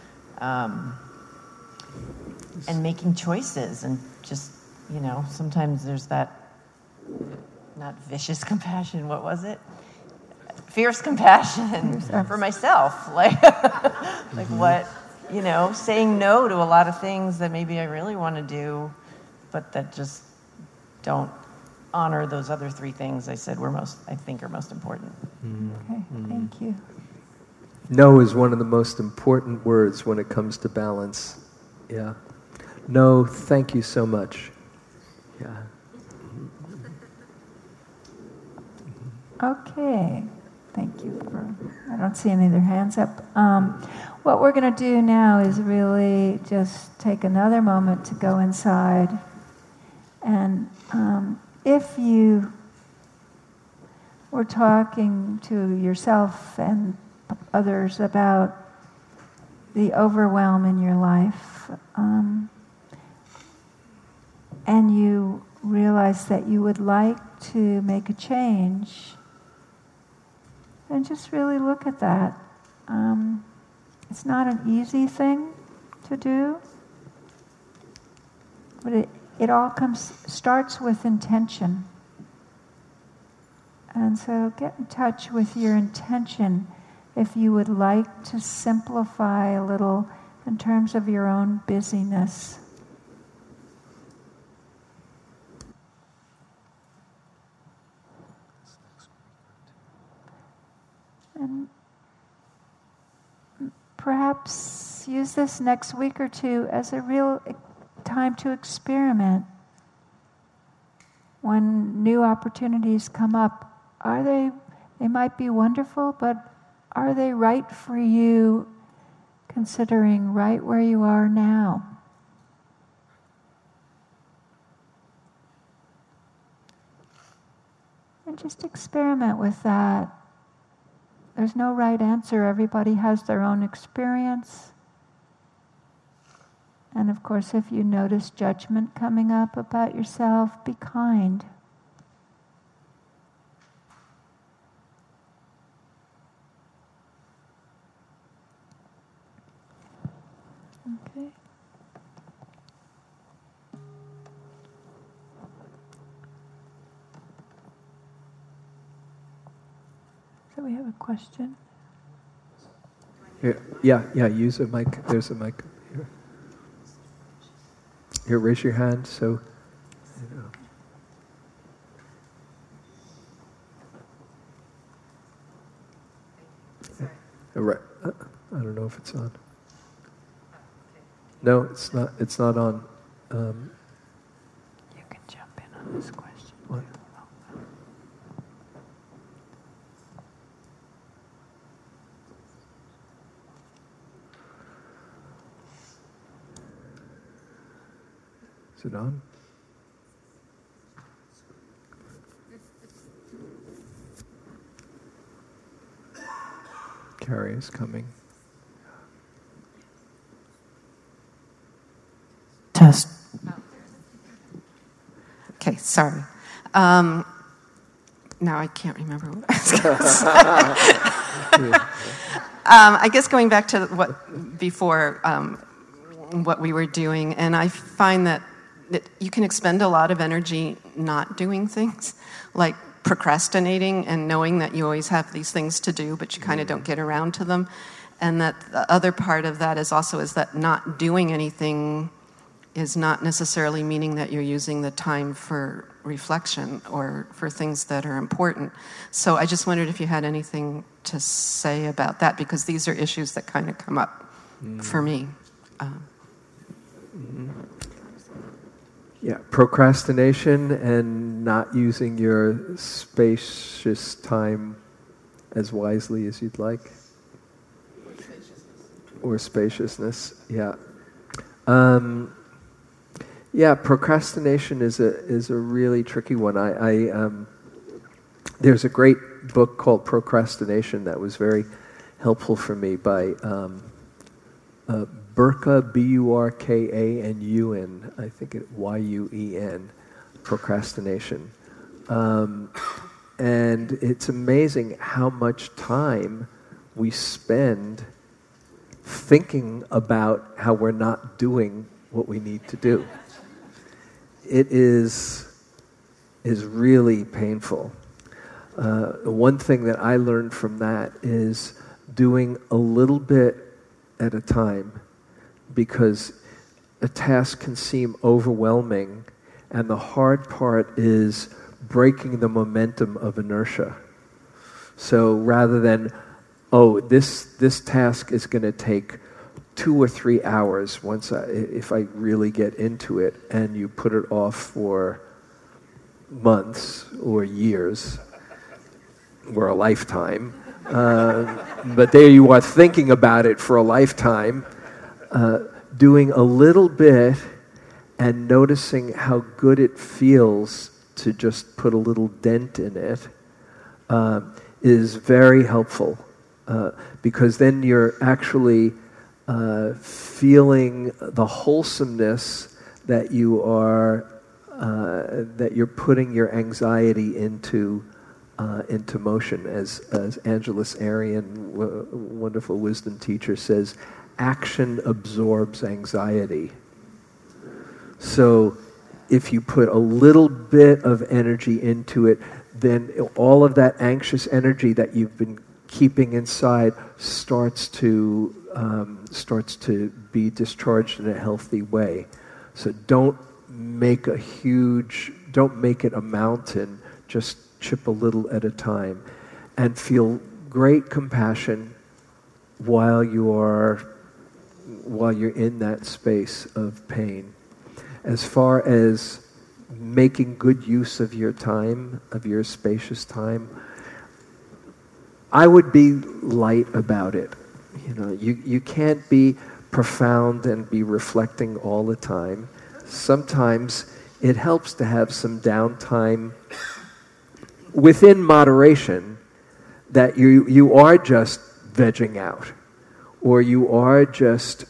And making choices, and just, sometimes there's that, not vicious compassion, what was it? Fierce compassion for myself. Like what, saying no to a lot of things that maybe I really want to do, but that just don't honor those other 3 things I said I think are most important. Okay, thank you. No is one of the most important words when it comes to balance. Yeah. No, thank you so much. Yeah. Okay, thank you. I don't see any other hands up. What we're going to do now is really just take another moment to go inside. And if you were talking to yourself and others about the overwhelm in your life, and you realize that you would like to make a change, then just really look at that. It's not an easy thing to do, but it all starts with intention. And so get in touch with your intention if you would like to simplify a little in terms of your own busyness. And perhaps use this next week or 2 as a real time to experiment. When new opportunities come up, they might be wonderful, but are they right for you, considering right where you are now? And just experiment with that. There's no right answer. Everybody has their own experience. And of course, if you notice judgment coming up about yourself, be kind. Okay. So we have a question. Yeah, use a mic. There's a mic here. Here, raise your hand so Right. I don't know if it's on. No, it's not. It's not on. You can jump in on this question. What? Is it on? Carrie is coming. Test. Okay, sorry. Now I can't remember what I was going to say. I guess going back to what before, what we were doing, and I find that you can expend a lot of energy not doing things, like procrastinating and knowing that you always have these things to do, but you kind of don't get around to them. And that the other part of that is that not doing anything is not necessarily meaning that you're using the time for reflection or for things that are important. So I just wondered if you had anything to say about that, because these are issues that kind of come up for me. Yeah, procrastination and not using your spacious time as wisely as you'd like. Or spaciousness, yeah. Yeah, procrastination is a really tricky one. There's a great book called Procrastination that was very helpful for me by Burka, B-U-R-K-A, and Yuen, I think Y-U-E-N, Procrastination. And it's amazing how much time we spend thinking about how we're not doing what we need to do. It is really painful. One thing that I learned from that is doing a little bit at a time, because a task can seem overwhelming, and the hard part is breaking the momentum of inertia. So rather than, this task is going to take 2 or 3 hours if I really get into it, and you put it off for months or years or a lifetime. But there you are thinking about it for a lifetime, doing a little bit and noticing how good it feels to just put a little dent in it is very helpful, because then you're actually feeling the wholesomeness that you're putting your anxiety into motion. As Angeles Arian, wonderful wisdom teacher, says, action absorbs anxiety. So if you put a little bit of energy into it, then all of that anxious energy that you've been keeping inside starts to be discharged in a healthy way. So don't make it a mountain, just chip a little at a time, and feel great compassion while you're in that space of pain. As far as making good use of your time, of your spacious time, I would be light about it. You can't be profound and be reflecting all the time. Sometimes it helps to have some downtime within moderation, that you are just vegging out, or you are just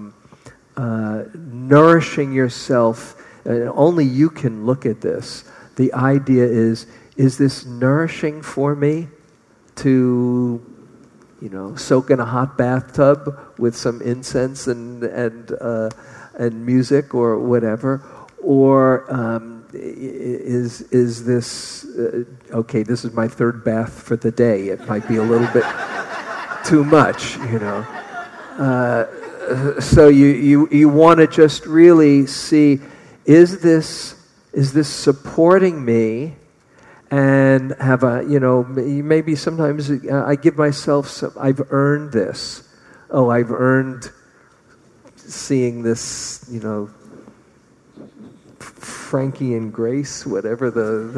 nourishing yourself. Only you can look at this. The idea is this nourishing for me to, soak in a hot bathtub with some incense and music or whatever, or is this okay? This is my third bath for the day. It might be a little bit too much, So you want to just really see, is this supporting me? And have maybe sometimes I give myself I've earned this. I've earned seeing this, Frankie and Grace, whatever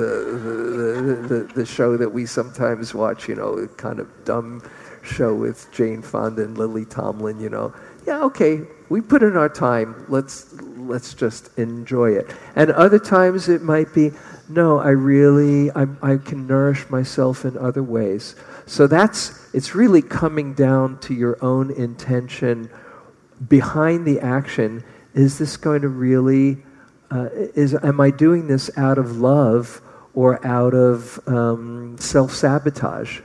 the show that we sometimes watch, kind of dumb show with Jane Fonda and Lily Tomlin, Yeah, okay, we put in our time. Let's just enjoy it. And other times it might be, no, I can nourish myself in other ways. So it's really coming down to your own intention behind the action. Is this going to really, am I doing this out of love or out of self-sabotage?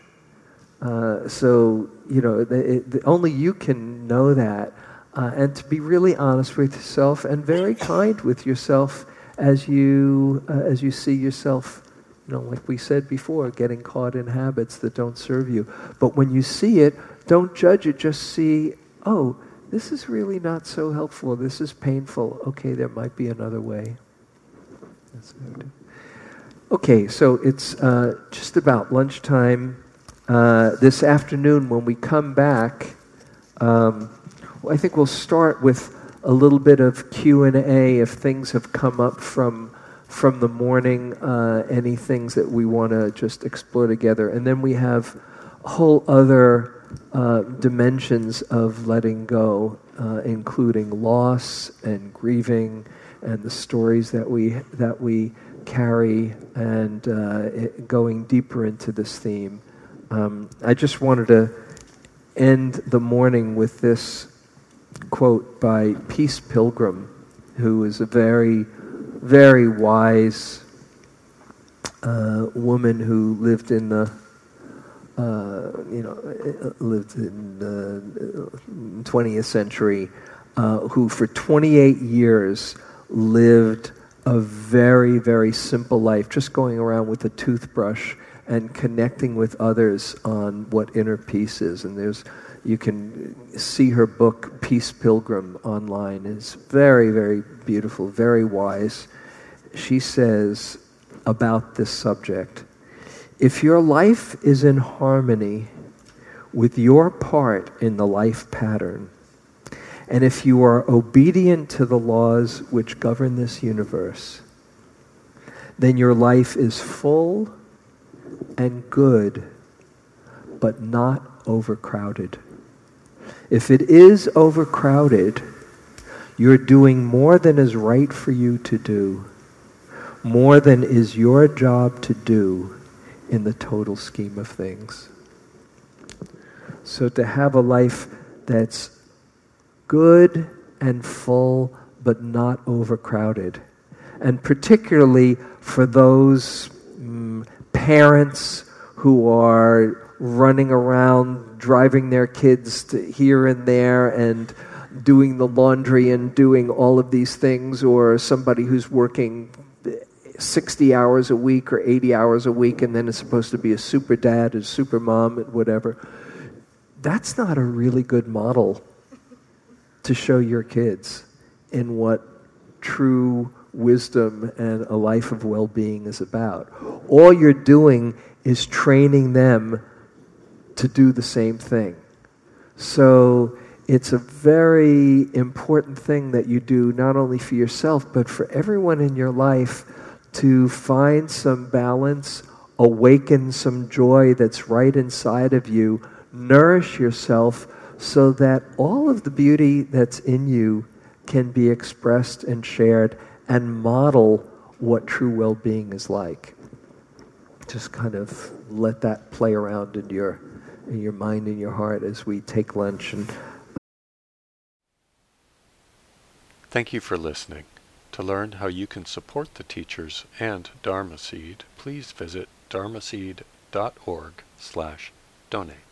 Only you can know that. And to be really honest with yourself and very kind with yourself as you see yourself, like we said before, getting caught in habits that don't serve you. But when you see it, don't judge it. Just see, this is really not so helpful. This is painful. Okay, there might be another way. That's good. Okay, so it's just about lunchtime. This afternoon when we come back, I think we'll start with a little bit of Q&A if things have come up from the morning, any things that we want to just explore together. And then we have whole other dimensions of letting go, including loss and grieving and the stories that we carry, and going deeper into this theme. I just wanted to end the morning with this quote by Peace Pilgrim, who is a very, very wise woman who lived in the lived in the 20th century, who for 28 years lived a very, very simple life, just going around with a toothbrush and connecting with others on what inner peace is. And you can see her book, Peace Pilgrim, online. It's very, very beautiful, very wise. She says about this subject, if your life is in harmony with your part in the life pattern, and if you are obedient to the laws which govern this universe, then your life is full and good, but not overcrowded. If it is overcrowded, you're doing more than is right for you to do, more than is your job to do in the total scheme of things. So to have a life that's good and full, but not overcrowded. And particularly for those parents who are running around, driving their kids to here and there and doing the laundry and doing all of these things, or somebody who's working 60 hours a week or 80 hours a week and then is supposed to be a super dad, a super mom, and whatever. That's not a really good model to show your kids in what true wisdom and a life of well-being is about. All you're doing is training them to do the same thing. So it's a very important thing that you do not only for yourself, but for everyone in your life, to find some balance, awaken some joy that's right inside of you, nourish yourself so that all of the beauty that's in you can be expressed and shared, and model what true well-being is like. Just kind of let that play around in your mind and your heart as we take lunch. And thank you for listening. To learn how you can support the teachers and Dharma Seed, please visit dharmaseed.org/donate.